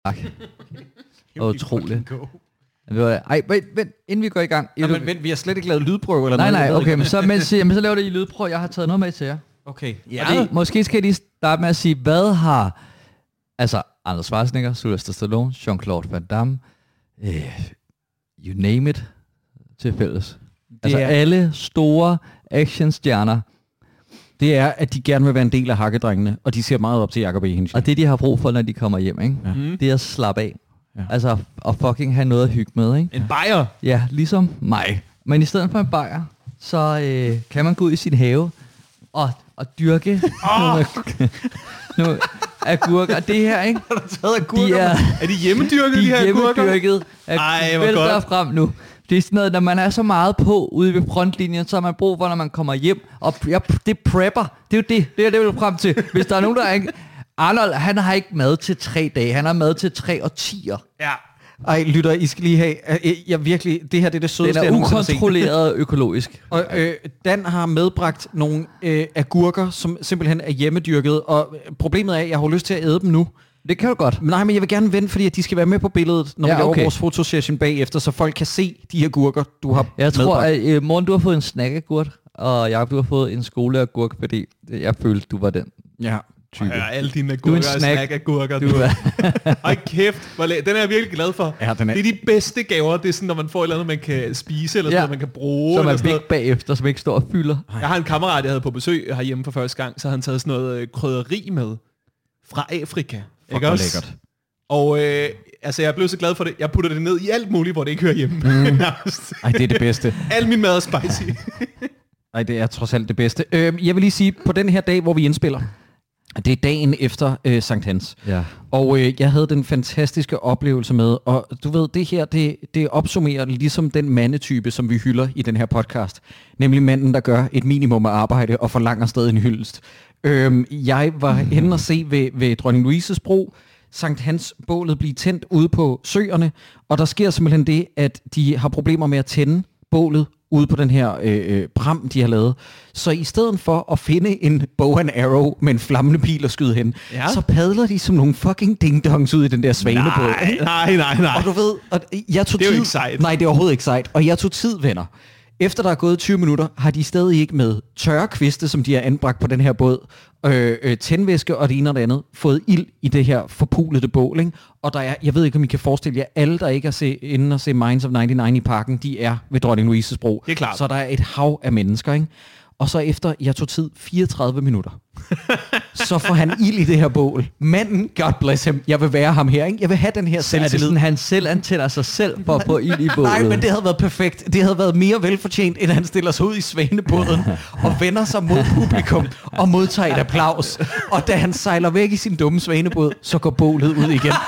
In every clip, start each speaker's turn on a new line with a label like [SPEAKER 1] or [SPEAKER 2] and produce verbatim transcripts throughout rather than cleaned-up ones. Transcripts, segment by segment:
[SPEAKER 1] Tak. Utroligt. Ej, vent, vent, inden vi går i gang.
[SPEAKER 2] Nå, men vent, vi har slet ikke lavet lydprøve eller
[SPEAKER 1] nej,
[SPEAKER 2] noget.
[SPEAKER 1] Nej, nej, okay, men så, mens, jamen, så laver det i lydprøve. Jeg har taget noget med til jer.
[SPEAKER 2] Okay.
[SPEAKER 1] Ja. Det, måske skal jeg lige starte med at sige, hvad har... Altså, Arnold Schwarzenegger, Sylvester Stallone, Jean-Claude Van Damme, øh, you name it, til fælles. Altså
[SPEAKER 2] er,
[SPEAKER 1] alle store actionstjerner.
[SPEAKER 2] Det er, at de gerne vil være en del af hakkedrengene, og de ser meget op til Jacob Egensch.
[SPEAKER 1] Og det, de har brug for, når de kommer hjem, ikke? Ja. Det er at slappe af. Ja. Altså, at fucking have noget at hygge med, ikke?
[SPEAKER 3] En bajer?
[SPEAKER 1] Ja, ligesom mig. Men i stedet for en bajer, så øh, kan man gå ud i sin have og, og dyrke oh! nogle, nogle agurker. Det her, ikke?
[SPEAKER 3] Har du taget agurker? De er, er de hjemmedyrket, de, de her agurker?
[SPEAKER 1] De er hjemmedyrket.
[SPEAKER 3] Ej, hvor godt.
[SPEAKER 1] Frem nu. Det er sådan noget, når man er så meget på ude ved frontlinjen, så har man brug for, når man kommer hjem. Og ja, det prepper. Det er jo det. Det er det, jeg vil frem til. Hvis der er nogen, der er ikke... Arnold, han har ikke mad til tre dage. Han har mad til tre årtier.
[SPEAKER 3] Ja.
[SPEAKER 2] Ej, lytter, I skal lige have... Jeg virkelig... Det her, det er det sødeste,
[SPEAKER 1] jeg nogensinde har set. Den er ukontrolleret økologisk.
[SPEAKER 2] Og øh, Dan har medbragt nogle øh, agurker, som simpelthen er hjemmedyrket. Og problemet er, at jeg har lyst til at æde dem nu.
[SPEAKER 1] Det kan du godt.
[SPEAKER 2] Nej, men jeg vil gerne vente, fordi at de skal være med på billedet, når ja, vi laver okay. vores fotosession bagefter, så folk kan se de her agurker, du har
[SPEAKER 1] Jeg
[SPEAKER 2] medbragt.
[SPEAKER 1] tror, at øh, morgen du har fået en snackagurt, og Jacob, du har fået en skoleagurk, fordi jeg følte, du var den
[SPEAKER 2] ja.
[SPEAKER 3] type. Ja, alle dine agurker er snackagurker. Du er. Ej kæft, den er jeg virkelig glad for.
[SPEAKER 2] Ja, den er.
[SPEAKER 3] Det er de bedste gaver, det er sådan, når man får et eller andet, man kan spise, eller sådan ja. noget, man kan bruge.
[SPEAKER 1] Som er væk bagefter, som ikke står og fylder.
[SPEAKER 3] Jeg har en kammerat, jeg havde på besøg herhjemme for første gang, så havde han taget sådan noget krydderi med fra Afrika.
[SPEAKER 2] Ikke også? Lækkert.
[SPEAKER 3] Og øh, altså, jeg blev så glad for det. Jeg putter det ned i alt muligt, hvor det ikke hører hjemme.
[SPEAKER 2] Mm. Ej, det er det bedste.
[SPEAKER 3] Al min mad er spicy.
[SPEAKER 2] Ej, det er trods alt det bedste. Øh, jeg vil lige sige, på den her dag, hvor vi indspiller, det er dagen efter øh, Sankt Hans.
[SPEAKER 1] Ja.
[SPEAKER 2] Og øh, jeg havde den fantastiske oplevelse med, og du ved, det her, det, det opsummerer ligesom den mandetype, som vi hylder i den her podcast. Nemlig manden, der gør et minimum af arbejde og forlanger stadig en hyldest. Øh, jeg var mm. henne og se ved, ved Dronning Louises bro, Sankt Hans bålet blive tændt ude på søerne, og der sker simpelthen det, at de har problemer med at tænde bålet ude på den her øh, bram, de har lavet. Så i stedet for at finde en bow and arrow med en flammende pil og skyde hen, ja. så padler de som nogle fucking ding-dongs ud i den der svanebåd.
[SPEAKER 3] Nej, nej, nej, nej.
[SPEAKER 2] Og du ved, at jeg tog
[SPEAKER 3] det er
[SPEAKER 2] tid...
[SPEAKER 3] jo ikke sejt.
[SPEAKER 2] Nej, det er overhovedet ikke sejt. Og jeg tog tid, venner. Efter der er gået tyve minutter, har de stadig ikke med tørre kviste, som de har anbragt på den her båd, øh, øh, tændvæske og det ene og det andet, fået ild i det her forpulede bål, ikke? Og der er, jeg ved ikke, om I kan forestille jer, alle, der ikke er se, inde og se Minds of nioghalvfems i parken, de er ved Dronning Louises bro.
[SPEAKER 3] Det er klart.
[SPEAKER 2] Så der er et hav af mennesker, ikke? Og så efter, jeg tog tid, fireogtredive minutter, så får han ild i det her bål. Manden, God bless him, jeg vil være ham her, ikke? Jeg vil have den her selvtillid.
[SPEAKER 1] Er det sådan, han selv antænder sig selv for at få ild i bålet?
[SPEAKER 2] Nej, men det havde været perfekt. Det havde været mere velfortjent, end han stiller sig ud i svanebåden og vender sig mod publikum og modtager et applaus. Og da han sejler væk i sin dumme svanebåd, så går bålet ud igen. det,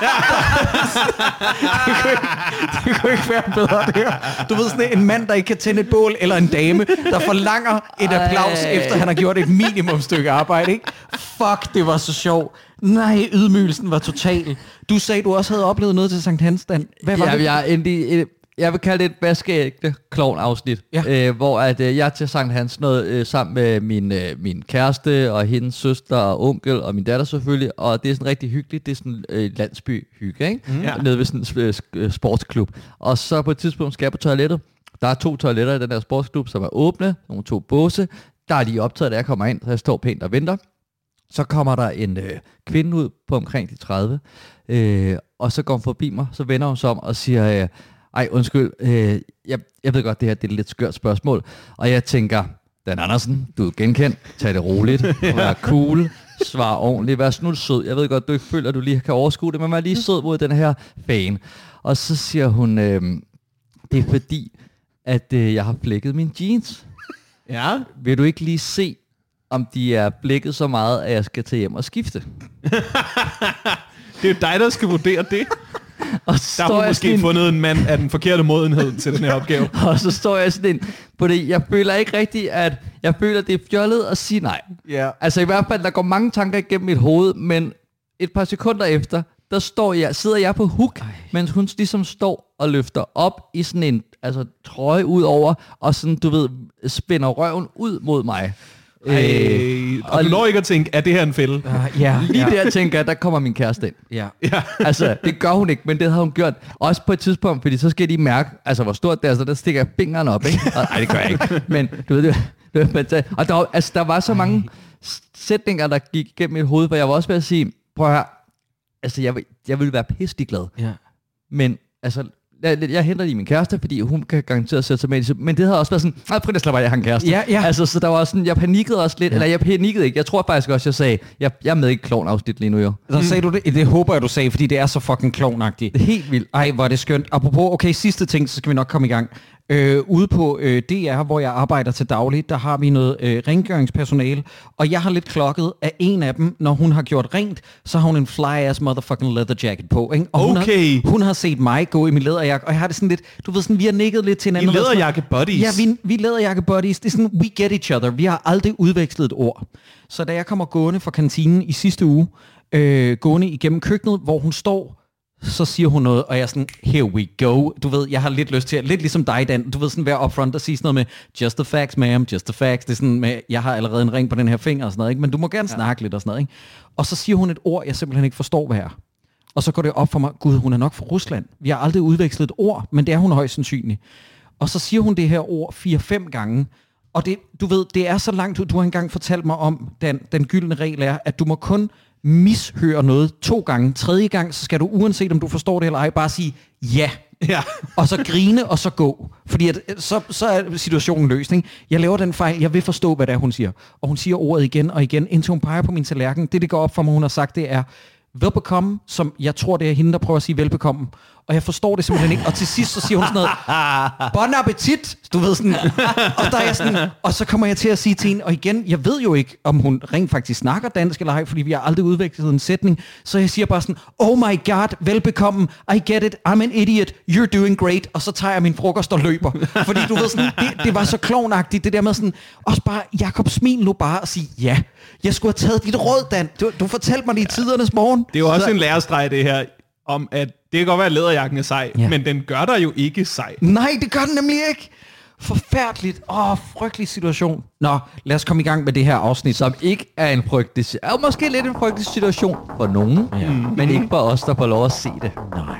[SPEAKER 2] kunne ikke, det kunne ikke være bedre, det her. Du ved sådan en mand, der ikke kan tænde et bål, eller en dame, der forlanger et applaus, Ej. efter han har gjort et minimumstykke arbejde, ikke? Fuck, det var så sjovt. Nej, ydmygelsen var total. Du sagde, du også havde oplevet noget til Sankt Hans, Dan. Hvad var
[SPEAKER 1] ja,
[SPEAKER 2] det?
[SPEAKER 1] Jeg, jeg, jeg vil kalde det et vaskeægte klovn-afsnit, ja. øh, hvor at, øh, jeg til Sankt Hans noget øh, sammen med min, øh, min kæreste og hendes søster og onkel og min datter selvfølgelig, og det er sådan rigtig hyggeligt. Det er sådan øh, landsby-hygge, ikke? Mm. Ja. Nede ved sådan en øh, sportsklub. Og så på et tidspunkt skal jeg på toilettet. Der er to toiletter i den der sportsklub, som er åbne, nogle to båse. Der er de optaget, da jeg kommer ind, så jeg står pænt og venter. Så kommer der en øh, kvinde ud på omkring de tredive, øh, og så går hun forbi mig, så vender hun sig om og siger, øh, ej undskyld, øh, jeg, jeg ved godt, det her det er et lidt skørt spørgsmål, og jeg tænker, Dan Andersen, du er genkendt, tag det roligt, vær cool, svar ordentligt, vær sådan sød, jeg ved godt, du ikke føler, at du lige kan overskue det, men vær lige sød mod den her fan. Og så siger hun, øh, det er fordi, at øh, jeg har blækket mine jeans.
[SPEAKER 3] Ja.
[SPEAKER 1] Vil du ikke lige se, om de er blækket så meget, at jeg skal tage hjem og skifte?
[SPEAKER 3] Det er jo dig, der skal vurdere det.
[SPEAKER 1] Og
[SPEAKER 3] der har du måske sådan fundet en mand af den forkerte modenhed til den her opgave.
[SPEAKER 1] Og så står jeg sådan ind på det. Jeg føler ikke rigtigt, at jeg føler, det er fjollet at sige nej.
[SPEAKER 2] Yeah.
[SPEAKER 1] Altså i hvert fald, der går mange tanker igennem mit hoved, men et par sekunder efter, der står jeg, sidder jeg på hook, Ej. mens hun ligesom står og løfter op i sådan en altså, trøje ud over, og sådan, du ved, spænder røven ud mod mig.
[SPEAKER 3] Øh, og, og du når ikke at tænke, er det her en fælde?
[SPEAKER 2] Uh, yeah,
[SPEAKER 1] Lige
[SPEAKER 2] yeah.
[SPEAKER 1] der tænker jeg, der kommer min kæreste ind.
[SPEAKER 2] Ja.
[SPEAKER 3] Ja.
[SPEAKER 1] Altså, det gør hun ikke, men det havde hun gjort. Også på et tidspunkt, fordi så skal de mærke, altså hvor stort det er, så der stikker jeg fingeren op, ikke? Og, nej, det gør jeg ikke. Men du ved, det, det, det og der, var, altså, der var så mange sætninger, der gik igennem mit hoved, for jeg var også ved at sige, prøv at høre, altså jeg, jeg ville være pisselig glad.
[SPEAKER 2] Ja.
[SPEAKER 1] Men altså, jeg, jeg henter lige min kæreste, fordi hun kan garanteret sætte sig med i det. Men det havde også været sådan, nej, prøv at slå jeg har en kæreste.
[SPEAKER 2] Ja, ja.
[SPEAKER 1] Altså, så der var sådan, jeg panikkede også lidt, ja. eller jeg panikkede ikke. Jeg tror faktisk også, jeg sagde, jeg, jeg er med i klovn-afsnit lige nu, jo.
[SPEAKER 2] Så sagde du det? Det håber jeg, du sagde, fordi det er så fucking klovnagtigt.
[SPEAKER 1] Det er helt vildt.
[SPEAKER 2] Ej, hvor er det skønt. Apropos, okay, sidste ting, så skal vi nok komme i gang. Øh, ude på øh, D R, hvor jeg arbejder til daglig, der har vi noget øh, rengøringspersonale, og jeg har lidt klokket af en af dem, når hun har gjort rent, så har hun en fly-ass motherfucking leather jacket på, ikke? Og hun,
[SPEAKER 3] okay.
[SPEAKER 2] har, hun har set mig gå i min læderjakke, og jeg har det sådan lidt, du ved sådan, vi har nikket lidt til hinanden.
[SPEAKER 3] I læderjakke buddies?
[SPEAKER 2] Ja, vi, vi læderjakke buddies. Det er sådan, we get each other. Vi har aldrig udvekslet et ord. Så da jeg kommer gående fra kantinen i sidste uge, øh, gående igennem køkkenet, hvor hun står, så siger hun noget, og jeg er sådan, here we go. Du ved, jeg har lidt lyst til, lidt ligesom dig, Dan, du ved, sådan være upfront og sige sådan noget med, just the facts, ma'am, just the facts. Det er sådan med, jeg har allerede en ring på den her finger og sådan noget, ikke? Men du må gerne ja. snakke lidt og sådan noget, ikke? Og så siger hun et ord, jeg simpelthen ikke forstår, hvad er. Og så går det op for mig, gud, hun er nok fra Rusland. Vi har aldrig udvekslet et ord, men det er hun højst sandsynligt. Og så siger hun det her ord fire-fem gange, og det, du ved, det er så langt, du, du har engang fortalt mig om, den, den gyldne regel er, at du må kun mishøre noget to gange. Tredje gang, så skal du, uanset om du forstår det eller ej, bare sige ja.
[SPEAKER 3] Ja.
[SPEAKER 2] Og så grine, og så gå. Fordi at, så, så er situationen løst. Ikke? Jeg laver den fejl, jeg vil forstå, hvad det er, hun siger. Og hun siger ordet igen og igen, indtil hun peger på min tallerken. Det, det går op for mig, hun har sagt, det er velbekomme, som jeg tror, det er hende, der prøver at sige velbekomme. Og jeg forstår det simpelthen ikke. Og til sidst, så siger hun sådan noget, bon appetit, du ved sådan. Og der er jeg sådan, og så kommer jeg til at sige til hende, og igen, jeg ved jo ikke, om hun rent faktisk snakker dansk eller ej, fordi vi har aldrig udvekslet en sætning. Så jeg siger bare sådan, oh my god, velbekomme, I get it, I'm an idiot, you're doing great. Og så tager jeg min frokost og løber. Fordi du ved sådan, det, det var så klovnagtigt, det der med sådan, også bare, Jakob, smil nu bare og sige ja. Jeg skulle have taget dit råd, Dan. Du, du fortalte mig det i tidernes morgen.
[SPEAKER 3] Det er jo også
[SPEAKER 2] så,
[SPEAKER 3] en lærestreg, det her, om at det kan godt være, at læderjakken er sej, ja. Men den gør dig jo ikke sej.
[SPEAKER 2] Nej, det gør den nemlig ikke. Forfærdeligt. Åh, oh, frygtelig situation. Nå, lad os komme i gang med det her afsnit.
[SPEAKER 1] Som ikke er en frygtelig... Er måske lidt en frygtelig situation for nogen, ja. Men ikke for os, der får lov at se det.
[SPEAKER 2] Nej.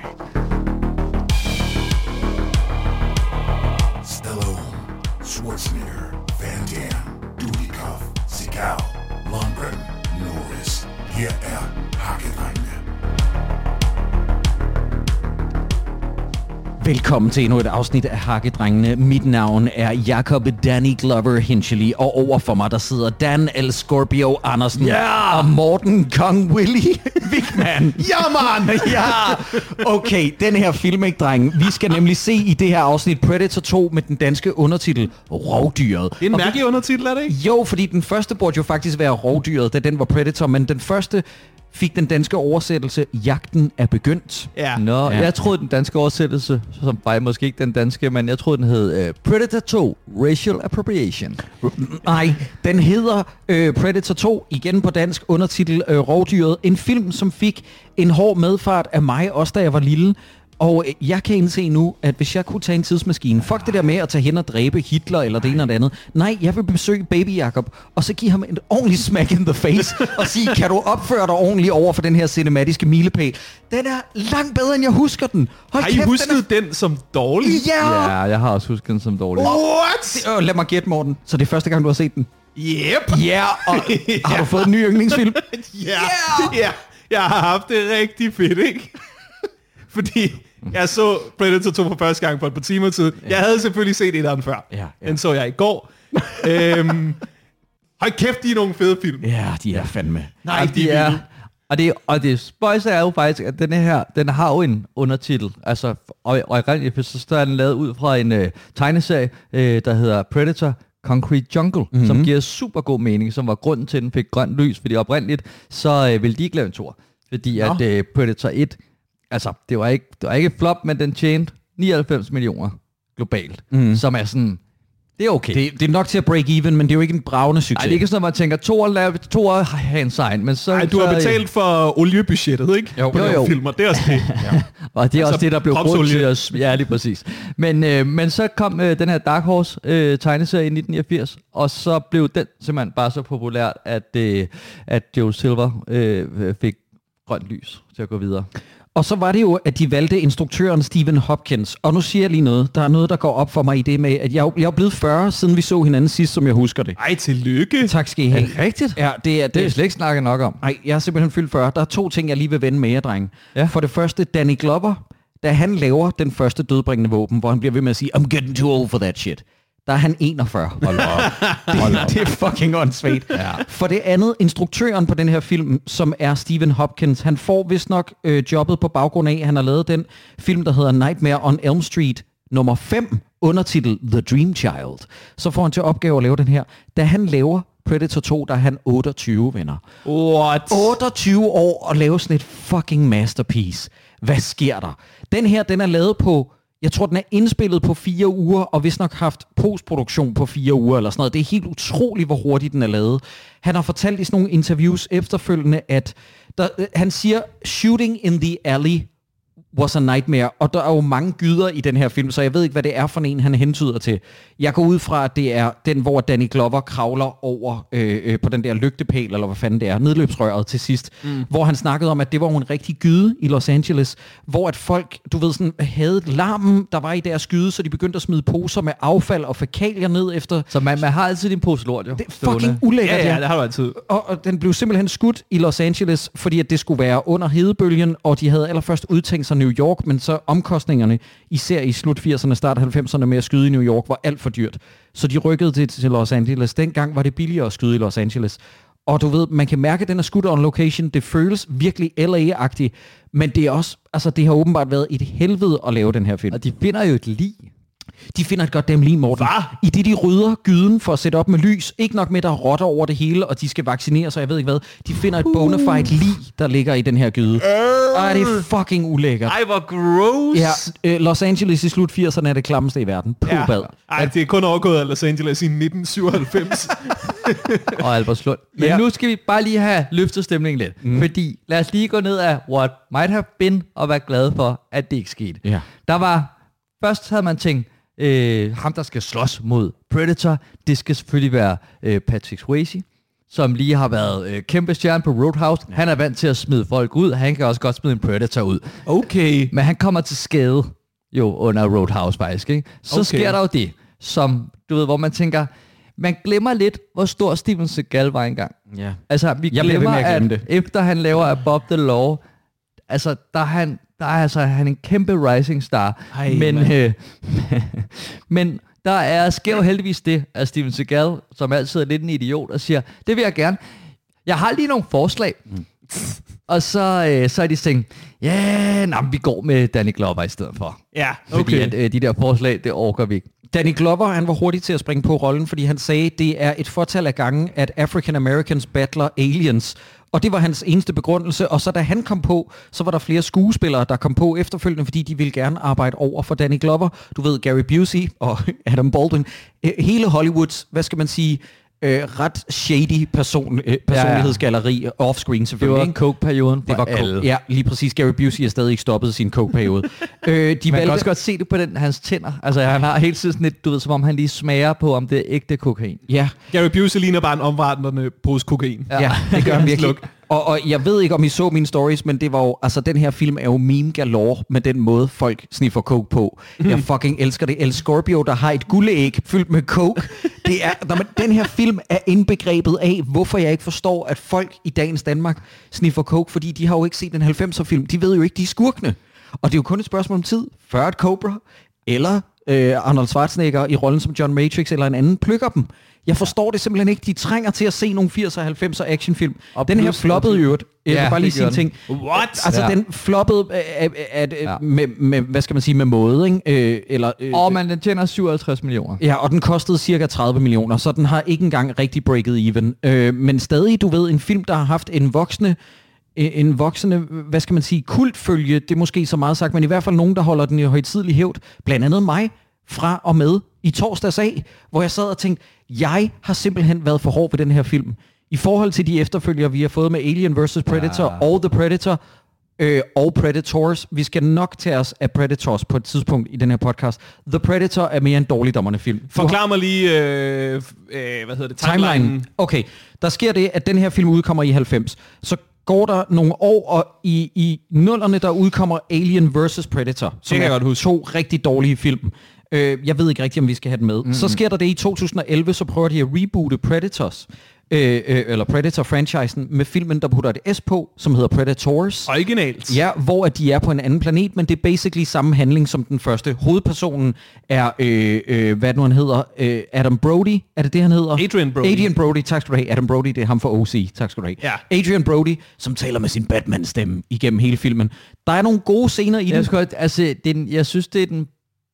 [SPEAKER 4] Stallone, Schwarzenegger, Van Damme, Dudikoff, Seagal, Lundgren, Norris. Her er Hakkedrengene.
[SPEAKER 2] Velkommen til endnu et afsnit af Hakkedrengene. Mit navn er Jakob Danny Glover Hinchley, og over for mig der sidder Dan El Scorpio Andersen
[SPEAKER 1] yeah!
[SPEAKER 2] og Morten Kong Willy Wigman.
[SPEAKER 3] Ja, man!
[SPEAKER 2] Ja! Okay, den her film, ikke, drenge? Vi skal nemlig se i det her afsnit Predator to med den danske undertitel Rovdyret.
[SPEAKER 3] Det er en mærkelig undertitel, er det ikke?
[SPEAKER 2] Jo, fordi den første burde jo faktisk være Rovdyret, da den var Predator, men den første fik den danske oversættelse Jagten er begyndt.
[SPEAKER 3] Ja.
[SPEAKER 1] Nå,
[SPEAKER 2] Ja.
[SPEAKER 1] jeg troede den danske oversættelse, som bare måske ikke den danske, men jeg troede den hed uh, Predator to, Racial Appropriation.
[SPEAKER 2] Nej, den hedder øh, Predator to, igen på dansk, undertitel øh, Rovdyret. En film, som fik en hård medfart af mig, også da jeg var lille. Og øh, jeg kan indse nu, at hvis jeg kunne tage en tidsmaskine, fuck det der med at tage hen og dræbe Hitler eller det ene eller det andet. Nej, jeg vil besøge Baby Jakob, og så give ham en ordentlig smack in the face, og sige, kan du opføre dig ordentligt over for den her cinematiske milepæl? Den er langt bedre, end jeg husker den. Hold
[SPEAKER 3] Har I
[SPEAKER 2] kæft,
[SPEAKER 3] husket
[SPEAKER 2] den, er...
[SPEAKER 3] den som dårlig?
[SPEAKER 2] Ja!
[SPEAKER 1] Ja, jeg har også husket den som dårlig.
[SPEAKER 3] What?
[SPEAKER 2] Øh, lad mig gætte, Morten. Så det er første gang, du har set den?
[SPEAKER 3] Yep.
[SPEAKER 2] Ja, yeah, og har du fået en ny yndlingsfilm?
[SPEAKER 3] Ja, yeah. ja. Jeg har haft det rigtig fedt, ikke? Fordi jeg så Predator to for første gang for et par timer tid. Jeg havde selvfølgelig set et af dem før.
[SPEAKER 2] Ja, ja.
[SPEAKER 3] Den så jeg i går. øhm, hold kæft, de er nogle fede film.
[SPEAKER 2] Ja, de er fandme.
[SPEAKER 3] Nej,
[SPEAKER 1] Ja,
[SPEAKER 3] de
[SPEAKER 1] de
[SPEAKER 3] er
[SPEAKER 1] er,
[SPEAKER 3] vilde.
[SPEAKER 1] og det, og det spøjse er jo faktisk, at den her, den har jo en undertitel, altså, og, og oprindeligt, så står den lavet ud fra en øh, tegneserie, øh, der hedder Predator Concrete Jungle, mm-hmm. som giver super god mening, som var grunden til, at den fik grønt lys, fordi oprindeligt, så øh, ville de ikke lave en tor, fordi
[SPEAKER 2] Nå.
[SPEAKER 1] at øh, Predator et, altså, det var ikke, det var ikke et flop, men den tjente nioghalvfems millioner globalt, mm. som er sådan Det er okay.
[SPEAKER 2] Det, det er nok til at break even, men det er jo ikke en bragende succes.
[SPEAKER 1] Nej, det er ikke sådan, at man tænker, to år, to år har en sejn, men så...
[SPEAKER 3] Nej, du
[SPEAKER 1] så,
[SPEAKER 3] har betalt for oliebudgettet, ikke?
[SPEAKER 2] Jo,
[SPEAKER 3] på
[SPEAKER 1] jo,
[SPEAKER 3] de her
[SPEAKER 1] jo.
[SPEAKER 3] filmer. Det er også det. Ja.
[SPEAKER 1] Og det er
[SPEAKER 3] Altså,
[SPEAKER 1] også det, der blev grund
[SPEAKER 3] kropsolie.
[SPEAKER 1] til os. Ja, lige præcis. Men, øh, men så kom øh, den her Dark Horse øh, tegneserie i nitten niogfirs, og så blev den simpelthen bare så populært, at, øh, at Joe Silver øh, fik grønt lys til at gå videre.
[SPEAKER 2] Og så var det jo, at de valgte instruktøren Stephen Hopkins. Og nu siger jeg lige noget. Der er noget, der går op for mig i det med, at jeg, jeg er blevet fyrre, siden vi så hinanden sidst, som jeg husker det.
[SPEAKER 3] Ej, tillykke.
[SPEAKER 2] Tak skal I have.
[SPEAKER 1] Er det rigtigt?
[SPEAKER 2] Ja, det er
[SPEAKER 1] Det er
[SPEAKER 2] det.
[SPEAKER 1] slet ikke snakket nok om.
[SPEAKER 2] Nej, jeg er simpelthen fyldt fyrre. Der er to ting, jeg lige vil vende med jer, drenge.
[SPEAKER 1] Ja.
[SPEAKER 2] For det første, Danny Glover, da han laver den første dødbringende våben, hvor han bliver ved med at sige, I'm getting too old for that shit. Der er han enogfyrre. Hold op. Hold op. Det er fucking åndssvagt. Ja. For det andet, instruktøren på den her film, som er Stephen Hopkins, han får vist nok øh, jobbet på baggrund af, at han har lavet den film, der hedder Nightmare on Elm Street nummer fem, undertitel The Dream Child. Så får han til opgave at lave den her. Da han laver Predator to, der er han otteogtyve, venner.
[SPEAKER 3] What?
[SPEAKER 2] otteogtyve år at lave sådan et fucking masterpiece. Hvad sker der? Den her, den er lavet på, jeg tror, den er indspillet på fire uger, og vist nok haft postproduktion på fire uger eller sådan noget. Det er helt utroligt, hvor hurtigt den er lavet. Han har fortalt i sådan nogle interviews efterfølgende, at der, han siger, shooting in the alley was a nightmare, og der er jo mange gyder i den her film, så jeg ved ikke, hvad det er for en, han hentyder til. Jeg går ud fra, at det er den, hvor Danny Glover kravler over øh, øh, på den der lygtepæl, eller hvad fanden det er, nedløbsrøret til sidst, mm. hvor han snakkede om, at det var jo en rigtig gyde i Los Angeles, hvor at folk, du ved, sådan, havde larmen, der var i deres gyde, så de begyndte at smide poser med affald og fækalier ned efter.
[SPEAKER 1] Så man, man har altid din pose lort, jo.
[SPEAKER 2] Det er fucking ulækkert,
[SPEAKER 3] Ja, ja, det har du altid.
[SPEAKER 2] Og, og den blev simpelthen skudt i Los Angeles, fordi at det skulle være under hedebølgen, og de havde allerførst udtænkt sig New York, men så omkostningerne, især i slut firserne, start halvfemserne med at skyde i New York, var alt for dyrt. Så de rykkede det til Los Angeles. Dengang var det billigere at skyde i Los Angeles. Og du ved, man kan mærke, at den er skudt on location. Det føles virkelig L A-agtigt, men det er også, altså det har åbenbart været et helvede at lave den her film.
[SPEAKER 1] Og de finder jo et lig.
[SPEAKER 2] De finder et goddamn lige, Morten.
[SPEAKER 3] Hva?
[SPEAKER 2] I det, de rydder gyden for at sætte op med lys. Ikke nok med, der er rotter over det hele, og de skal vaccinere sig, jeg ved ikke hvad. De finder et bona fide lig, der ligger i den her gyde. Ej, det er fucking ulækkert.
[SPEAKER 3] Ej, hvor gross.
[SPEAKER 2] Ja, øh, Los Angeles i slut firserne er det klammeste i verden. På
[SPEAKER 3] Ja.
[SPEAKER 2] bad.
[SPEAKER 3] Ej, det er kun overgået af Los Angeles i nitten syvoghalvfems.
[SPEAKER 1] Og Albertslund. Men
[SPEAKER 3] Ja.
[SPEAKER 1] nu skal vi bare lige have løftet stemningen lidt. Mm. Fordi lad os lige gå ned af what might have been, og være glade for, at det ikke skete.
[SPEAKER 2] Ja.
[SPEAKER 1] Der var, først havde man tænkt, øh, ham der skal slås mod Predator, det skal selvfølgelig være øh, Patrick Swayze, som lige har været øh, kæmpe stjerne på Roadhouse. Ja. Han er vant til at smide folk ud. Han kan også godt smide en Predator ud.
[SPEAKER 3] Okay.
[SPEAKER 1] Men han kommer til skade jo under Roadhouse faktisk, ikke? Så
[SPEAKER 3] Okay.
[SPEAKER 1] sker der jo det, som du ved, hvor man tænker, man glemmer lidt, hvor stor Steven Seagal var engang.
[SPEAKER 2] Ja.
[SPEAKER 1] Altså, vi
[SPEAKER 2] Jeg bliver ved
[SPEAKER 1] glemmer,
[SPEAKER 2] med at glemme
[SPEAKER 1] at
[SPEAKER 2] det.
[SPEAKER 1] efter han laver Above the Law, altså, der er han, der er altså han en kæmpe rising star.
[SPEAKER 2] Ej,
[SPEAKER 1] men,
[SPEAKER 2] mand.
[SPEAKER 1] øh, men der er, sker jo heldigvis det, at Steven Seagal, som altid er lidt en idiot, og siger, det vil jeg gerne. Jeg har lige nogle forslag. Mm. Og så, øh, så er de tænkt, ja, yeah, vi går med Danny Glover i stedet for.
[SPEAKER 3] Ja,
[SPEAKER 1] Fordi
[SPEAKER 3] okay.
[SPEAKER 1] at, øh, de der forslag, det orker vi ikke.
[SPEAKER 2] Danny Glover, han var hurtig til at springe på rollen, fordi han sagde, det er et fortal af gange, at African Americans battler aliens. Og det var hans eneste begrundelse. Og så da han kom på, så var der flere skuespillere, der kom på efterfølgende, fordi de ville gerne arbejde over for Danny Glover. Du ved, Gary Busey og Adam Baldwin. Hele Hollywoods, hvad skal man sige, øh, ret shady person, øh, personlighedsgalleri, offscreen
[SPEAKER 1] Det
[SPEAKER 2] selvfølgelig.
[SPEAKER 1] var
[SPEAKER 2] ikke?
[SPEAKER 1] coke-perioden for
[SPEAKER 2] Det var
[SPEAKER 1] alle.
[SPEAKER 2] coke. Ja, lige præcis. Gary Busey er stadig ikke stoppet sin coke-periode. øh, de
[SPEAKER 1] Man kan
[SPEAKER 2] valgte...
[SPEAKER 1] også godt se det på den, hans tænder. Altså, han har hele tiden sådan lidt, du ved, som om han lige smager på, om det er ægte kokain.
[SPEAKER 2] Ja,
[SPEAKER 3] Gary Busey ligner bare en omvandrende pose kokain.
[SPEAKER 2] ja, det gør han virkelig.
[SPEAKER 3] Sluk.
[SPEAKER 2] Og, og jeg ved ikke, om I så mine stories, men det var jo, altså den her film er jo meme galore med den måde, folk sniffer coke på. Jeg fucking elsker det. El Scorpio, der har et guldæg fyldt med coke. Det er, når man, den her film er indbegrebet af, hvorfor jeg ikke forstår, at folk i dagens Danmark sniffer coke, fordi de har jo ikke set en halvfemser film. De ved jo ikke, de er skurkene. Og det er jo kun et spørgsmål om tid, før et Cobra eller øh, Arnold Schwarzenegger i rollen som John Matrix eller en anden plukker dem. Jeg forstår det simpelthen ikke. De trænger til at se nogle firserne og halvfemser actionfilm.
[SPEAKER 1] Og
[SPEAKER 2] Den her
[SPEAKER 1] plus-
[SPEAKER 2] floppede jo. Jeg
[SPEAKER 1] Ja,
[SPEAKER 2] vil bare lige
[SPEAKER 1] det
[SPEAKER 2] sige
[SPEAKER 1] gør
[SPEAKER 2] en ting.
[SPEAKER 3] What?
[SPEAKER 2] Altså,
[SPEAKER 1] Ja.
[SPEAKER 2] den floppede øh, øh, øh,
[SPEAKER 1] Ja.
[SPEAKER 2] med, med, hvad skal man sige, med måde, ikke? Øh, eller, øh,
[SPEAKER 1] Og man, den tjener syvoghalvtreds millioner.
[SPEAKER 2] Ja, og den kostede cirka tredive millioner, så den har ikke engang rigtig breaket even. Øh, men stadig, du ved, en film, der har haft en voksende, en voksende, hvad skal man sige, kultfølge, det er måske så meget sagt, men i hvert fald nogen, der holder den i højtidlig hævd, blandt andet mig, fra og med i torsdags af, hvor jeg sad og tænkte, jeg har simpelthen været for hård ved den her film. I forhold til de efterfølgere, vi har fået med Alien versus. Predator ja. og The Predator øh, og Predators. Vi skal nok tage os af Predators på et tidspunkt i den her podcast. The Predator er mere en dårligdommerne film.
[SPEAKER 3] Forklar mig lige, øh, øh, hvad hedder det, timeline. timeline.
[SPEAKER 2] Okay, der sker det, at den her film udkommer i halvfems. Så går der nogle år, og i, i nullerne, der udkommer Alien versus. Predator, som er godt to rigtig dårlige film. Øh, jeg ved ikke rigtig, om vi skal have den med. Mm-hmm. Så sker der det i to tusind og elleve, så prøver de at reboote Predators. Øh, øh, eller Predator-franchisen med filmen, der putter et S på, som hedder Predators.
[SPEAKER 3] Originalt.
[SPEAKER 2] Ja, hvor at de er på en anden planet, men det er basically samme handling som den første. Hovedpersonen er, øh, øh, hvad nu han hedder, øh, Adam Brody, er det det, han hedder?
[SPEAKER 3] Adrian Brody.
[SPEAKER 2] Adrian Brody, tak skal du have. Adam Brody, det er ham for O C, tak skal du have.
[SPEAKER 3] Ja.
[SPEAKER 2] Adrian Brody, som taler med sin Batman-stemme igennem hele filmen. Der er nogle gode scener i
[SPEAKER 1] jeg
[SPEAKER 2] den.
[SPEAKER 1] Skal, altså, den. Jeg synes, det er den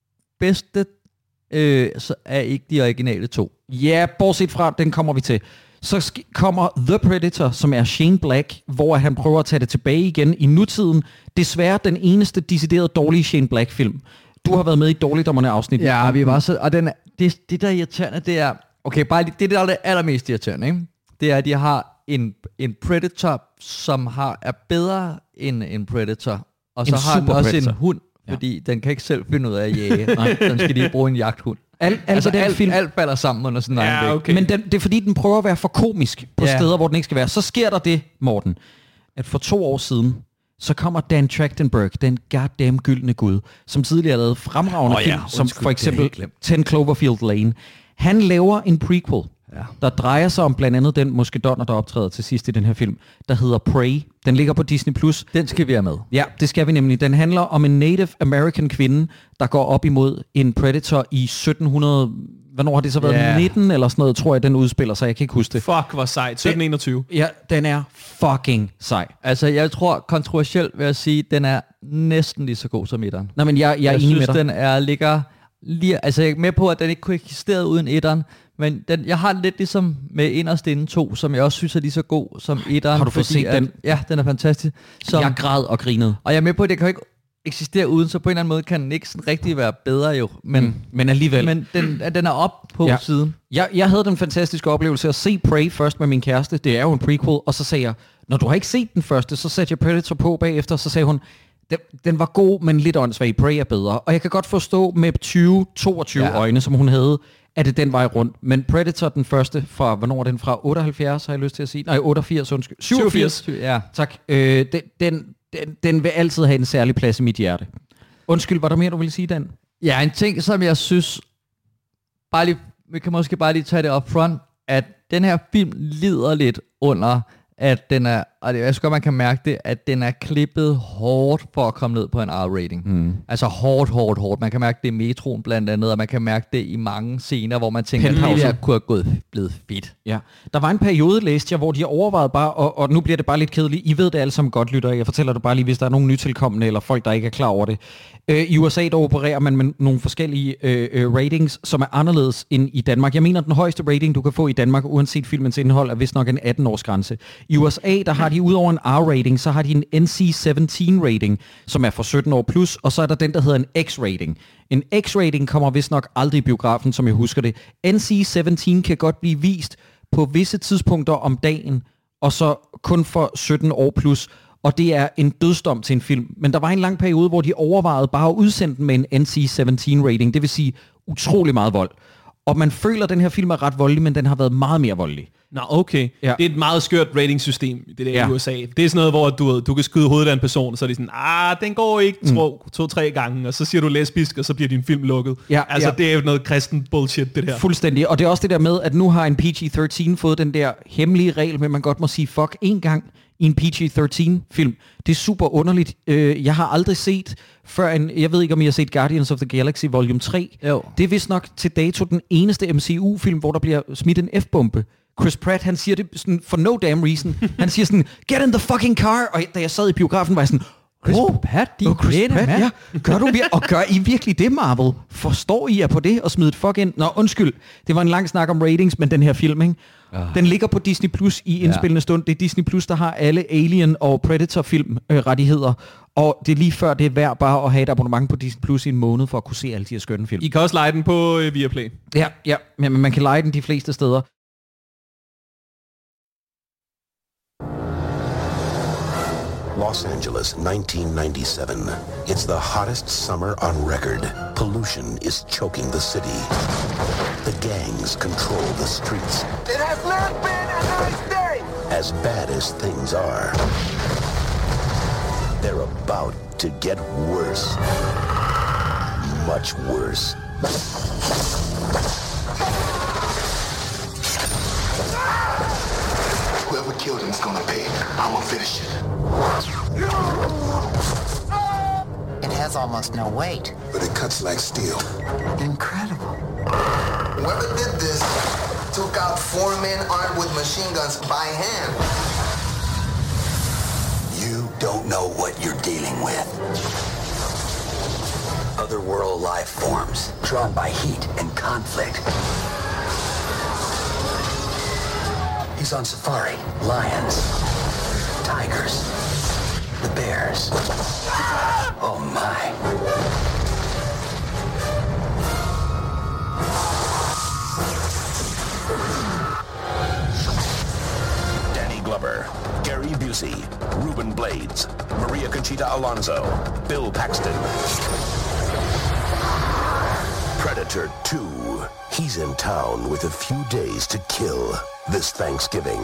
[SPEAKER 1] bedste øh, af ikke de originale to.
[SPEAKER 2] Ja, bortset fra, den kommer vi til. Så sk- kommer The Predator, som er Shane Black, hvor han prøver at tage det tilbage igen i nutiden. Desværre den eneste decideret dårlige Shane Black-film. Du har været med i dårligdommerne afsnit.
[SPEAKER 1] Ja, vi var så... Og den, det, det, der er irriterende, det er... Okay, bare lige, det, der er det allermest irriterende, ikke? Det er, at de har en, en Predator, som har, er bedre end en Predator. Og så
[SPEAKER 2] En
[SPEAKER 1] har den også
[SPEAKER 2] super
[SPEAKER 1] en hund, fordi ja. den kan ikke selv finde ud af at jage. Nej, den skal lige bruge en jagthund.
[SPEAKER 2] Alt,
[SPEAKER 1] altså,
[SPEAKER 2] den
[SPEAKER 1] alt,
[SPEAKER 2] film.
[SPEAKER 1] alt falder sammen under sådan en
[SPEAKER 3] ja,
[SPEAKER 1] egen
[SPEAKER 3] okay.
[SPEAKER 2] Men den, det er fordi, den prøver at være for komisk på
[SPEAKER 1] ja.
[SPEAKER 2] steder, hvor den ikke skal være. Så sker der det, Morten, at for to år siden, så kommer Dan Trachtenberg, den goddamn gyldne gud, som tidligere har lavet fremragende
[SPEAKER 1] oh, ja.
[SPEAKER 2] film, som
[SPEAKER 1] Undskyld,
[SPEAKER 2] for eksempel ten Cloverfield Lane. Han laver en prequel, ja. der drejer sig om blandt andet den muskedonner, der optræder til sidst i den her film, der hedder Prey. Den ligger på Disney plus.
[SPEAKER 1] Den skal vi have med.
[SPEAKER 2] Ja, det skal vi nemlig. Den handler om en Native American kvinde, der går op imod en Predator i sytten hundrede... Hvornår har det så været? Yeah. nitten eller sådan noget, tror jeg, den udspiller sig. Jeg kan ikke huske det.
[SPEAKER 3] Fuck, hvor sejt. sytten enogtyve.
[SPEAKER 2] Ja, den er fucking sej.
[SPEAKER 1] Altså, jeg tror kontroversielt vil jeg sige, den er næsten lige så god som etteren.
[SPEAKER 2] Nej, men jeg, jeg er
[SPEAKER 1] jeg
[SPEAKER 2] enig
[SPEAKER 1] synes,
[SPEAKER 2] med dig.
[SPEAKER 1] den er ligger lige... Altså, jeg er med på, at den ikke kunne eksistere uden etteren, men den, jeg har den lidt ligesom med Inderst Inde to, som jeg også synes er lige så god som etteren.
[SPEAKER 2] Har du fået set den?
[SPEAKER 1] Ja, den er fantastisk. Som,
[SPEAKER 2] jeg græd og grinede.
[SPEAKER 1] Og jeg er med på, at det kan jo ikke eksistere uden, så på en eller anden måde kan den ikke sådan rigtig være bedre jo. Men,
[SPEAKER 2] mm, men alligevel.
[SPEAKER 1] Men den, den er op på
[SPEAKER 2] ja.
[SPEAKER 1] siden.
[SPEAKER 2] Jeg, jeg havde den fantastiske oplevelse at se Prey først med min kæreste. Det er jo en prequel. Og så sagde jeg, når du har ikke set den første, så satte jeg Predator på bagefter. Så sagde hun, den, den var god, men lidt åndssvag. Prey er bedre. Og jeg kan godt forstå med tyve toogtyve ja. øjne, som hun havde, at det den vej rundt. Men Predator, den første fra, hvornår er den fra? otteoghalvfjerds, har jeg lyst til at sige. Nej, otteogfirs, undskyld. syvogfirs.
[SPEAKER 1] Ja. Tak.
[SPEAKER 2] Øh, den, den, den, den vil altid have en særlig plads i mit hjerte. Undskyld, var der mere, du ville sige, Dan?
[SPEAKER 1] Ja, en ting, som jeg synes, bare lige, vi kan måske bare lige tage det up front, at den her film lider lidt under, at den er, og det, jeg synes godt, man kan mærke det, at den er klippet hårdt for at komme ned på en R-rating. Mm. Altså hårdt, hårdt, hårdt. Man kan mærke det i metroen blandt andet, og man kan mærke det i mange scener, hvor man tænker, at det her kunne have gået, blevet fedt.
[SPEAKER 2] Ja. Der var en periode, læste jeg, hvor de overvejede bare, og, og nu bliver det bare lidt kedeligt, I ved det alle sammen godt, lytter. Jeg fortæller det bare lige, hvis der er nogle nytilkommende, eller folk, der ikke er klar over det. Øh, I U S A, der opererer man med nogle forskellige øh, øh, ratings, som er anderledes end i Danmark. Jeg mener, den højeste rating, du kan få i Danmark, uanset filmens indhold, er vist nok en atten-års grænse. I U S A, der har de udover en R-rating, så har de en N C sytten rating, som er for sytten år plus, og så er der den, der hedder en X-rating. En X-rating kommer vist nok aldrig i biografen, som jeg husker det. N C sytten kan godt blive vist på visse tidspunkter om dagen, og så kun for sytten år plus, og det er en dødsdom til en film. Men der var en lang periode, hvor de overvejede bare at udsende den med en N C sytten rating, det vil sige utrolig meget vold. Og man føler, at den her film er ret voldelig, men den har været meget mere voldelig.
[SPEAKER 3] Nå, okay. Ja. Det er et meget skørt ratingsystem, det der ja. i U S A. Det er sådan noget, hvor du, du kan skyde hovedet af en person, og så er de sådan, ah, den går ikke mm. to-tre gange, og så siger du lesbisk, og så bliver din film lukket. Ja, altså, ja. det er jo noget kristen bullshit, det der.
[SPEAKER 2] Fuldstændig. Og det er også det der med, at nu har en P G tretten fået den der hemmelige regel med, at man godt må sige fuck en gang i en P G tretten film. Det er super underligt. Jeg har aldrig set før en, jeg ved ikke, om I har set Guardians of the Galaxy Volume tre. Jo. Det er vist nok til dato den eneste M C U-film, hvor der bliver smidt en F-bombe. Chris Pratt, han siger det sådan, for no damn reason. Han siger sådan, get in the fucking car. Og da jeg sad i biografen, var jeg sådan,
[SPEAKER 1] Chris oh, Pratt, de
[SPEAKER 2] oh, Chris Pratt, ja. Gør du vir- og gør I virkelig det, Marvel? Forstår I jer på det og smide et fuck ind? Nå, undskyld. Det var en lang snak om ratings, men den her film, ikke? Ja. Den ligger på Disney Plus i indspillende ja. stund. Det er Disney Plus, der har alle Alien og Predator-film øh, rettigheder. Og det er lige før, det er værd bare at have et abonnement på Disney Plus i en måned for at kunne se alle de her skønne film.
[SPEAKER 3] I kan også lege den på øh, Viaplay.
[SPEAKER 2] Ja, ja, men man kan lege den de fleste steder.
[SPEAKER 5] Los Angeles, nineteen ninety-seven. It's the hottest summer on record. Pollution is choking the city. The gangs control the streets.
[SPEAKER 6] It has not been a nice day!
[SPEAKER 5] As bad as things are, they're about to get worse. Much worse.
[SPEAKER 6] Whoever killed him is gonna pay. I'm gonna finish it.
[SPEAKER 7] It has almost no weight.
[SPEAKER 6] But it cuts like steel.
[SPEAKER 7] Incredible.
[SPEAKER 6] Whoever did this took out four men armed with machine guns by hand.
[SPEAKER 5] You don't know what you're dealing with. Otherworld life forms, drawn by heat and conflict. He's on safari. Lions. Tigers. The bears. Oh my. Danny Glover, Gary Busey, Ruben Blades, Maria Conchita Alonso, Bill Paxton. Predator two. He's in town with a few days to kill this Thanksgiving.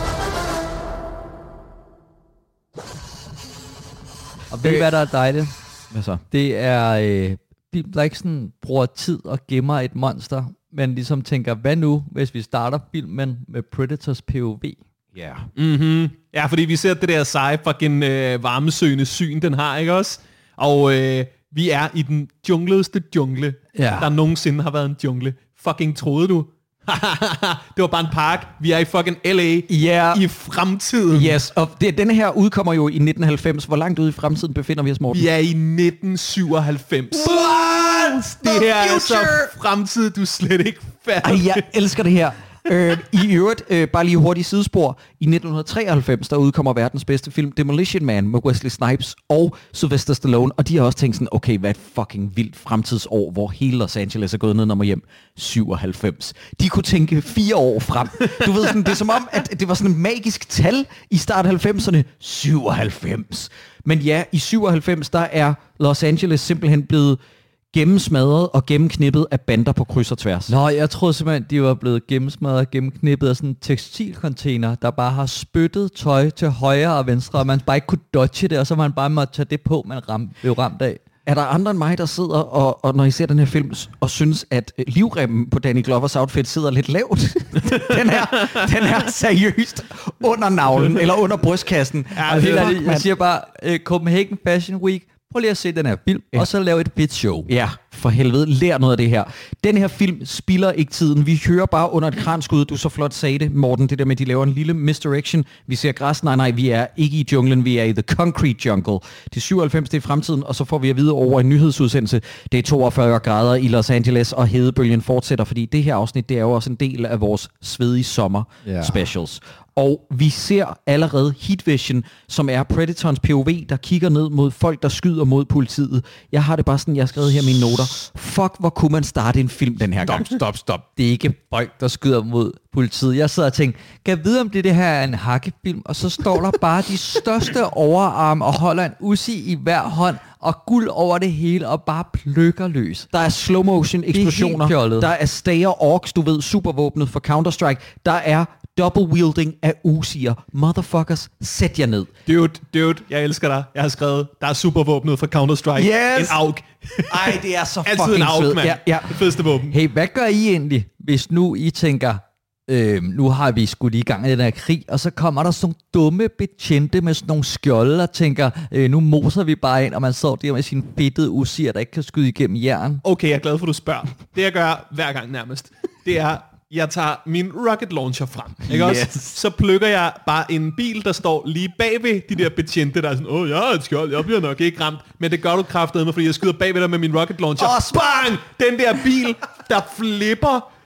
[SPEAKER 1] Og ved I, hvad der er dejligt?
[SPEAKER 2] Hvad så?
[SPEAKER 1] Det er øh, film, der ikke sådan bruger tid og gemmer et monster, men ligesom tænker, hvad nu, hvis vi starter filmen med Predators P O V?
[SPEAKER 2] Ja.
[SPEAKER 3] Yeah. Mm-hmm. Ja, fordi vi ser det der seje fucking øh, varmesøgende syn, den har, ikke også? Og øh, vi er i den jungledeste jungle, ja. der nogensinde har været en jungle. Fucking troede du? Det var bare en park. Vi er i fucking L A
[SPEAKER 2] yeah.
[SPEAKER 3] i fremtiden.
[SPEAKER 2] Yes, og det, denne her udkommer jo i nitten halvfems. Hvor langt ude i fremtiden befinder vi os, Morten?
[SPEAKER 3] Vi er i nitten syvoghalvfems.
[SPEAKER 2] What?
[SPEAKER 3] Det her er så fremtid, du slet ikke fatter.
[SPEAKER 2] Ej, jeg elsker det her. øh, I øvrigt, øh, bare lige hurtigt sidespor. I nitten treoghalvfems, der udkommer verdens bedste film, Demolition Man, med Wesley Snipes og Sylvester Stallone. Og de har også tænkt sådan, okay, hvad et fucking vildt fremtidsår, hvor hele Los Angeles er gået ned og hjem. syvoghalvfems. De kunne tænke fire år frem. Du ved, sådan, det er som om, at det var sådan et magisk tal i start halvfemserne. syvoghalvfems. Men ja, i syvoghalvfems, der er Los Angeles simpelthen blevet gennemsmadret og gennemknippet af bander på kryds og tværs.
[SPEAKER 1] Nå, jeg troede simpelthen, de var blevet gennemsmadret og gennemknippet af sådan en tekstilcontainer, der bare har spyttet tøj til højre og venstre, og man bare ikke kunne dodge det, og så man bare måtte tage det på, man ram, blev ramt af.
[SPEAKER 2] Er der andre end mig, der sidder, og, og når I ser den her film, og synes, at livremmen på Danny Glovers outfit sidder lidt lavt? den, er, den er seriøst under navlen, eller under brystkassen.
[SPEAKER 1] Ja, det er, jeg, jeg siger bare, uh, Copenhagen Fashion Week, prøv lige at se den her film, ja. og så lave et bit show.
[SPEAKER 2] Ja, for helvede, lær noget af det her. Den her film spilder ikke tiden. Vi hører bare under et kranskud, du så flot sagde det, Morten, det der med, at de laver en lille misdirection. Vi ser græs, nej, nej, vi er ikke i junglen, vi er i the concrete jungle. Det er syvoghalvfems, det er fremtiden, og så får vi at vide over en nyhedsudsendelse. Det er toogfyrre grader i Los Angeles, og hedebølgen fortsætter, fordi det her afsnit, det er jo også en del af vores svedige sommer yeah. specials. Og vi ser allerede Heat Vision, som er Predatorens P O V, der kigger ned mod folk, der skyder mod politiet. Jeg har det bare sådan, jeg har skrevet her mine noter. Fuck, hvor kunne man starte en film den her
[SPEAKER 1] stop,
[SPEAKER 2] gang?
[SPEAKER 1] Stop, stop, stop. Det er ikke folk, der skyder mod politiet. Jeg sidder og tænker, kan jeg vide, om det, det her er en hakkefilm? Og så står der bare de største overarm og holder en Uzi i hver hånd og guld over det hele og bare plukker løs.
[SPEAKER 2] Der er slow motion eksplosioner. Der er Stager Orks, du ved, supervåbnet for Counter-Strike. Der er double wielding af Uzi'er. Motherfuckers, sæt jer ned.
[SPEAKER 3] Dude, dude, jeg elsker dig. Jeg har skrevet, der er supervåbnet for Counter-Strike.
[SPEAKER 2] Yes!
[SPEAKER 3] En AUG.
[SPEAKER 2] Ej, det er så
[SPEAKER 3] altid
[SPEAKER 2] fucking
[SPEAKER 3] en AUG, mand.
[SPEAKER 2] Ja, ja.
[SPEAKER 3] Det fedeste våben.
[SPEAKER 1] Hey, hvad gør I egentlig, hvis nu I tænker, øh, nu har vi skudt i gang i den her krig, og så kommer der sådan nogle dumme betjente med sådan nogle skjolde og tænker, øh, nu moser vi bare ind, og man står der med sine fedtede Uzi'er, der ikke kan skyde igennem jern.
[SPEAKER 3] Okay, jeg er glad for, at du spørger. Det jeg gør hver gang nærmest, det er, jeg tager min rocket launcher frem, ikke yes. også? Så plukker jeg bare en bil, der står lige bagved de der betjente, der er sådan, åh, jeg har et skjold, jeg bliver nok ikke ramt. Men det gør du kraftedeme, fordi jeg skyder bagved dig med min rocket launcher.
[SPEAKER 2] Oh,
[SPEAKER 3] bang! Den der bil, der flipper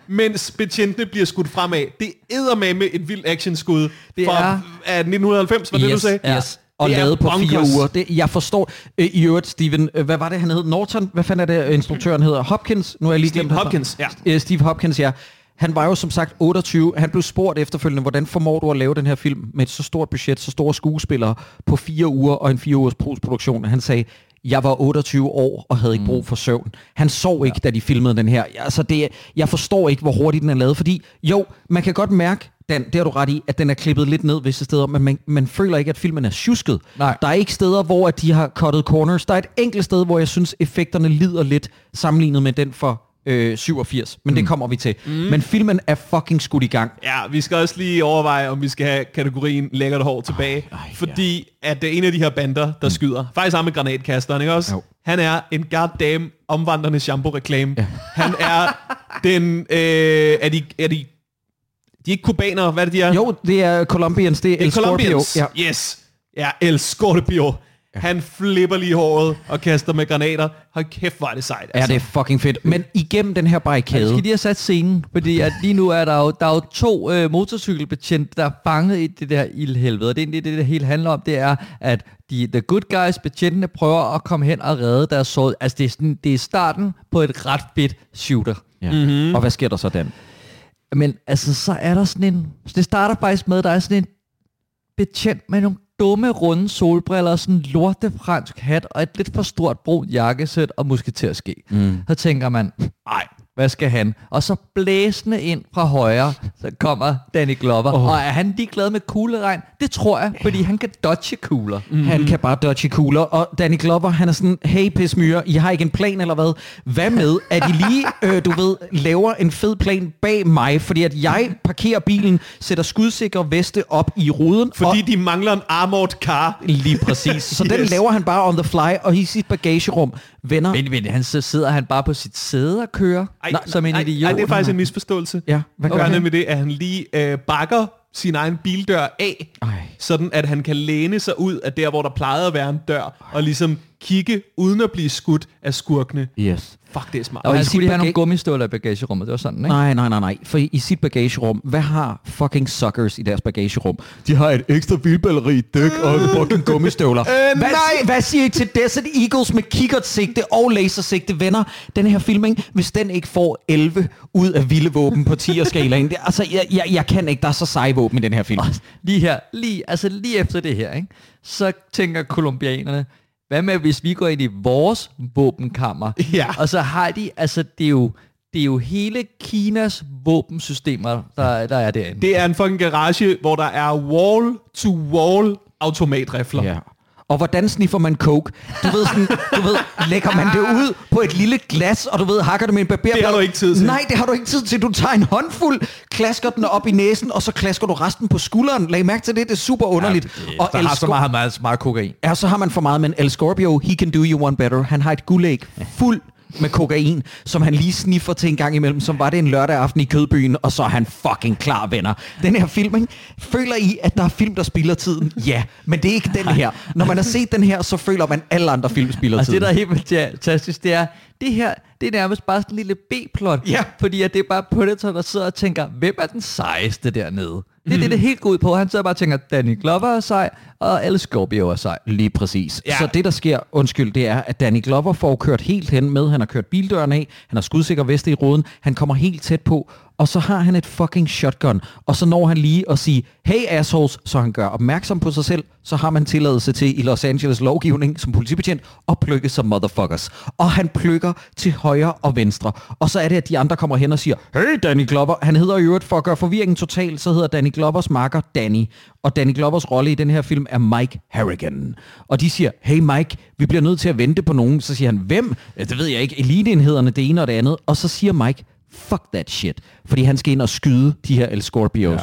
[SPEAKER 3] mens betjentene bliver skudt fremad. Det er eddermame et vildt actionskud
[SPEAKER 2] det
[SPEAKER 3] fra
[SPEAKER 2] er...
[SPEAKER 3] nitten halvfems, var yes, det, du sagde?
[SPEAKER 2] Yes. Og lavet på fire uger. Det, jeg forstår. Øh, I øvrigt, Steven, øh, hvad var det, han hed? Norton? Hvad fanden er det, instruktøren hedder? Hopkins? Nu er jeg lige
[SPEAKER 3] Steve
[SPEAKER 2] glemt.
[SPEAKER 3] Hopkins, ja.
[SPEAKER 2] Øh, Steve Hopkins, ja. Han var jo som sagt otteogtyve. Han blev spurgt efterfølgende, hvordan formår du at lave den her film med et så stort budget, så store skuespillere på fire uger og en fire ugers postproduktion. Han sagde, jeg var otteogtyve år og havde ikke brug for søvn. Han sov ikke, ja. da de filmede den her. Altså det, jeg forstår ikke, hvor hurtigt den er lavet, fordi jo, man kan godt mærke, Dan, det har du ret i, at den er klippet lidt ned visse steder, men man, man føler ikke, at filmen er tjusket. Nej. Der er ikke steder, hvor at de har cuttet corners. Der er et enkelt sted, hvor jeg synes, effekterne lider lidt sammenlignet med den for øh, syvogfirs, men mm. det kommer vi til. Mm. Men filmen er fucking skudt i gang.
[SPEAKER 3] Ja, vi skal også lige overveje, om vi skal have kategorien lækkert hår tilbage, oh, ej, fordi ja. at det er en af de her bander, der mm. skyder. Faktisk sammen med granatkasteren, ikke også? Jo. Han er en goddamn omvandrende shampoo-reklame. Ja. Han er den... Øh, er de... Er de De er ikke kubanere, hvad er det, de er?
[SPEAKER 2] Jo, det er Colombians, det er, det er El Scorpio.
[SPEAKER 3] Ja. Yes, ja, El Scorpio. Ja. Han flipper lige håret og kaster med granater. Hold kæft, hvor er det sejt. Altså.
[SPEAKER 2] Ja, det er fucking fedt. Men igennem den her barrikade...
[SPEAKER 1] Ja, skal lige have sat scenen, fordi at lige nu er der jo, der er jo to øh, motorcykelbetjente, der er fanget i det der ildhelvede. Og det er det, det, det hele handler om, det er, at de the good guys, betjentene, prøver at komme hen og redde deres sårede. Altså, det er, sådan, det er starten på et ret fedt shooter.
[SPEAKER 2] Ja. Mm-hmm. Og hvad sker der så, Dan?
[SPEAKER 1] Men altså, så er der sådan en... Det starter faktisk med, at der er sådan en betjent med nogle dumme, runde solbriller, sådan en lorte fransk hat og et lidt for stort brunt jakkesæt og musketerske. Mm. Så tænker man, nej, hvad skal han? Og så blæsende ind fra højre, så kommer Danny Glover. Oh. Og er han ligeglad med kugleregn? Det tror jeg, fordi han kan dodge kugler.
[SPEAKER 2] Mm-hmm. Han kan bare dodge kugler. Og Danny Glover, han er sådan, hey pismyre, I har ikke en plan eller hvad? Hvad med, at I lige, øh, du ved, laver en fed plan bag mig, fordi at jeg parkerer bilen, sætter skudsikre veste op i ruden.
[SPEAKER 3] Fordi de mangler en armored car.
[SPEAKER 2] Lige præcis. Så yes. Den laver han bare on the fly, og i sit bagagerum. Venner.
[SPEAKER 1] Men, men han, så sidder han bare på sit sæde og kører, ej, nej, som en
[SPEAKER 3] ej,
[SPEAKER 1] idiot.
[SPEAKER 3] Ej, det er faktisk en misforståelse.
[SPEAKER 2] Ja, hvad gør han?
[SPEAKER 3] med det, at han lige øh, bakker sin egen bildør af, ej. sådan at han kan læne sig ud af der, hvor der plejede at være en dør, ej. og ligesom kigge uden at blive skudt af skurkene.
[SPEAKER 2] Yes.
[SPEAKER 3] Fuck, det er smart.
[SPEAKER 1] Og, og han skulle lige have nogle gummistøvler i bagagerummet, det var sådan, ikke?
[SPEAKER 2] Nej, nej, nej, nej. For i, i sit bagagerum, hvad har fucking suckers i deres bagagerum? De har et ekstra bilbatteri, dæk og fucking gummistøvler. øh, hvad, nej! Hvad siger I til Desert Eagles med kikkertsigte og lasersigte, venner? Den her filming, hvis den ikke får elleve ud af vilde våben på ti-skalaen, det, altså, jeg, jeg, jeg kan ikke, der er så seje våben i den her film. Og
[SPEAKER 1] lige her, lige, altså lige efter det her, ikke? Så tænker kolumbianerne, hvad med, hvis vi går ind i vores våbenkammer, ja. og så har de, altså det er jo, det er jo hele Kinas våbensystemer, der, der er derinde.
[SPEAKER 3] Det er en fucking garage, hvor der er wall-to-wall automatrifler.
[SPEAKER 2] Ja. Og hvordan sniffer man coke? Du ved, sådan, du ved, lægger man det ud på et lille glas, og du ved, hakker det med en barberblad.
[SPEAKER 3] Det har du ikke tid til.
[SPEAKER 2] Nej, det har du ikke tid til. Du tager en håndfuld, klasker den op i næsen, og så klasker du resten på skulderen. Læg mærke til det, det er super underligt.
[SPEAKER 1] Ja, det, og der El har så meget, meget, meget kokain.
[SPEAKER 2] Ja, så har man for meget, men El Scorpio, he can do you one better. Han har et guldæg fuld med kokain, som han lige sniffer til en gang imellem, som var det en lørdag aften i Kødbyen, og så er han fucking klar, venner. Den her film, ikke? Føler I, at der er film, der spilder tiden? Ja, men det er ikke den her. Når man har set den her, så føler man, alle andre film spilder
[SPEAKER 1] altså,
[SPEAKER 2] tiden.
[SPEAKER 1] Det, der er helt fantastisk, det er, det her, det er nærmest bare sådan en lille B-plot,
[SPEAKER 2] ja.
[SPEAKER 1] fordi at det er bare Predator, der sidder og tænker, hvem er den sejeste dernede? Det er mm. det, det helt går ud på. Han sidder bare og tænker, Danny Glover er sej, og El Scorpio er sej.
[SPEAKER 2] Lige præcis. Ja. Så det, der sker, undskyld, det er, at Danny Glover får kørt helt hen med. Han har kørt bildøren af, han har skudsikker veste i ruden, han kommer helt tæt på, og så har han et fucking shotgun. Og så når han lige at sige, hey assholes, så han gør opmærksom på sig selv, så har man tilladelse til i Los Angeles lovgivning som politibetjent at plukke som motherfuckers. Og han plukker til højre og venstre. Og så er det, at de andre kommer hen og siger, hey Danny Glover, han hedder i øvrigt, for at gøre forvirringen total, så hedder Danny Glovers marker Danny. Og Danny Glovers rolle i den her film er Mike Harrigan. Og de siger, hey Mike, vi bliver nødt til at vente på nogen. Så siger han, hvem? Det ved jeg ikke. Eliteenhederne, det ene og det andet. Og så siger Mike, fuck that shit. Fordi han skal ind og skyde de her El Scorpios.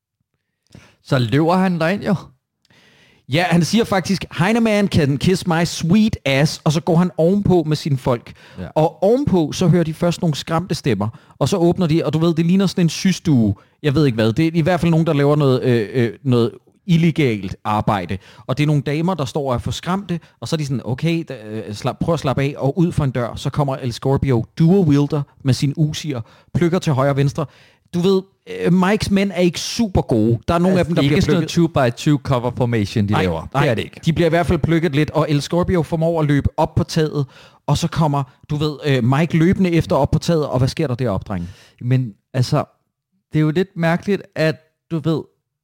[SPEAKER 2] Ja.
[SPEAKER 1] Så løber han derind jo.
[SPEAKER 2] Ja, han siger faktisk, Heinemann can kiss my sweet ass, og så går han ovenpå med sine folk. Ja. Og ovenpå, så hører de først nogle skræmte stemmer, og så åbner de, og du ved, det ligner sådan en systue. Jeg ved ikke hvad. Det er i hvert fald nogen, der laver noget, øh, øh, noget illegalt arbejde. Og det er nogle damer, der står og er for skræmte, og så er de sådan, okay, da, slap, prøv at slappe af, og ud fra en dør, så kommer El Scorpio dual wielder med sin Uzi'er, plukker til højre og venstre. Du ved, uh, Mikes mænd er ikke super gode. Der er nogle
[SPEAKER 1] altså,
[SPEAKER 2] af dem, der
[SPEAKER 1] bliver plukket.
[SPEAKER 2] Det er
[SPEAKER 1] ikke sådan to by to cover formation, de
[SPEAKER 2] nej,
[SPEAKER 1] laver.
[SPEAKER 2] Nej,
[SPEAKER 1] det er det ikke.
[SPEAKER 2] De bliver i hvert fald plukket lidt, og El Scorpio formår at løbe op på taget, og så kommer, du ved, uh, Mike løbende efter op på taget, og hvad sker der deroppe, drenge?
[SPEAKER 1] Men altså, det er jo lidt mærkeligt, at du ved,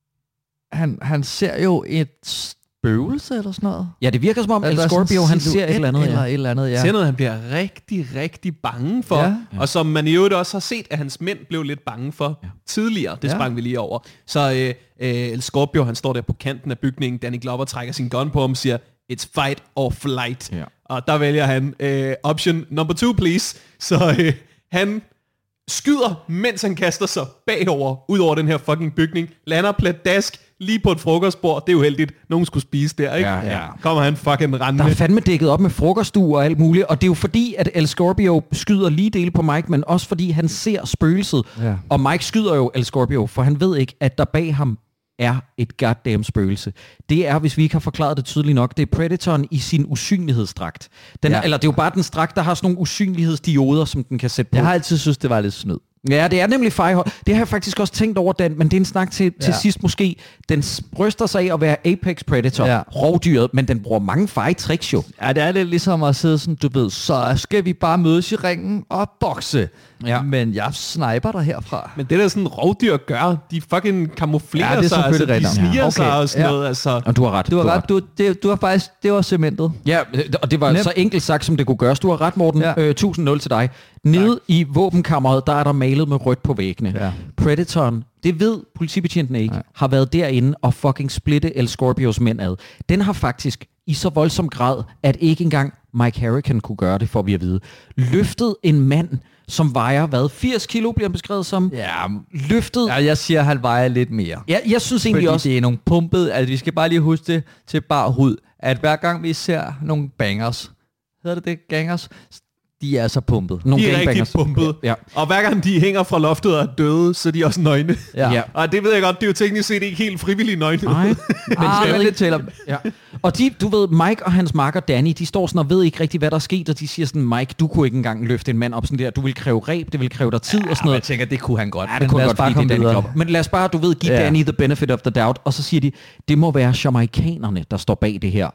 [SPEAKER 1] han, han ser jo et spøgelse eller sådan noget.
[SPEAKER 2] Ja, det virker som om, El Scorpio, han ser et eller andet.
[SPEAKER 1] Eller
[SPEAKER 2] ja.
[SPEAKER 1] et eller andet, ja.
[SPEAKER 3] Ser noget, han bliver rigtig, rigtig bange for. Ja. Og som man i øvrigt også har set, at hans mænd blev lidt bange for ja. tidligere. Det sprang ja. vi lige over. Så øh, øh, El Scorpio, han står der på kanten af bygningen. Danny Glover trækker sin gun på ham og siger, it's fight or flight. Ja. Og der vælger han øh, option number two, please. Så øh, han skyder, mens han kaster sig bagover, ud over den her fucking bygning, lander pladask lige på et frokostbord. Det er jo heldigt. Nogen skulle spise der, ikke?
[SPEAKER 2] Ja, ja.
[SPEAKER 3] Kommer han fucking rendende.
[SPEAKER 2] Der er fandme dækket op med frokoststuer og alt muligt, og det er jo fordi, at El Scorpio skyder lige dele på Mike, men også fordi han ser spøgelset. Ja. Og Mike skyder jo El Scorpio, for han ved ikke, at der bag ham er et goddamn spøgelse. Det er, hvis vi ikke har forklaret det tydeligt nok, det er Predatoren i sin usynlighedsdragt. Den, ja. Eller det er jo bare den dragt, der har sådan nogle usynlighedsdioder, som den kan sætte på.
[SPEAKER 1] Jeg har altid synes det var lidt snyd.
[SPEAKER 2] Ja, det er nemlig fejhold. Det har jeg faktisk også tænkt over, Dan, men det er en snak til, til ja. sidst måske. Den bryster sig af at være Apex Predator, ja. rovdyret, men den bruger mange feje tricks jo.
[SPEAKER 1] Ja, det er lidt ligesom at sidde sådan, du ved, så skal vi bare mødes i ringen og bokse. Ja. Men jeg sniper dig herfra.
[SPEAKER 3] Men det der sådan rovdyr gør, de fucking kamuflerer
[SPEAKER 1] ja,
[SPEAKER 3] sig, altså, de sniger
[SPEAKER 2] ja.
[SPEAKER 3] okay. sig og sådan
[SPEAKER 1] ja.
[SPEAKER 3] noget. Altså.
[SPEAKER 2] Og du har ret.
[SPEAKER 1] Du har
[SPEAKER 2] du
[SPEAKER 1] ret.
[SPEAKER 2] ret.
[SPEAKER 1] Du, det, du har faktisk, det var cementet.
[SPEAKER 2] Ja, og det var Nem. så enkelt sagt, som det kunne gøres. Du har ret, Morten. Ja. Øh, tusind nul til dig. Nede tak. i våbenkammeret, der er der malet med rødt på væggene. Ja. Predatoren, det ved politibetjenten ikke, ja. har været derinde og fucking splitte El Scorpios mænd ad. Den har faktisk i så voldsom grad, at ikke engang Mike Harrigan kunne gøre det, for vi at vide. Løftet en mand, som vejer, hvad, firs kilo bliver beskrevet som?
[SPEAKER 1] Ja,
[SPEAKER 2] løftet.
[SPEAKER 1] Ja, jeg siger, at han vejer lidt mere.
[SPEAKER 2] Ja, jeg synes egentlig
[SPEAKER 1] Fordi
[SPEAKER 2] også,
[SPEAKER 1] det er nogle pumpet, altså vi skal bare lige huske det til bar hud, at hver gang vi ser nogle bangers, hedder det det, gangers, de er så pumpet.
[SPEAKER 3] Nogle de er rigtig pumpet. Ja. Og hver gang de hænger fra loftet og er døde, så er de også nøgne. Ja. Ja. Og det ved jeg godt, det er jo teknisk set ikke helt frivillige nøgne.
[SPEAKER 2] Nej, men
[SPEAKER 1] ah, det tæller.
[SPEAKER 2] Ja. Og de, du ved, Mike og hans makker Danny, de står sådan og ved ikke rigtig, hvad der er sket, og de siger sådan, Mike, du kunne ikke engang løfte en mand op sådan der, du vil kræve reb, det vil kræve dig tid ja, og sådan noget.
[SPEAKER 1] Jeg tænker, det kunne han godt.
[SPEAKER 2] Ja, det kunne han godt, fordi det er Danny. Men lad os bare, du ved, give ja. Danny the benefit of the doubt, og så siger de, det må være jamaikanerne, der står bag det her.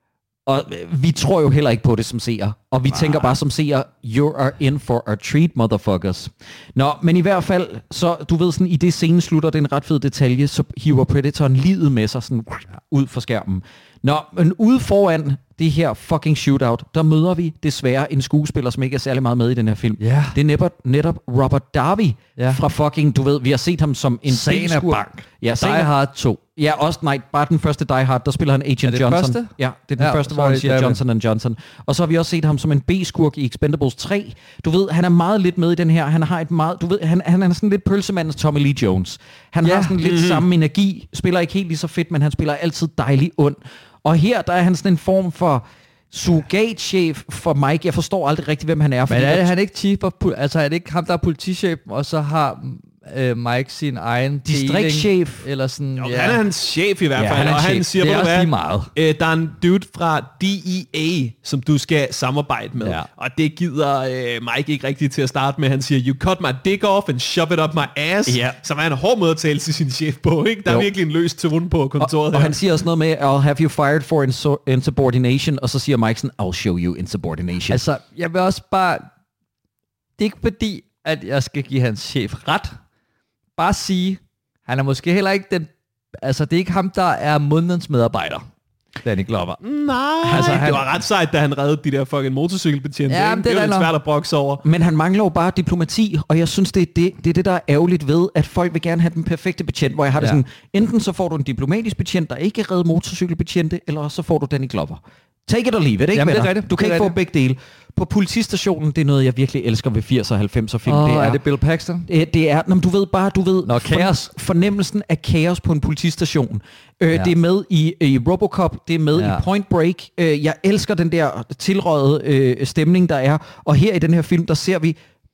[SPEAKER 2] Og vi tror jo heller ikke på det som seer. Og vi Nej. tænker bare som seer, you are in for a treat, motherfuckers. Nå, men i hvert fald, så du ved sådan, i det scene slutter, det er en ret fed detalje, så hiver Predatoren livet med sig sådan ud fra skærmen. Nå, men ude foran det her fucking shootout, der møder vi desværre en skuespiller, som ikke er særlig meget med i den her film.
[SPEAKER 1] Yeah.
[SPEAKER 2] Det er netop, netop Robert Darby
[SPEAKER 1] yeah.
[SPEAKER 2] fra fucking, du ved, vi har set ham som en
[SPEAKER 1] B-skurk.
[SPEAKER 2] Ja,
[SPEAKER 1] Die Hard to.
[SPEAKER 2] Ja, også, nej, bare den første Die Hard, der spiller han Agent
[SPEAKER 1] er det
[SPEAKER 2] Johnson.
[SPEAKER 1] Første?
[SPEAKER 2] Ja, det er den
[SPEAKER 1] ja,
[SPEAKER 2] første, hvor han siger Johnson and Johnson. Og så har vi også set ham som en B-skurk i Expendables tre. Du ved, han er meget lidt med i den her. Han har et meget, du ved, han, han er sådan lidt pølsemandens Tommy Lee Jones. Han ja. har sådan lidt mm-hmm. samme energi, spiller ikke helt lige så fedt, men han spiller altid dejlig ond. Og her, der er han sådan en form for surrogatchef for Mike. Jeg forstår aldrig rigtigt, hvem han er.
[SPEAKER 1] Men er det, han ikke chief of, altså er det ikke ham, der er politichef, og så har øh, Mike sin egen
[SPEAKER 2] distriktschef
[SPEAKER 1] eller sådan?
[SPEAKER 3] Jo,
[SPEAKER 1] ja.
[SPEAKER 3] Han er hans chef i hvert fald,
[SPEAKER 1] ja,
[SPEAKER 3] og han
[SPEAKER 1] chef.
[SPEAKER 3] siger,
[SPEAKER 1] det er
[SPEAKER 3] også
[SPEAKER 1] lige meget.
[SPEAKER 3] Øh, der er en dude fra D E A, som du skal samarbejde med, ja. og det gider øh, Mike ikke rigtigt til at starte med. Han siger, you cut my dick off and shove it up my ass,
[SPEAKER 2] ja.
[SPEAKER 3] som er en hård måde at tale til sin chef på, ikke? Der jo. er virkelig en løs tone på kontoret
[SPEAKER 2] og,
[SPEAKER 3] her.
[SPEAKER 2] Og han siger også noget med, I'll have you fired for insubordination, og så siger Mike sådan, I'll show you insubordination.
[SPEAKER 1] Altså, jeg vil også bare, det er ikke fordi, at jeg skal give hans chef ret. Bare sige, han er måske heller ikke den, altså det er ikke ham, der er månedens medarbejder, Danny Glover.
[SPEAKER 3] Nej, altså, han, det var ret sejt, da han reddede de der fucking motorcykelbetjente.
[SPEAKER 1] Ja, det,
[SPEAKER 3] det er
[SPEAKER 1] lidt
[SPEAKER 3] svært at brokse over.
[SPEAKER 2] Men han mangler jo bare diplomati, og jeg synes, det er det, det, er det der er ærgerligt ved, at folk vil gerne have den perfekte betjent, hvor jeg har det ja. sådan, enten så får du en diplomatisk betjent, der ikke redder motorcykelbetjente, eller så får du Danny Glover. Take it or leave it, ikke?
[SPEAKER 1] Jamen, det er rigtigt.
[SPEAKER 2] Du kan
[SPEAKER 1] det
[SPEAKER 2] ikke få begge dele. På politistationen, det er noget, jeg virkelig elsker ved firs og halvfems film.
[SPEAKER 1] Oh,
[SPEAKER 2] det er,
[SPEAKER 1] er det Bill Paxton?
[SPEAKER 2] Det, det er, når du ved bare, du ved...
[SPEAKER 1] Nå, kaos.
[SPEAKER 2] Fornemmelsen af kaos på en politistation. Øh, ja. Det er med i, i Robocop, det er med ja. i Point Break. Øh, jeg elsker den der tilrøjede øh, stemning, der er. Og her i den her film, der ser vi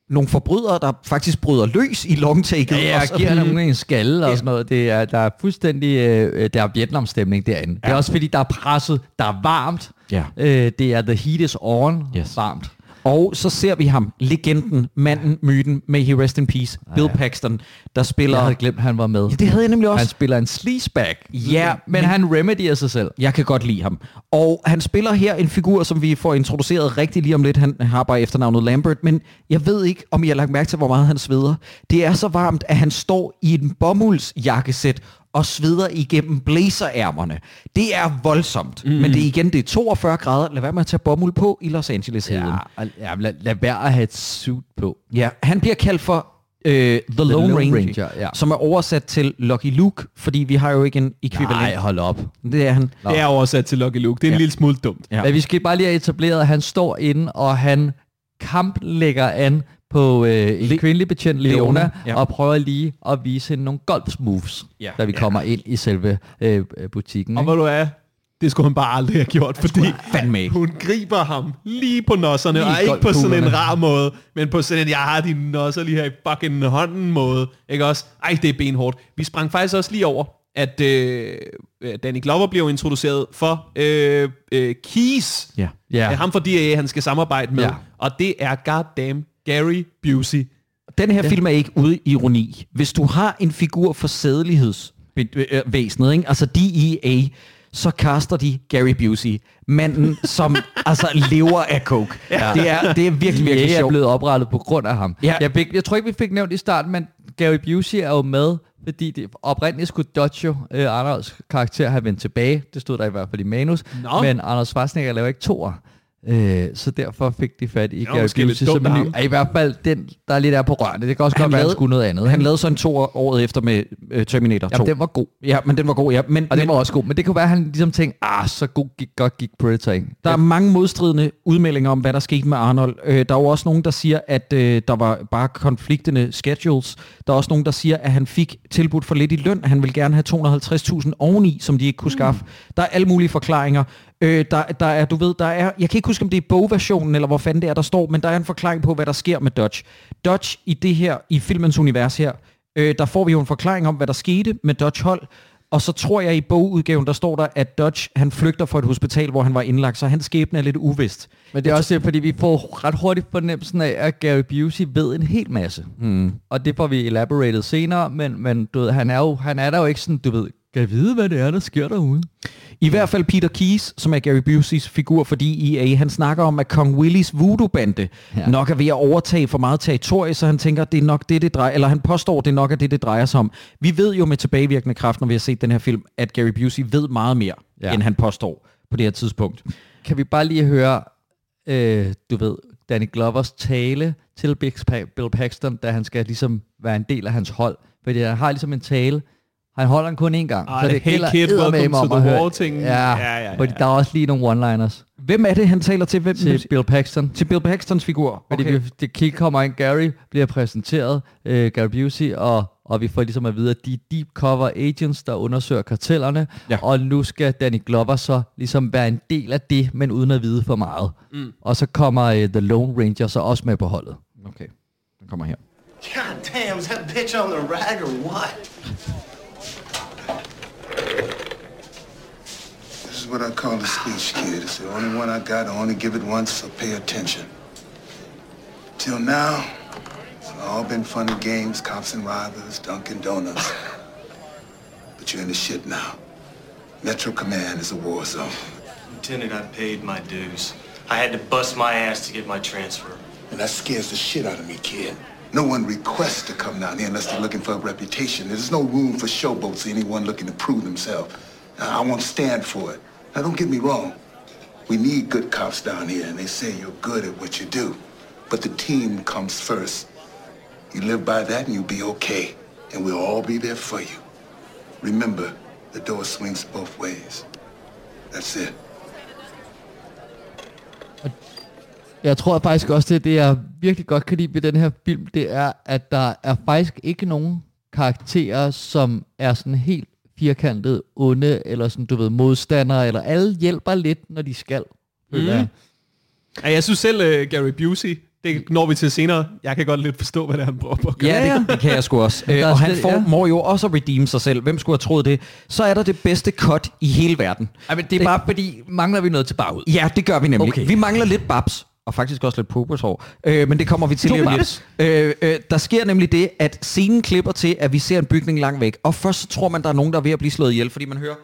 [SPEAKER 2] nogle forbrydere, der faktisk bryder løs i longtaket.
[SPEAKER 1] Ja, jeg giver dem en skalle og sådan noget. Det er, der er fuldstændig øh, der er Vietnam-stemning derinde. Ja. Det er også fordi, der er presset, der er varmt.
[SPEAKER 2] Ja.
[SPEAKER 1] Øh, det er the heat is on,
[SPEAKER 2] yes.
[SPEAKER 1] varmt.
[SPEAKER 2] Og så ser vi ham, legenden, manden, myten, may he rest in peace, Bill ja. Paxton, der spiller...
[SPEAKER 1] Jeg havde glemt, han var med.
[SPEAKER 2] Ja, det havde jeg nemlig også.
[SPEAKER 1] Han spiller en sleazebag.
[SPEAKER 2] Ja,
[SPEAKER 1] men, men han remedier sig selv.
[SPEAKER 2] Jeg kan godt lide ham. Og han spiller her en figur, som vi får introduceret rigtig lige om lidt. Han har bare efternavnet Lambert, men jeg ved ikke, om I har lagt mærke til, hvor meget han sveder. Det er så varmt, at han står i en bomuldsjakkesæt og sveder igennem blazerærmerne. Det er voldsomt. Mm. Men det er igen, det er toogfyrre grader. Lad være med at tage bomuld på i Los Angeles-heden.
[SPEAKER 1] Ja, ja lad, lad være at have et suit på.
[SPEAKER 2] Ja, han bliver kaldt for øh, The, The Lone, Lone Ranger, Ranger ja. Som er oversat til Lucky Luke, fordi vi har jo ikke en ekvivalent.
[SPEAKER 1] Nej, hold op.
[SPEAKER 2] Det er han.
[SPEAKER 3] Nå. Det er oversat til Lucky Luke. Det er en ja. lille smule dumt.
[SPEAKER 1] Ja. Men vi skal bare lige have etableret, at han står inde, og han kamplægger an på øh, en Le- kvindelig betjent, Leona, Leona ja. og prøver lige at vise hende nogle golfsmoves, ja. da vi ja. kommer ind i selve øh, butikken.
[SPEAKER 3] Og hvad du er, det skulle han bare aldrig have gjort, fordi
[SPEAKER 2] fandme.
[SPEAKER 3] hun griber ham lige på nosserne, lige og ikke på sådan en rar måde, men på sådan en, jeg har dine nosser lige her i fucking hånden måde, ikke også? Ej, det er benhårdt. Vi sprang faktisk også lige over, at øh, Danny Glover bliver introduceret for øh, øh, Keys,
[SPEAKER 2] ja.
[SPEAKER 3] Ja. ham for D A A, han skal samarbejde med, ja. og det er goddamn Gary Busey.
[SPEAKER 2] Den her ja. film er ikke ude i ironi. Hvis du har en figur for sædelighedsvæsenet, ikke? Altså D E A, så kaster de Gary Busey, manden, som altså lever af coke. Ja. Det, er, det er virkelig, virkelig
[SPEAKER 1] sjovt.
[SPEAKER 2] Jeg
[SPEAKER 1] er blevet oprettet på grund af ham.
[SPEAKER 2] Ja.
[SPEAKER 1] Jeg, fik, jeg tror ikke, vi fik nævnt i starten, men Gary Busey er jo med, fordi det oprindeligt skulle Dodge, øh, Arnolds karakter, have vendt tilbage. Det stod der i hvert fald i manus. No. Men Arnold Schwarzenegger laver ikke toer. Øh, så derfor fik de fat i Gary Busey som en ny. I hvert fald den, der er lidt der på rørene. Det kan også godt være, at han skulle noget andet.
[SPEAKER 2] Han lavede så en toer året efter med uh, Terminator to.
[SPEAKER 1] Ja, den var god.
[SPEAKER 2] Ja, men den var god, ja. Men,
[SPEAKER 1] og
[SPEAKER 2] men,
[SPEAKER 1] den var også god. Men det kunne være, at han ligesom tænkte, ah, så god gik, godt gik Predator ikke.
[SPEAKER 2] Der er mange modstridende udmeldinger om, hvad der skete med Arnold. Uh, der er jo også nogen, der siger, at uh, der var bare konfliktende schedules. Der er også nogen, der siger, at han fik tilbudt for lidt i løn. Han ville gerne have to hundrede og halvtreds tusind oveni, som de ikke kunne skaffe. Mm. Der er alle mulige forklaringer. Øh, der, der er, du ved, der er, jeg kan ikke huske, om det er bogversionen, eller hvor fanden det er, der står, men der er en forklaring på, hvad der sker med Dodge. Dodge i det her, i filmens univers her, øh, der får vi jo en forklaring om, hvad der skete med Dodge hold, og så tror jeg i bogudgaven, der står der, at Dodge, han flygter fra et hospital, hvor han var indlagt, så hans skæbne er lidt uvist.
[SPEAKER 1] Men det er også det, fordi vi får ret hurtigt fornemmelsen af, at Gary Busey ved en hel masse.
[SPEAKER 2] Mm.
[SPEAKER 1] Og det får vi elaborated senere, men, men du ved, han er jo, han er der jo ikke sådan, du ved, kan vide, hvad det er, der sker derude.
[SPEAKER 2] I hvert fald Peter Keys, som er Gary Buseys figur for D E A, han snakker om, at Kong Willys voodoo-bande ja. nok er ved at overtage for meget territorie, så han tænker, det er nok det, det drejer, eller han påstår, det er nok er det, det drejer sig om. Vi ved jo med tilbagevirkende kraft, når vi har set den her film, at Gary Busey ved meget mere, ja. end han påstår på det her tidspunkt.
[SPEAKER 1] Kan vi bare lige høre, øh, du ved, Danny Glovers tale til Bill Paxton, da han skal ligesom være en del af hans hold, fordi han har ligesom en tale. Han holder den kun én gang.
[SPEAKER 3] Ah, så det gælder hey kid, welcome to the war ting.
[SPEAKER 1] Ja, ja, ja, ja. Fordi der er også lige nogle one-liners.
[SPEAKER 2] Hvem er det, han taler til? Hvem?
[SPEAKER 1] Til Bill Paxton.
[SPEAKER 2] Til Bill Paxtons figur.
[SPEAKER 1] Fordi okay. vi, det kig kommer ind, Gary bliver præsenteret, uh, Gary Busey, og, og vi får ligesom at vide, at de er deep cover agents, der undersøger kartellerne, ja. og nu skal Danny Glover så ligesom være en del af det, men uden at vide for meget. Mm. Og så kommer uh, The Lone Ranger så også med på holdet.
[SPEAKER 2] Okay, den kommer her.
[SPEAKER 8] God damn, is that bitch on the rag or what?
[SPEAKER 9] This is what I call a speech, kid. It's the only one I got. I only give it once, so pay attention. Till now, it's all been fun and games, cops and robbers, Dunkin' Donuts. But you're in the shit now. Metro Command is a war zone.
[SPEAKER 8] Lieutenant, I paid my dues. I had to bust my ass to get my transfer.
[SPEAKER 9] And that scares the shit out of me, kid. No one requests to come down here unless they're looking for a reputation. There's no room for showboats or anyone looking to prove themselves. I won't stand for it. Now, don't get me wrong. We need good cops down here, and they say you're good at what you do. But the team comes first. You live by that, and you'll be okay. And we'll all be there for you. Remember, the door swings both ways. That's it.
[SPEAKER 1] Jeg tror faktisk også, det, det jeg virkelig godt kan lide ved den her film, det er, at der er faktisk ikke nogen karakterer, som er sådan helt firkantet onde, eller sådan, du ved, modstandere, eller alle hjælper lidt, når de skal.
[SPEAKER 3] Mm. Ja, jeg synes selv, uh, Gary Busey det når vi til senere. Jeg kan godt lidt forstå, hvad det er, han prøver på at gøre.
[SPEAKER 2] Ja, det, det kan jeg sgu også. øh, og han får, ja. må jo også redeem sig selv. Hvem skulle have troet det? Så er der det bedste cut i hele verden.
[SPEAKER 1] Ej, men det er bare fordi, mangler vi noget til bagud?
[SPEAKER 2] Ja, det gør vi nemlig.
[SPEAKER 1] Okay.
[SPEAKER 2] Vi mangler lidt babs. Og faktisk også lidt pubeshår. Øh, men det kommer vi til lige om lidt. Øh, øh, der sker nemlig det, at scenen klipper til, at vi ser en bygning langt væk. Og først så tror man, der er nogen, der er ved at blive slået ihjel, fordi man hører...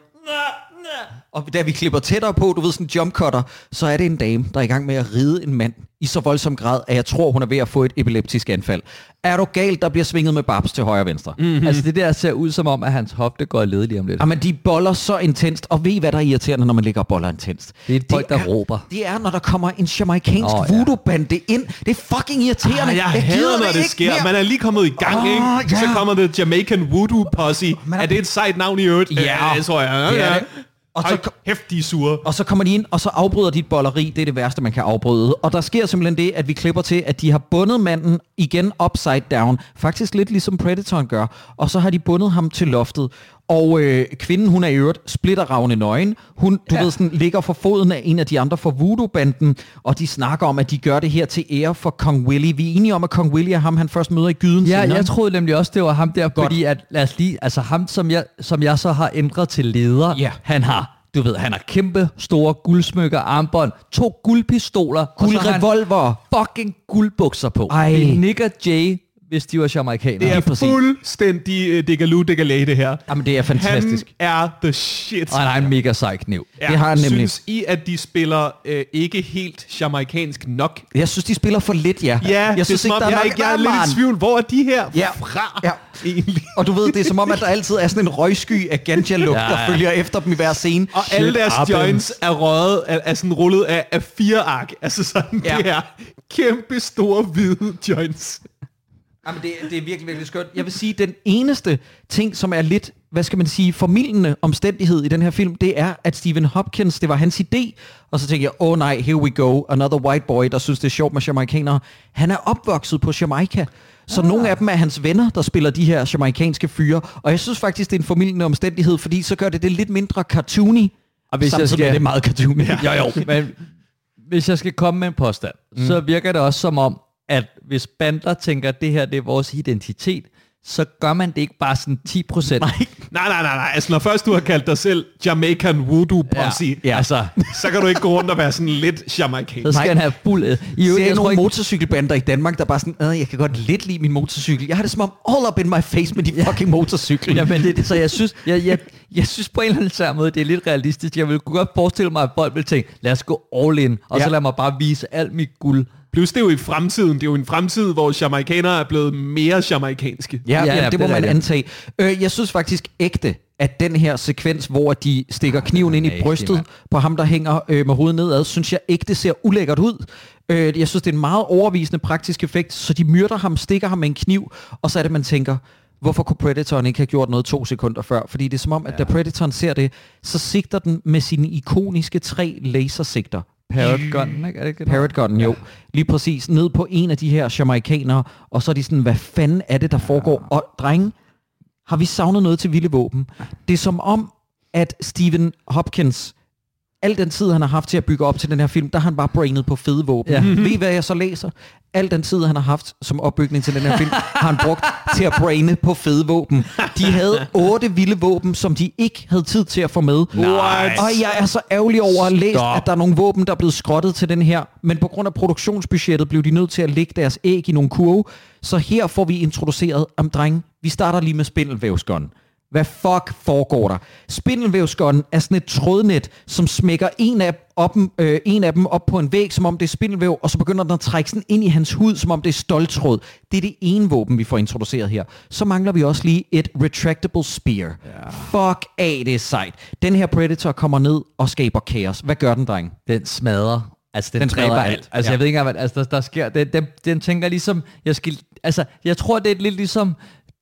[SPEAKER 2] Og da vi klipper tættere på, du ved, sådan en jump cutter, så er det en dame, der er i gang med at ride en mand i så voldsom grad, at jeg tror, hun er ved at få et epileptisk anfald. Er du galt, der bliver svinget med babs til højre og venstre?
[SPEAKER 1] Mm-hmm. Altså det der ser ud som om, at hans hofte går led lige om lidt.
[SPEAKER 2] Jamen de boller så intenst, og ved I, hvad der er irriterende, når man ligger og boller intenst?
[SPEAKER 1] Det er et folk, der
[SPEAKER 2] er,
[SPEAKER 1] råber.
[SPEAKER 2] Det er, når der kommer en jamaikansk
[SPEAKER 1] oh, ja.
[SPEAKER 2] voodoo-bande ind. Det er fucking irriterende.
[SPEAKER 3] Ah, jeg jeg hader, når det sker. Mere. Man er lige kommet i gang, oh, ikke? Ja. Så kommer det Jamaican Voodoo Posse. Er, er det et sejt navn i øvrigt?
[SPEAKER 2] Ja,
[SPEAKER 3] det tror jeg.
[SPEAKER 2] Ja, det.
[SPEAKER 3] Og så hæftige sure.
[SPEAKER 2] Og så kommer de ind, og så afbryder dit bolleri. Det er det værste, man kan afbryde. Og der sker simpelthen det, at vi klipper til, at de har bundet manden igen upside down. Faktisk lidt ligesom Predatoren gør. Og så har de bundet ham til loftet. Og øh, kvinden, hun er i øvrigt splitterravne nøgen. Hun, du ja. ved, sådan, ligger for foden af en af de andre fra Voodoo-banden. Og de snakker om, at de gør det her til ære for Kong Willie. Vi er enige om, at Kong Willie er ham, han først møder i gyden.
[SPEAKER 1] Ja,
[SPEAKER 2] senere.
[SPEAKER 1] jeg troede nemlig også, det var ham der, Godt. fordi at, lad os lige, altså ham, som jeg, som jeg så har ændret til leder,
[SPEAKER 2] ja.
[SPEAKER 1] han har... Du ved, han har kæmpe store guldsmykker, armbånd, to guldpistoler,
[SPEAKER 2] guldrevolver,
[SPEAKER 1] fucking guldbukser på.
[SPEAKER 2] Ej.
[SPEAKER 1] Det er Nick og Jay, hvis de var jamaikanere.
[SPEAKER 3] Det er fuldstændig uh, Digaloo Digalay, det her.
[SPEAKER 2] Jamen, det er fantastisk.
[SPEAKER 3] Han er the shit.
[SPEAKER 1] Og han har en mega sej kniv.
[SPEAKER 2] Ja, det har han nemlig.
[SPEAKER 3] Synes I, at de spiller uh, ikke helt jamaikansk nok?
[SPEAKER 2] Jeg synes, de spiller for lidt, ja.
[SPEAKER 3] Ja,
[SPEAKER 2] jeg
[SPEAKER 3] det
[SPEAKER 2] synes
[SPEAKER 3] er
[SPEAKER 2] ikke,
[SPEAKER 3] som
[SPEAKER 2] der
[SPEAKER 3] om,
[SPEAKER 2] er
[SPEAKER 3] jeg,
[SPEAKER 2] nok,
[SPEAKER 3] jeg er lidt i tvivl. Hvor er de her
[SPEAKER 2] ja.
[SPEAKER 3] fra?
[SPEAKER 2] Ja.
[SPEAKER 3] Egentlig.
[SPEAKER 2] Og du ved, det er som om, at der altid er sådan en røgsky af ganja-lugt, ja, ja. der følger efter dem i hver scene.
[SPEAKER 3] Og Shit alle deres joints er røget, er, er sådan rullet af, af fire ark. Altså sådan, ja. det er kæmpe store hvide joints.
[SPEAKER 2] Jamen, det, det er virkelig, virkelig skønt. Jeg vil sige, den eneste ting, som er lidt, hvad skal man sige, formildende omstændighed i den her film, det er, at Stephen Hopkins, det var hans idé, og så tænkte jeg, oh nej, here we go, another white boy, der synes, det er sjovt med jamaikanere. Han er opvokset på Jamaica, så ah. nogle af dem er hans venner, der spiller de her jamaikanske fyre, og jeg synes faktisk, det er en formildende omstændighed, fordi så gør det det lidt mindre cartoony, og hvis samtidig jeg skal... med det er meget cartoony.
[SPEAKER 1] Ja. Jo, jo, men hvis jeg skal komme med en påstand, mm. så virker det også som om, at hvis bander tænker, at det her det er vores identitet, så gør man det ikke bare sådan ti procent.
[SPEAKER 3] Nej, nej, nej, nej. Altså, når først du har kaldt dig selv Jamaican Voodoo Posse, ja, ja. Altså, så kan du ikke gå rundt og være sådan lidt jamaikansk.
[SPEAKER 1] Så skal han have fuld...
[SPEAKER 2] I øvrigt, jeg nogle ikke... motorcykelbander i Danmark, der bare sådan, øh, jeg kan godt lidt lide min motorcykel. Jeg har det som om all up in my face med de ja. fucking motorcykler.
[SPEAKER 1] Ja, men det, så jeg synes, jeg, jeg, jeg synes på en eller anden måde, det er lidt realistisk. Jeg vil godt forestille mig, at folk vil tænke, lad os gå all in, og ja. så lad mig bare vise alt mit guld.
[SPEAKER 3] Plus det er jo i fremtiden. Det er jo en fremtid, hvor jamaikanere er blevet mere jamaikanske.
[SPEAKER 2] Ja, ja, ja, det må man antage. Øh, jeg synes faktisk ægte, at den her sekvens, hvor de stikker kniven ind i brystet man. på ham, der hænger øh, med hovedet nedad, synes jeg ægte ser ulækkert ud. Øh, jeg synes, det er en meget overvisende praktisk effekt, så de myrder ham, stikker ham med en kniv, og så er det, man tænker, hvorfor kunne Predatoren ikke have gjort noget to sekunder før? Fordi det er som om, at ja. da Predatoren ser det, så sigter den med sine ikoniske tre lasersigter.
[SPEAKER 1] Parrot Gun, ikke? Er det ikke
[SPEAKER 2] Parrot Gun, jo. Lige præcis. Ned på en af de her jamaikanere, og så er de sådan, hvad fanden er det, der foregår? Og drenge, har vi savnet noget til vilde våben? Det er som om, at Stephen Hopkins, al den tid, han har haft til at bygge op til den her film, der har han bare brainet på fede våben. Ja. Ved I, hvad jeg så læser? Al den tid, han har haft som opbygning til den her film, har han brugt til at braine på fede våben. De havde otte vilde våben, som de ikke havde tid til at få med.
[SPEAKER 3] Nice.
[SPEAKER 2] Og jeg er så ærgerlig over at læse, at der er nogle våben, der er blevet skrottet til den her. Men på grund af produktionsbudgettet blev de nødt til at lægge deres æg i nogle kurve. Så her får vi introduceret, om drenge, vi starter lige med spindelvævsgun. Hvad fuck foregår der? Spindelvævsgun er sådan et trådnet, som smækker en af, op, øh, en af dem op på en væg, som om det er spindelvæv, og så begynder den at trække sådan ind i hans hud, som om det er ståltråd. Det er det ene våben, vi får introduceret her. Så mangler vi også lige et retractable spear. Ja. Fuck af, det er sejt. Den her Predator kommer ned og skaber kaos. Hvad gør den, dreng?
[SPEAKER 1] Den smadrer. Altså, den,
[SPEAKER 2] den
[SPEAKER 1] dræber alt.
[SPEAKER 2] alt.
[SPEAKER 1] Altså, ja. jeg ved ikke engang, hvad altså, der, der sker. Den, den, den tænker ligesom, jeg skal, altså, jeg tror, det er lidt ligesom,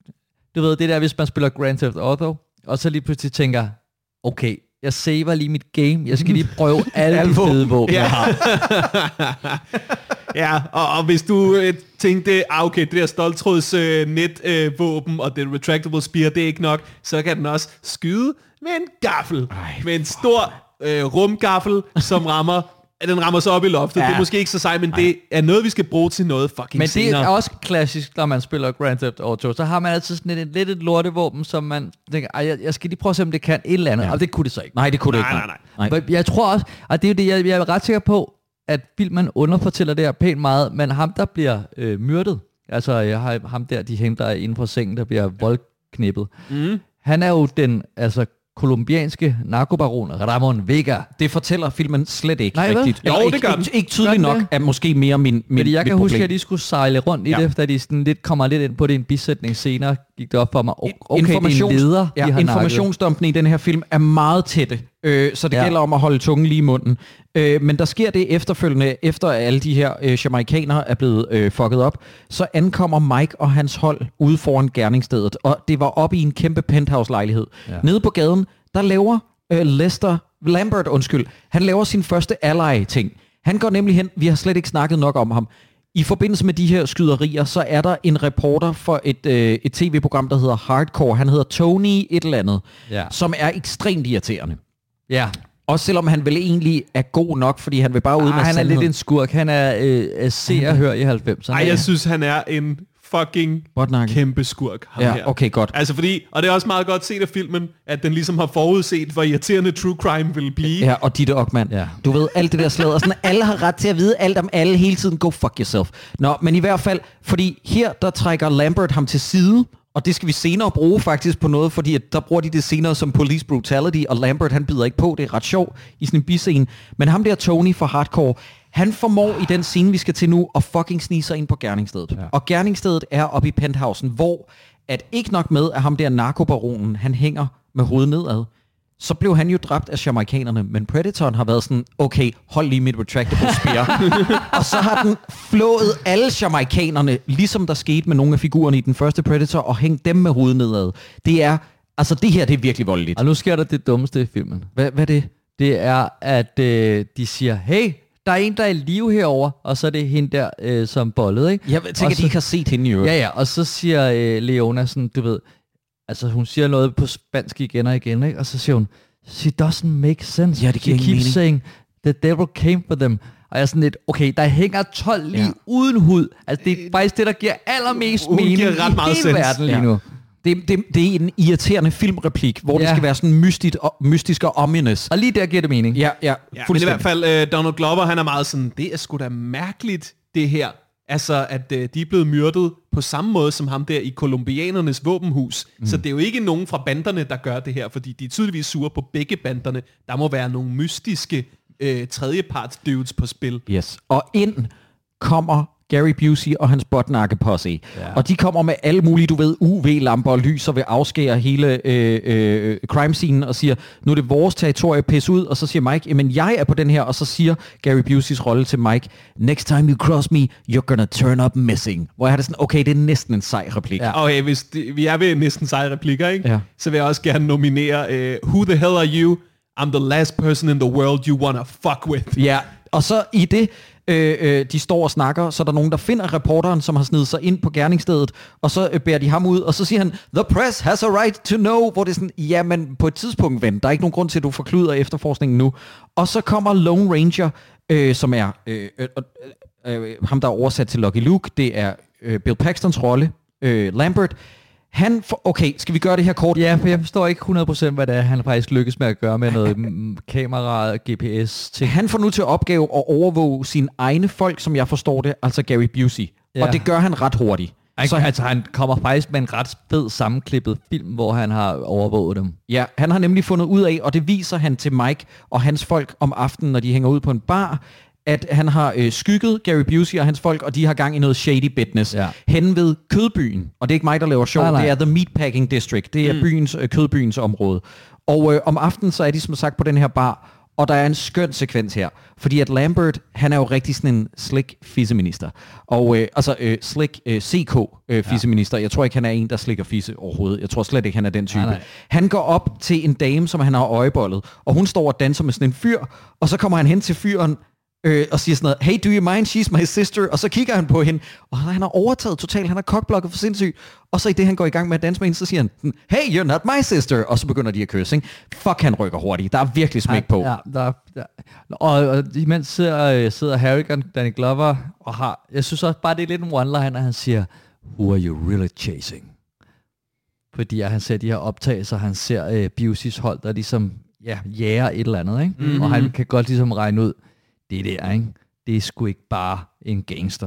[SPEAKER 1] du ved, det der, hvis man spiller Grand Theft Auto, og så lige pludselig tænker, okay, jeg saver lige mit game, jeg skal lige prøve alle de fede våben,
[SPEAKER 3] ja.
[SPEAKER 1] jeg har.
[SPEAKER 3] Ja, og, og hvis du øh, tænkte, ah, okay, det der ståltråds øh, netvåben øh, og det retractable spear, det er ikke nok, så kan den også skyde med en gaffel. Ej, med en stor øh, rumgaffel, som rammer den rammer sig op i loftet. Ja. Det er måske ikke så sej, men Nej. det er noget, vi skal bruge til noget fucking
[SPEAKER 1] Men det
[SPEAKER 3] senere.
[SPEAKER 1] er også klassisk, når man spiller Grand Theft Auto. Så har man altid sådan et, lidt et lortevåben, som man tænker, jeg, jeg skal lige prøve at se, om det kan et eller andet. Ja. Og det kunne det så ikke.
[SPEAKER 2] Nej, det kunne det
[SPEAKER 3] nej,
[SPEAKER 2] ikke.
[SPEAKER 3] Nej, nej,
[SPEAKER 1] nej. Jeg tror også, og det er jo det, jeg, jeg er ret sikker på, at filmen underfortæller det her pænt meget, men ham, der bliver øh, myrdet, altså jeg har ham der, de henter inden for sengen, der bliver voldknippet. Mm. Han er jo den, altså kolumbianske narkobaron Ramon Vega.
[SPEAKER 2] Det fortæller filmen slet ikke
[SPEAKER 1] Nej,
[SPEAKER 2] rigtigt.
[SPEAKER 3] Jo,
[SPEAKER 2] ikke,
[SPEAKER 3] det gør den.
[SPEAKER 2] Ikke, ikke tydeligt nok, er måske mere min, min
[SPEAKER 1] Fordi jeg kan
[SPEAKER 2] problem.
[SPEAKER 1] huske, at de skulle sejle rundt i ja. det, efter de sådan lidt kommer lidt ind på det, en bisætning senere, gik det op for mig. Okay, Informations, det er en leder,
[SPEAKER 2] ja,
[SPEAKER 1] de har
[SPEAKER 2] informationsdumpene i den her film er meget tætte, øh, så det ja. gælder om at holde tungen lige i munden. Øh, men der sker det efterfølgende, efter at alle de her øh, jamaikanere er blevet øh, fucket op, så ankommer Mike og hans hold ude foran gerningsstedet, og det var oppe i en kæmpe penthouse-lejlighed. Ja. Nede på gaden, der laver øh, Lester Lambert, undskyld, han laver sin første ally-ting. Han går nemlig hen, vi har slet ikke snakket nok om ham. I forbindelse med de her skyderier, så er der en reporter for et, øh, et tv-program, der hedder Hardcore. Han hedder Tony et eller andet, ja. som er ekstremt irriterende.
[SPEAKER 1] Ja.
[SPEAKER 2] Også selvom han vel egentlig er god nok, fordi han vil bare ud med
[SPEAKER 1] han er
[SPEAKER 2] sandhed.
[SPEAKER 1] lidt en skurk. Han er øh, se og hør i halvfemserne.
[SPEAKER 3] Ej, jeg synes, han er en fucking
[SPEAKER 2] Botnakke.
[SPEAKER 3] kæmpe skurk. Ham
[SPEAKER 2] ja,
[SPEAKER 3] her.
[SPEAKER 2] okay, godt.
[SPEAKER 3] Altså fordi, og det er også meget godt set af filmen, at den ligesom har forudset, hvor irriterende true crime vil blive.
[SPEAKER 2] Ja, og Ditte Ockmann. Ja. Du ved, alt det der sladder. Sådan, alle har ret til at vide alt om alle hele tiden. Go fuck yourself. Nå, men i hvert fald, fordi her, der trækker Lambert ham til side, og det skal vi senere bruge faktisk på noget, fordi at der bruger de det senere som police brutality, og Lambert, han bider ikke på. Det er ret sjovt i sådan en biscene. Men ham der Tony fra Hardcore, han formår i den scene, vi skal til nu, at fucking snige sig ind på gerningsstedet. Ja. Og gerningsstedet er oppe i penthousen, hvor at ikke nok med, at ham der narkobaronen, han hænger med hovedet nedad, så blev han jo dræbt af jamaikanerne, men Predatoren har været sådan, okay, hold lige mit retractable spear. Og så har den flået alle jamaikanerne, ligesom der skete med nogle af figurerne i den første Predator, og hængt dem med hovedet nedad. Det er, altså det her, det er virkelig voldeligt.
[SPEAKER 1] Og nu sker der det dummeste i filmen.
[SPEAKER 2] Hvad, hvad er det?
[SPEAKER 1] Det er, at øh, de siger, hey, der er en, der er i live herover, og så er det hende der, øh, som bollede, ikke?
[SPEAKER 2] Jeg tænker, at de ikke har set hende i øvrigt.
[SPEAKER 1] Ja, ja, og så siger øh, Leona sådan, du ved, altså hun siger noget på spansk igen og igen, ikke? Og så siger hun, she doesn't make sense.
[SPEAKER 2] Ja, det giver
[SPEAKER 1] She
[SPEAKER 2] ingen
[SPEAKER 1] keeps
[SPEAKER 2] mening.
[SPEAKER 1] saying, the devil came for them. Og jeg er sådan lidt, okay, der hænger tolv lige ja. uden hud. Altså det er faktisk det, der giver allermest
[SPEAKER 3] Hun
[SPEAKER 1] mening
[SPEAKER 3] giver ret
[SPEAKER 1] i
[SPEAKER 3] meget
[SPEAKER 1] hele
[SPEAKER 3] sens.
[SPEAKER 1] verden lige
[SPEAKER 2] Ja.
[SPEAKER 1] nu.
[SPEAKER 2] Det, det, det er en irriterende filmreplik, hvor ja. det skal være sådan mystisk og, mystisk og ominous.
[SPEAKER 1] Og lige der giver det mening.
[SPEAKER 2] Ja, ja,
[SPEAKER 3] ja men i hvert fald, uh, Donald Glover, han er meget sådan, det er sgu da mærkeligt, det her. Altså, at uh, de er blevet myrdet på samme måde som ham der i kolumbianernes våbenhus. Mm. Så det er jo ikke nogen fra banderne, der gør det her, fordi de er tydeligvis sure på begge banderne. Der må være nogle mystiske uh, tredjeparts dudes på spil.
[SPEAKER 2] Yes. Og ind kommer Gary Busey og hans botnakke-posse. Ja. Og de kommer med alle mulige, du ved, U V-lamper og lyser ved afskære hele øh, øh, crime-scenen og siger, nu er det vores territorie, pis ud. Og så siger Mike, jamen jeg er på den her. Og så siger Gary Buseys rolle til Mike, next time you cross me, you're gonna turn up missing. Hvor jeg har det sådan, okay, det er næsten en sej replik.
[SPEAKER 3] Ja. Okay, hvis det, vi er ved næsten sej replikker, ikke? Ja. Så vil jeg også gerne nominere, uh, who the hell are you? I'm the last person in the world you wanna fuck with.
[SPEAKER 2] Ja, og så i det, øh, øh, de står og snakker, så er der nogen, der finder reporteren, som har snedet sig ind på gerningsstedet, og så øh, bærer de ham ud, og så siger han, the press has a right to know, hvor det er sådan, ja, men på et tidspunkt, ven, der er ikke nogen grund til, at du forklyder efterforskningen nu. Og så kommer Lone Ranger, øh, som er øh, øh, øh, øh, ham, der er oversat til Lucky Luke, det er øh, Bill Paxtons rolle, øh, Lambert. Han for, okay, skal vi gøre det her kort?
[SPEAKER 1] Ja, for jeg forstår ikke hundrede procent, hvad det er, han faktisk lykkes med at gøre med noget kamera, G P S ting.
[SPEAKER 2] Han får nu til opgave at overvåge sine egne folk, som jeg forstår det, altså Gary Busey. Ja. Og det gør han ret hurtigt.
[SPEAKER 1] Han, så han, altså, han kommer faktisk med en ret fed sammenklippet film, hvor han har overvåget dem.
[SPEAKER 2] Ja, han har nemlig fundet ud af, og det viser han til Mike og hans folk om aftenen, når de hænger ud på en bar, at han har øh, skygget Gary Busey og hans folk, og de har gang i noget shady business ja. hen ved Kødbyen. Og det er ikke mig, der laver sjov, det er The Meatpacking District. Det er mm. byens, øh, Kødbyens område. Og øh, om aftenen, så er de som sagt på den her bar, og der er en skøn sekvens her. Fordi at Lambert, han er jo rigtig sådan en slick fisseminister. Og øh, altså øh, slick øh, C K øh, fisseminister. Ja. Jeg tror ikke, han er en, der slikker fisse overhovedet. Jeg tror slet ikke, han er den type. Nej, nej. Han går op til en dame, som han har øjebollet, og hun står og danser med sådan en fyr, og så kommer han hen til fyren, øh, og siger sådan noget, hey, do you mind, she's my sister, og så kigger han på hende, og han har overtaget totalt, han har kokblokket for sindssygt, og så i det, han går i gang med at danse med hende, så siger han, hey, you're not my sister, og så begynder de at kysse, ikke? Fuck, han rykker hurtigt, der er virkelig smæk på.
[SPEAKER 1] Ja, der, der, og, og imens sidder, sidder Harrigan, Danny Glover, og har, jeg synes også bare, det er lidt en one-liner, han siger, who are you really chasing? Fordi han ser de her optagelser, han ser øh, Buseys hold, der ligesom, ja, jager et eller andet, ikke? Mm-hmm. Og han kan godt ligesom regne ud, det er der, ikke? Det er sgu ikke bare en gangster.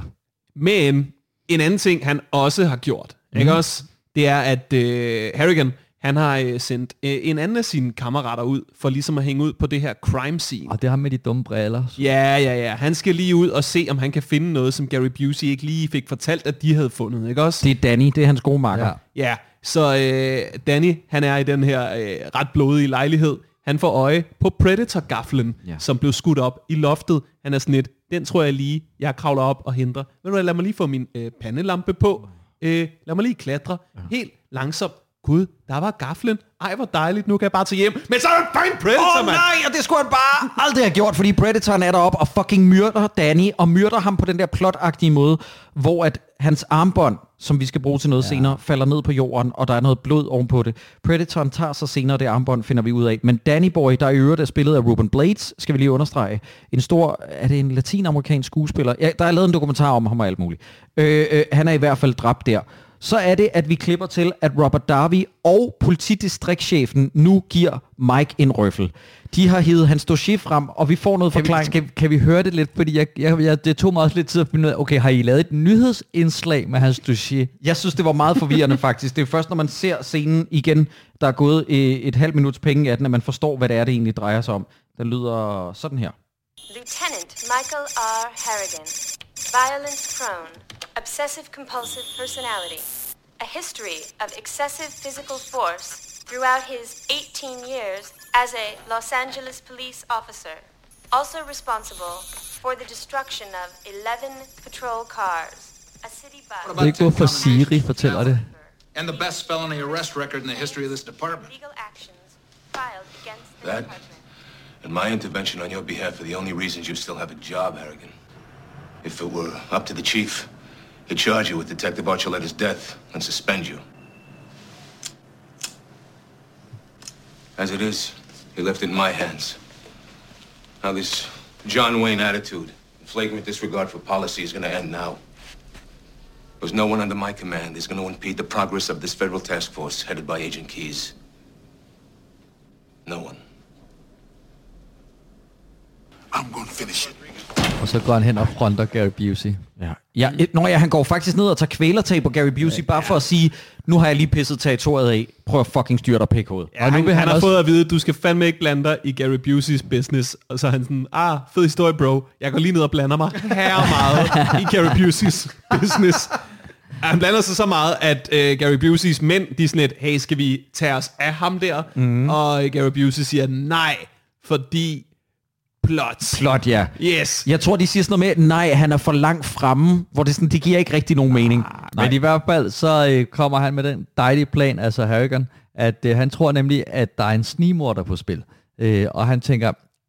[SPEAKER 3] Men en anden ting, han også har gjort, mm. ikke også? Det er, at øh, Harrigan, han har øh, sendt øh, en anden af sine kammerater ud, for ligesom at hænge ud på det her crime scene.
[SPEAKER 1] Og det har med de dumme briller.
[SPEAKER 3] Ja, ja, ja. Han skal lige ud og se, om han kan finde noget, som Gary Busey ikke lige fik fortalt, at de havde fundet, ikke også?
[SPEAKER 2] Det er Danny, det er hans gode makker.
[SPEAKER 3] Ja, ja. Så øh, Danny, han er i den her øh, ret blodige lejlighed. Han får øje på Predator-gaflen, ja. som blev skudt op i loftet. Han er sådan lidt, den tror jeg lige, jeg kravler op og henter. Ved du hvad, lad mig lige få min øh, pandelampe på. Øh, lad mig lige klatre. Ja. Helt langsomt. Gud, der var gaflen. Ej, hvor dejligt, nu kan jeg bare tage hjem. Men så er det fucking Predator,
[SPEAKER 2] oh, mand! Åh nej, og det skulle han bare aldrig have gjort, fordi Predatoren er deroppe og fucking myrder Danny, og myrder ham på den der plotagtige måde, hvor at hans armbånd, som vi skal bruge til noget ja. senere, falder ned på jorden, og der er noget blod ovenpå det. Predatoren tager så senere det armbånd, finder vi ud af. Men Danny Boy, der i øvrigt er spillet af Ruben Blades, skal vi lige understrege. En stor, er det en latinamerikansk skuespiller? Ja, der er lavet en dokumentar om ham og alt muligt. Øh, øh, han er i hvert fald dræbt der. Så er det, at vi klipper til, at Robert Darby og politidistriktschefen nu giver Mike en røffel. De har hivet hans dossier frem, og vi får noget forklaring.
[SPEAKER 1] Kan vi, kan, kan vi høre det lidt? Fordi jeg, jeg, jeg, det tog mig også lidt tid at finde ud af, okay, har I lavet et nyhedsindslag med hans dossier?
[SPEAKER 2] Jeg synes, det var meget forvirrende faktisk. Det er først, når man ser scenen igen, der er gået et, et halvt minuts penge af den, at man forstår, hvad det er, det egentlig drejer sig om. Der lyder sådan her.
[SPEAKER 10] Lieutenant Michael R. Harrigan. Violence prone. Obsessive-compulsive personality, a history of excessive physical force throughout his eighteen years as a Los Angeles police officer, also responsible for the destruction of eleven patrol cars, a city bus.
[SPEAKER 1] Det er ikke hvorfor Siri fortæller det.
[SPEAKER 11] And the best felony arrest record in the history of this department.
[SPEAKER 10] Legal actions filed against the
[SPEAKER 12] that,
[SPEAKER 10] department.
[SPEAKER 12] And my intervention on your behalf are the only reasons you still have a job, Harrigan. If it were up to the chief, he'd charge you with Detective Archuleta's death and suspend you. As it is, he left it in my hands. Now this John Wayne attitude and flagrant disregard for policy is going to end now. There's no one under my command is going to impede the progress of this federal task force headed by Agent Keyes. No one.
[SPEAKER 9] I'm going to finish it.
[SPEAKER 1] Og så går han hen og fronter Gary Busey.
[SPEAKER 2] Ja. Ja, når jeg, han går faktisk ned og tager kvælertag på Gary Busey, ja, bare for at sige, nu har jeg lige pisset territoriet af, prøv at fucking styre dig pikhovedet.
[SPEAKER 3] Ja, og nu han, vil han, han har også fået at vide, at du skal fandme ikke blande dig i Gary Buseys business. Og så er han sådan, ah, fed historie, bro. Jeg går lige ned og blander mig her meget i Gary Buseys business. Han blander sig så meget, at uh, Gary Buseys mænd, de er sådan lidt, hey, skal vi tage os af ham der? Mm. Og Gary Busey siger, nej, fordi... Plot.
[SPEAKER 2] Plot, ja.
[SPEAKER 3] Yes.
[SPEAKER 2] Jeg tror, de siger sådan noget med, nej, han er for langt fremme, hvor det sådan, det giver ikke rigtig nogen mening.
[SPEAKER 1] Ah, men i hvert fald, så øh, kommer han med den dejlige plan, altså Harrigan, at øh, han tror nemlig, at der er en snigmorder på spil. Øh, og han tænker,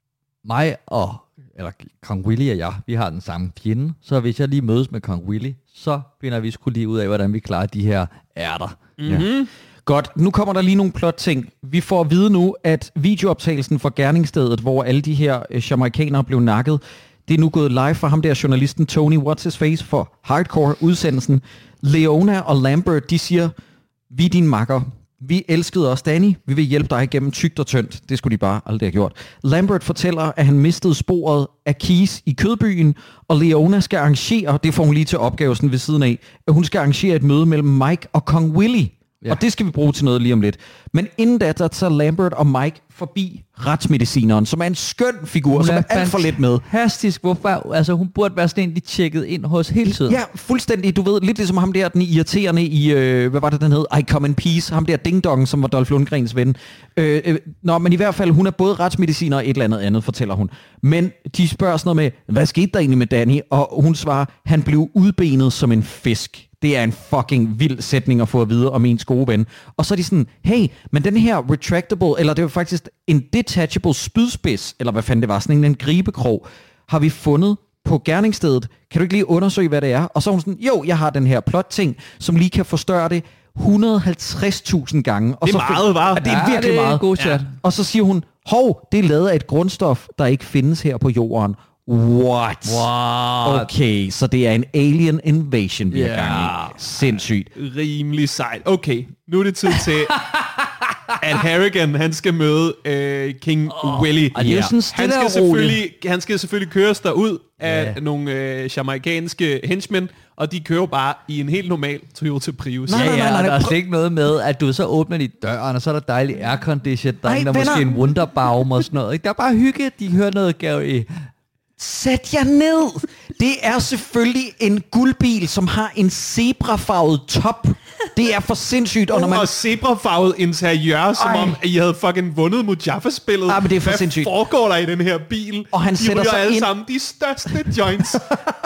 [SPEAKER 1] mig og, eller Kong Willy og jeg, vi har den samme fjende, så hvis jeg lige mødes med Kong Willy, så finder vi sgu lige ud af, hvordan vi klarer de her ærter.
[SPEAKER 2] Mm-hmm. Ja. Godt, nu kommer der lige nogle plot-ting. Vi får at vide nu, at videooptagelsen fra gerningsstedet, hvor alle de her øh, jamaikanere blev nakket, det er nu gået live for ham der journalisten Tony What's His Face for Hardcore-udsendelsen. Leona og Lambert, de siger, vi er din makker. Vi elskede os, Danny. Vi vil hjælpe dig igennem tykt og tyndt. Det skulle de bare aldrig have gjort. Lambert fortæller, at han mistede sporet af Keyes i Kødbyen, og Leona skal arrangere, det får hun lige til opgave sådan ved siden af, at hun skal arrangere et møde mellem Mike og Kong Willy. Ja. Og det skal vi bruge til noget lige om lidt. Men inden da, der tager Lambert og Mike forbi retsmedicineren, som er en skøn figur, hun som er, er alt for lidt med.
[SPEAKER 1] Fantastisk. Hvorfor? Altså, hun burde være sådan en, de tjekkede ind hos hele tiden.
[SPEAKER 2] Ja, fuldstændig. Du ved, lidt ligesom ham der, den irriterende i, øh, hvad var det, den hed? I Come in Peace. Ham der Ding Dong, som var Dolph Lundgrens ven. Øh, øh, nå, men i hvert fald, hun er både retsmediciner og et eller andet andet, fortæller hun. Men de spørger sådan noget med, hvad skete der egentlig med Danny? Og hun svarer, han blev udbenet som en fisk. Det er en fucking vild sætning at få at vide om ens gode ven. Og så er de sådan, hey, men den her retractable, eller det var faktisk en detachable spydspids, eller hvad fanden det var, sådan en, en gribekrog, har vi fundet på gerningsstedet. Kan du ikke lige undersøge, hvad det er? Og så er hun sådan, jo, jeg har den her plot-ting, som lige kan forstørre det et hundrede og halvtreds tusind gange. Og
[SPEAKER 3] det er
[SPEAKER 2] så
[SPEAKER 3] meget, var.
[SPEAKER 2] Det er ja, virkelig
[SPEAKER 1] det er
[SPEAKER 2] meget.
[SPEAKER 1] God chat. Ja.
[SPEAKER 2] Og så siger hun, hov, det er lavet af et grundstof, der ikke findes her på jorden. What?
[SPEAKER 1] What?
[SPEAKER 2] Okay, så det er en alien invasion, vi
[SPEAKER 3] yeah.
[SPEAKER 2] er gang i. Sindssygt.
[SPEAKER 3] Rimelig sejt. Okay, nu er det tid til, at Harrigan, han skal møde øh, King oh, Willy.
[SPEAKER 1] Og det er jo sådan
[SPEAKER 3] han skal selvfølgelig, han skal selvfølgelig køres derud af yeah. nogle øh, jamaikanske henchmen, og de kører bare i en helt normal Toyota Prius.
[SPEAKER 1] Nej, nej, nej, nej, der er slet ikke noget med, at du så åbner de døren, og så er der dejlig aircondition, der Ej, er der måske en Wunderbaum og sådan noget. Der er bare hygge, de hører noget Gary.
[SPEAKER 2] Sæt jer ned! Det er selvfølgelig en guldbil, som har en zebrafarvet top. Det er for sindssygt.
[SPEAKER 3] Og, når man... og zebrafarvet interiør, som Ej. om I havde fucking vundet Mujaffa-spillet.
[SPEAKER 2] Ja, men det er for
[SPEAKER 3] Hvad
[SPEAKER 2] sindssygt.
[SPEAKER 3] foregår der i den her bil?
[SPEAKER 2] Og han
[SPEAKER 3] de
[SPEAKER 2] sætter sig
[SPEAKER 3] alle
[SPEAKER 2] ind...
[SPEAKER 3] sammen de største joints.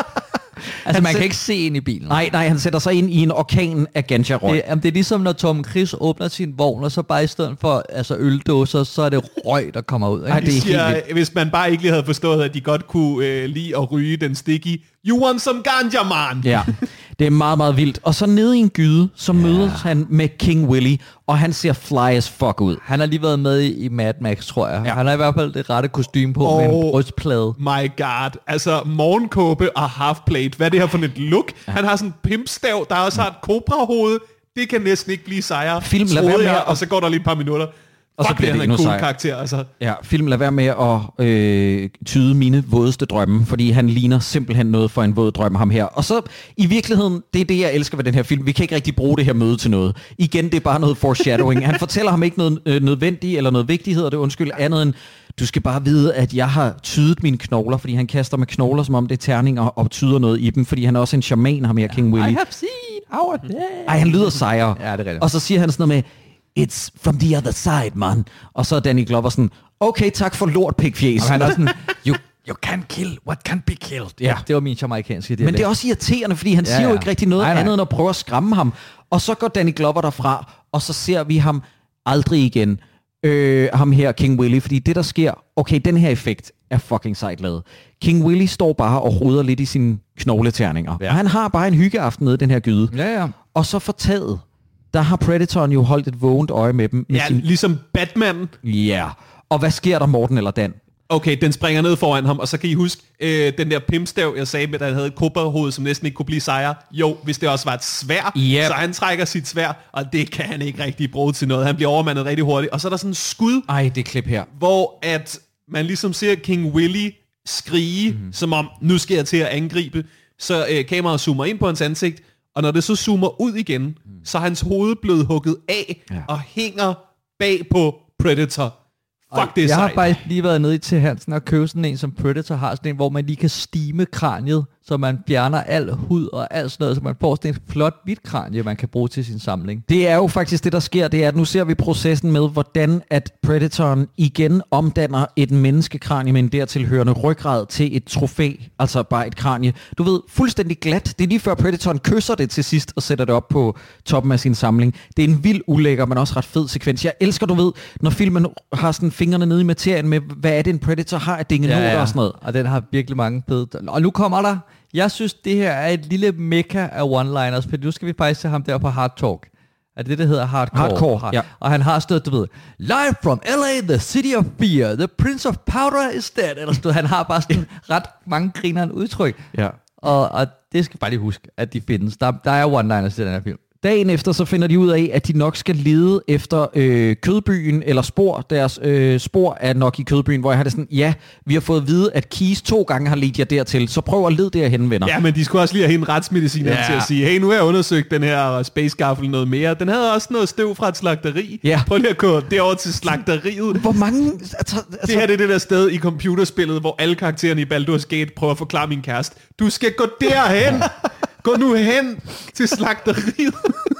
[SPEAKER 1] Altså, man sæt... kan ikke se ind i bilen.
[SPEAKER 2] Nej, nej, han sætter sig ind i en orkan af ganja-røg.
[SPEAKER 1] Det, jamen, det er ligesom, når Tom Chris åbner sin vogn, og så bare i stedet for altså, øldåser, så er det røg, der kommer ud. Ikke?
[SPEAKER 3] Ej, det er siger, helt hvis man bare ikke lige havde forstået, at de godt kunne øh, lide at ryge den sticky. You want some ganja, man?
[SPEAKER 2] Ja, det er meget, meget vildt. Og så nede i en gyde, så ja. mødes han med King Willy, og han ser fly as fuck ud.
[SPEAKER 1] Han har lige været med i, i Mad Max, tror jeg. Ja. Han har i hvert fald det rette kostume på oh, med en brystplade.
[SPEAKER 3] My god. Altså, morgenkåbe og halfplate. Hvad er det her for et look? Ja. Han har sådan en pimpstav, der også har et kobrahoved. Det kan næsten ikke blive sejre.
[SPEAKER 2] Film, lad være med
[SPEAKER 3] jeg, og så går der lige et par minutter.
[SPEAKER 2] Og så bliver det en cool sejr.
[SPEAKER 3] Karakter, altså.
[SPEAKER 2] Ja, film lad være med at øh, tyde mine vådeste drømme, fordi han ligner simpelthen noget for en våd drøm, ham her. Og så i virkeligheden, det er det, jeg elsker ved den her film. Vi kan ikke rigtig bruge det her møde til noget. Igen, det er bare noget foreshadowing. Han fortæller ham ikke noget øh, nødvendigt eller noget vigtigt, hedder det undskyld, andet end, du skal bare vide, at jeg har tydet mine knogler, fordi han kaster med knogler, som om det er terninger, og tyder noget i dem, fordi han er også en shaman, ham her, King Willy.
[SPEAKER 1] I have seen our day.
[SPEAKER 2] Ej, han lyder sejre.
[SPEAKER 1] Ja, det er rigtigt.
[SPEAKER 2] Og så siger han sådan noget med, it's from the other side, man. Og så er Danny Glover sådan, okay, tak for lort, pikfjæs.
[SPEAKER 1] Og han er sådan, you, you can't kill what can't be killed. Ja, det var min jamaikanske dialekt.
[SPEAKER 2] Men det er også irriterende, fordi han ja, siger jo ikke rigtig noget nej, nej. andet end at prøve at skræmme ham. Og så går Danny Glover derfra, og så ser vi ham aldrig igen. Øh, ham her, King Willy, fordi det der sker, okay, den her effekt er fucking sejt lavet. King Willy står bare og ruder lidt i sine knogleterninger. Ja. Og han har bare en hyggeaften nede i den her gyde.
[SPEAKER 1] Ja, ja.
[SPEAKER 2] Og så fortaget, der har Predatoren jo holdt et vågent øje med dem. Med
[SPEAKER 3] ja, sin... ligesom Batman.
[SPEAKER 2] Ja. Yeah. Og hvad sker der, Morten eller Dan?
[SPEAKER 3] Okay, den springer ned foran ham, og så kan I huske øh, den der pimpstav, jeg sagde, at han havde et kobrahoved, som næsten ikke kunne blive sejr. Jo, hvis det også var et sværd, yep. så han trækker sit sværd, og det kan han ikke rigtig bruge til noget. Han bliver overmandet rigtig hurtigt. Og så er der sådan en skud,
[SPEAKER 2] ej, det klip her,
[SPEAKER 3] hvor at man ligesom ser King Willy skrige, mm. som om, nu skal jeg til at angribe. Så øh, kameraet zoomer ind på hans ansigt, og når det så zoomer ud igen, mm. så er hans hoved blevet hugget af, ja. og hænger bag på Predator. Fuck, det er
[SPEAKER 1] jeg
[SPEAKER 3] sejt.
[SPEAKER 1] har bare lige været nede til Hansen og købe sådan en, som Predator har, sådan en, hvor man lige kan stime kraniet, så man fjerner al hud og alt sådan noget, så man får sådan et flot hvidt kranie, man kan bruge til sin samling.
[SPEAKER 2] Det er jo faktisk det, der sker, det er, at nu ser vi processen med, hvordan at Predatoren igen omdanner et menneskekranie med en dertilhørende ryggrad til et trofæ, altså bare et kranie. Du ved, fuldstændig glat. Det er lige før Predatoren kysser det til sidst og sætter det op på toppen af sin samling. Det er en vild ulækker, men også ret fed sekvens. Jeg elsker, du ved, når filmen har sådan fingrene nede i materien med, hvad er det, en Predator har af dingenoter ja, ja. og sådan noget.
[SPEAKER 1] Og den har virkelig mange fede. Og nu kommer der, jeg synes, det her er et lille mekka af one-liners, for nu skal vi faktisk se ham der på Hard Talk. Er det det, der hedder Hardcore?
[SPEAKER 2] Hardcore,
[SPEAKER 1] Hard.
[SPEAKER 2] ja.
[SPEAKER 1] Og han har stået, du ved, live from L A, the city of fear, the prince of powder is dead. Eller stod, han har bare sådan ret mange grineren udtryk.
[SPEAKER 2] Ja.
[SPEAKER 1] Og, og det skal bare lige huske, at de findes. Der, der er one-liners i den her film.
[SPEAKER 2] Dagen efter så finder de ud af, at de nok skal lede efter øh, kødbyen, eller spor. Deres øh, spor er nok i kødbyen, hvor jeg har det sådan, ja, vi har fået at vide, at Keys to gange har ledt jer dertil, så prøv at lede derhen, venner.
[SPEAKER 3] Ja, men de skulle også lige have en retsmediciner ja. til at sige, hey, nu har jeg undersøgt den her space gaffel noget mere. Den havde også noget støv fra et slagteri.
[SPEAKER 2] Ja.
[SPEAKER 3] Prøv lige at gå derover til slagteriet.
[SPEAKER 2] Hvor mange... Altså,
[SPEAKER 3] altså... Det her det er det der sted i computerspillet, hvor alle karaktererne i Baldur's Gate prøver at forklare min kæreste. Du skal gå derhen! Gå nu hen til slagteriet.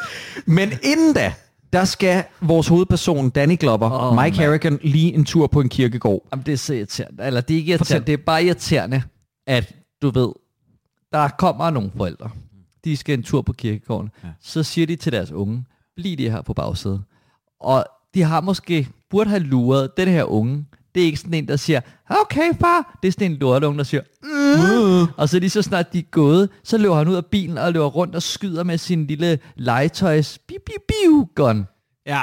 [SPEAKER 2] Men inden da, der skal vores hovedperson, Danny Glover, oh, Mike man. Harrigan, lige en tur på en kirkegård.
[SPEAKER 1] Jamen, det er så irriterende. Eller det er ikke irriterende, det er bare irriterende, at du ved, der kommer nogle forældre. De skal en tur på kirkegården. Ja. Så siger de til deres unge, bliv de her på bagsædet. Og de har måske, burde have luret den her unge det er ikke sådan en, der siger, okay far, det er sådan en lortunge, der siger, mm. uh. og så lige så snart de er gået, så løber han ud af bilen og løber rundt og skyder med sin lille legetøjs biu biu biu gun.
[SPEAKER 3] Ja.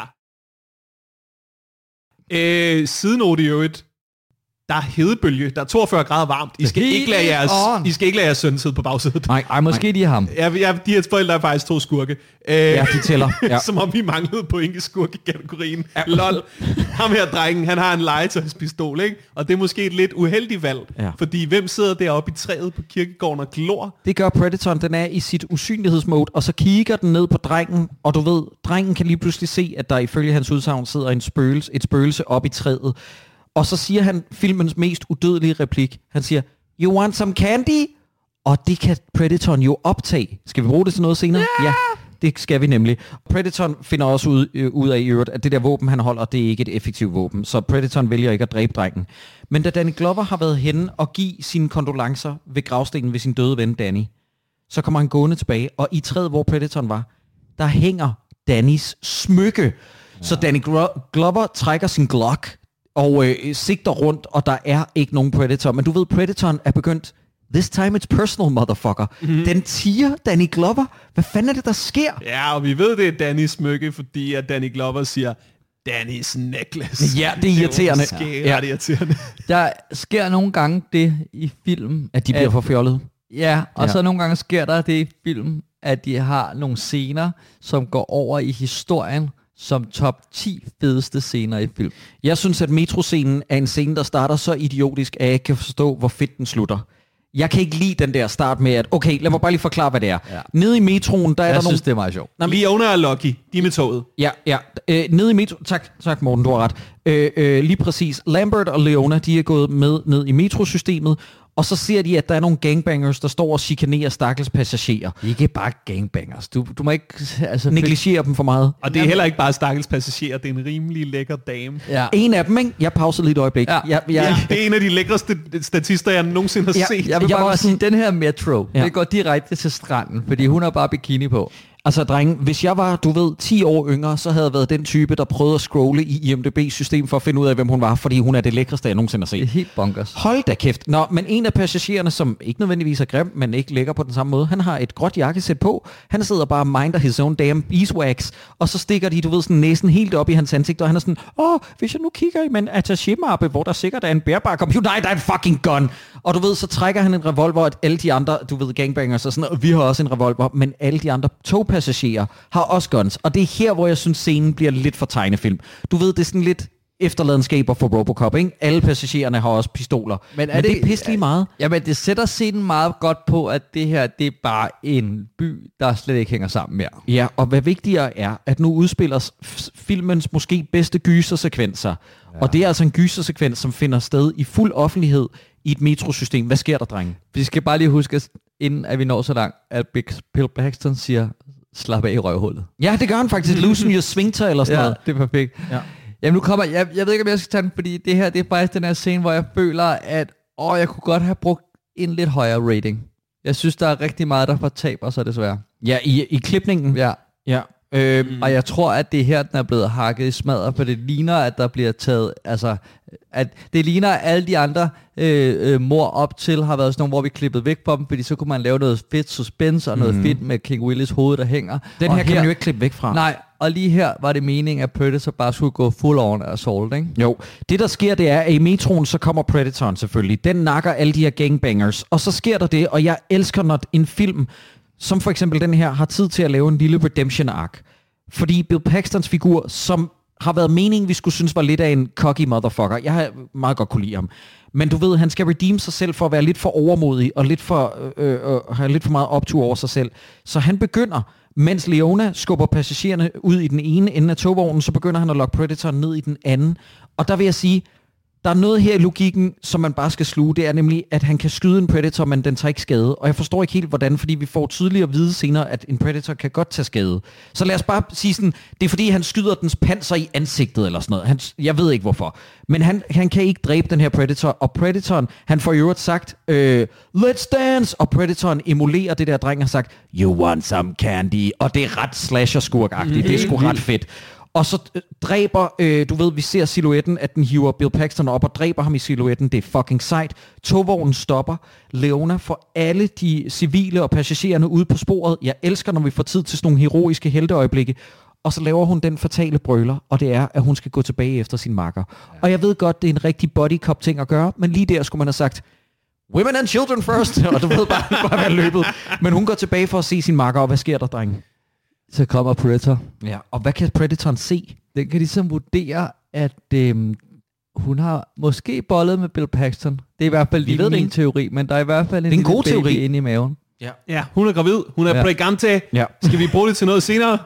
[SPEAKER 3] Øh, sidenote i øvrigt. Der er hedebølge. Der er toogfyrre grader varmt. I skal ikke lade jeres, I skal ikke lade jeres søn sidde på bagsædet.
[SPEAKER 1] Nej, ej, måske nej. De er ham.
[SPEAKER 3] Ja, ja, de her forældre er faktisk to skurke. Øh,
[SPEAKER 2] ja, de tæller. Ja.
[SPEAKER 3] Som om vi manglede point i skurke-kategorien. Ja. Lol. Ham her drengen, han har en legetøjspistol, ikke? Og det er måske et lidt uheldigt valg. Ja. Fordi hvem sidder deroppe i træet på kirkegården og glor?
[SPEAKER 2] Det gør Predatoren. Den er i sit usynlighedsmode, og så kigger den ned på drengen, og du ved, drengen kan lige pludselig se, at der ifølge hans udsagn sidder en spøgelse, et spøgelse op i træet. Og så siger han filmens mest udødelige replik. Han siger, you want some candy? Og det kan Predatoren jo optage. Skal vi bruge det til noget senere? Yeah. Ja, det skal vi nemlig. Predatoren finder også ud, øh, ud af i øvrigt, at det der våben, han holder, det er ikke et effektivt våben. Så Predatoren vælger ikke at dræbe drengen. Men da Danny Glover har været henne og give sine kondolencer ved gravstenen ved sin døde ven Danny, så kommer han gående tilbage, og i træet, hvor Predatoren var, der hænger Dannys smykke. Ja. Så Danny Glover trækker sin Glock, og øh, sigter rundt, og der er ikke nogen Predator. Men du ved, Predatoren er begyndt, this time it's personal, motherfucker. Mm-hmm. Den tiger Danny Glover. Hvad fanden er det, der sker?
[SPEAKER 3] Ja, og vi ved, det er Dannys smykke, fordi at Danny Glover siger, Dannys necklace.
[SPEAKER 2] Ja, det er irriterende.
[SPEAKER 3] Det er ja. ret irriterende.
[SPEAKER 1] Der sker nogle gange det i film,
[SPEAKER 2] at de bliver at, for fjollet.
[SPEAKER 1] Ja, og ja. så nogle gange sker der det i film, at de har nogle scener, som går over i historien, som top ti fedeste scener i film.
[SPEAKER 2] Jeg synes, at metroscenen er en scene, der starter så idiotisk, at jeg ikke kan forstå, hvor fedt den slutter. Jeg kan ikke lide den der start med, at okay, lad mig bare lige forklare, hvad det er. Ja. Nede i metroen, der er
[SPEAKER 1] jeg
[SPEAKER 2] der
[SPEAKER 1] synes,
[SPEAKER 2] nogle...
[SPEAKER 1] det er meget sjovt.
[SPEAKER 3] Leona og Lucky, de er med toget.
[SPEAKER 2] Ja, ja. Øh, nede i metro... Tak, tak Morten, du har ret. Øh, øh, lige præcis. Lambert og Leona, de er gået med ned i metrosystemet, og så ser de, at der er nogle gangbangers, der står og chikanerer stakkels passagerer.
[SPEAKER 1] Ikke bare gangbangers. Du, du må ikke...
[SPEAKER 2] Altså, negligere dem for meget.
[SPEAKER 3] Og det er heller ikke bare stakkels passagerer, det er en rimelig lækker dame.
[SPEAKER 2] Ja. En af dem, ikke? Jeg pauser lige et øjeblik. Ja. Jeg, jeg...
[SPEAKER 3] Ja, det er en af de lækreste statister, jeg nogensinde har ja. set.
[SPEAKER 1] Jeg vil bare, bare sige, den her metro, ja. det går direkte til stranden, fordi hun har bare bikini på.
[SPEAKER 2] Altså, drenge, hvis jeg var, du ved, ti år yngre, så havde jeg været den type, der prøvede at scrolle i I M D B-system for at finde ud af, hvem hun var, fordi hun er det lækreste, jeg nogensinde har set.
[SPEAKER 1] Det er helt bonkers.
[SPEAKER 2] Hold da kæft. Nå, men en af passagererne, som ikke nødvendigvis er grim, men ikke lækker på den samme måde, han har et gråt jakkesæt på, han sidder bare og minder his own damn beeswax, og så stikker de, du ved, sådan næsen helt op i hans ansigt, og han er sådan, åh, hvis jeg nu kigger i en attaché-mappe, hvor der sikkert er en bærbar computer, nej, der er en fucking gun! Og du ved, så trækker han en revolver, at alle de andre, du ved, gangbangers og sådan, og vi har også en revolver, men alle de andre togpassagerer har også guns. Og det er her, hvor jeg synes, scenen bliver lidt for tegnefilm. Du ved, det er sådan lidt efterladenskaber for Robocop, ikke? Alle passagererne har også pistoler. Men er men det, det er pisselig meget.
[SPEAKER 1] Jamen, det sætter scenen meget godt på, at det her, det er bare en by, der slet ikke hænger sammen mere.
[SPEAKER 2] Ja, og hvad vigtigere er, at nu udspiller filmens måske bedste gysersekvenser. Ja. Og det er altså en gysersekvens, som finder sted i fuld offentlighed i et metrosystem. Hvad sker der, drenge?
[SPEAKER 1] Vi skal bare lige huske, inden at vi når så langt, at Bill Paxton siger, slap af i røvhullet.
[SPEAKER 2] Ja, det gør han faktisk. Loosen your sphincter eller sådan
[SPEAKER 1] ja,
[SPEAKER 2] noget.
[SPEAKER 1] det er perfekt. Ja. Jamen nu kommer, jeg, jeg ved ikke, om jeg skal tage den, fordi det her, det er faktisk den her scene, hvor jeg føler, at åh, jeg kunne godt have brugt en lidt højere rating. Jeg synes, der er rigtig meget, der fortaber sig desværre.
[SPEAKER 2] Ja, i, i klipningen?
[SPEAKER 1] Ja.
[SPEAKER 2] Ja.
[SPEAKER 1] Øhm, mm. Og jeg tror, at det her, den er blevet hakket i smadret, for det ligner, at der bliver taget, altså, at det ligner, at alle de andre øh, øh, mor op til har været sådan nogle, hvor vi klippet væk på dem, fordi så kunne man lave noget fedt suspense og noget mm. fedt med King Willis hoved, der hænger.
[SPEAKER 2] Den
[SPEAKER 1] og
[SPEAKER 2] her kan man jo ikke klippe væk fra.
[SPEAKER 1] Nej, og lige her var det meningen, at Predator bare skulle gå full on assault, ikke?
[SPEAKER 2] Jo, det der sker, det er, at i metroen, så kommer Predatoren selvfølgelig. Den nakker alle de her gangbangers, og så sker der det, og jeg elsker, når en film, som for eksempel den her, har tid til at lave en lille redemption arc. Fordi Bill Paxtons figur, som har været meningen, vi skulle synes var lidt af en cocky motherfucker. Jeg har meget godt kunne lide ham. Men du ved, han skal redeem sig selv for at være lidt for overmodig, og lidt for, øh, øh, have lidt for meget optur over sig selv. Så han begynder, mens Leona skubber passagererne ud i den ene ende af togvognen, så begynder han at lokke Predatoren ned i den anden. Og der vil jeg sige, der er noget her i logikken, som man bare skal sluge. Det er nemlig, at han kan skyde en Predator, men den tager ikke skade. Og jeg forstår ikke helt, hvordan, fordi vi får tydeligt at vide senere, at en Predator kan godt tage skade. Så lad os bare sige sådan, det er fordi, han skyder dens panser i ansigtet eller sådan noget. Han, jeg ved ikke hvorfor. Men han, han kan ikke dræbe den her Predator. Og Predatoren, han får i øvrigt sagt, øh, let's dance! Og Predatoren emulerer det der, dreng har sagt, you want some candy? Og det er ret slasher-skurk-agtigt. Mm, det er sgu ret fedt. Og så øh, dræber, øh, du ved, vi ser silhuetten, at den hiver Bill Paxton op og dræber ham i silhuetten. Det er fucking sejt. Togvognen stopper. Leona får alle de civile og passagererne ude på sporet. Jeg elsker, når vi får tid til sådan nogle heroiske helteøjeblikke. Og så laver hun den fatale brøler, og det er, at hun skal gå tilbage efter sin makker. Ja. Og jeg ved godt, det er en rigtig body cop ting at gøre, men lige der skulle man have sagt, women and children first, og du ved bare, bare være løbet. Men hun går tilbage for at se sin makker, og hvad sker der, drenge?
[SPEAKER 1] Så kommer Predator.
[SPEAKER 2] Ja, og hvad kan Predatoren se?
[SPEAKER 1] Den kan ligesom vurdere, at øhm, hun har måske bollet med Bill Paxton. Det er i hvert fald lige min teori, men der er i hvert fald en,
[SPEAKER 2] en god teori
[SPEAKER 1] inde i maven.
[SPEAKER 3] Ja. ja, hun er gravid. Hun er ja. pregante.
[SPEAKER 2] Ja.
[SPEAKER 3] Skal vi bruge det til noget senere?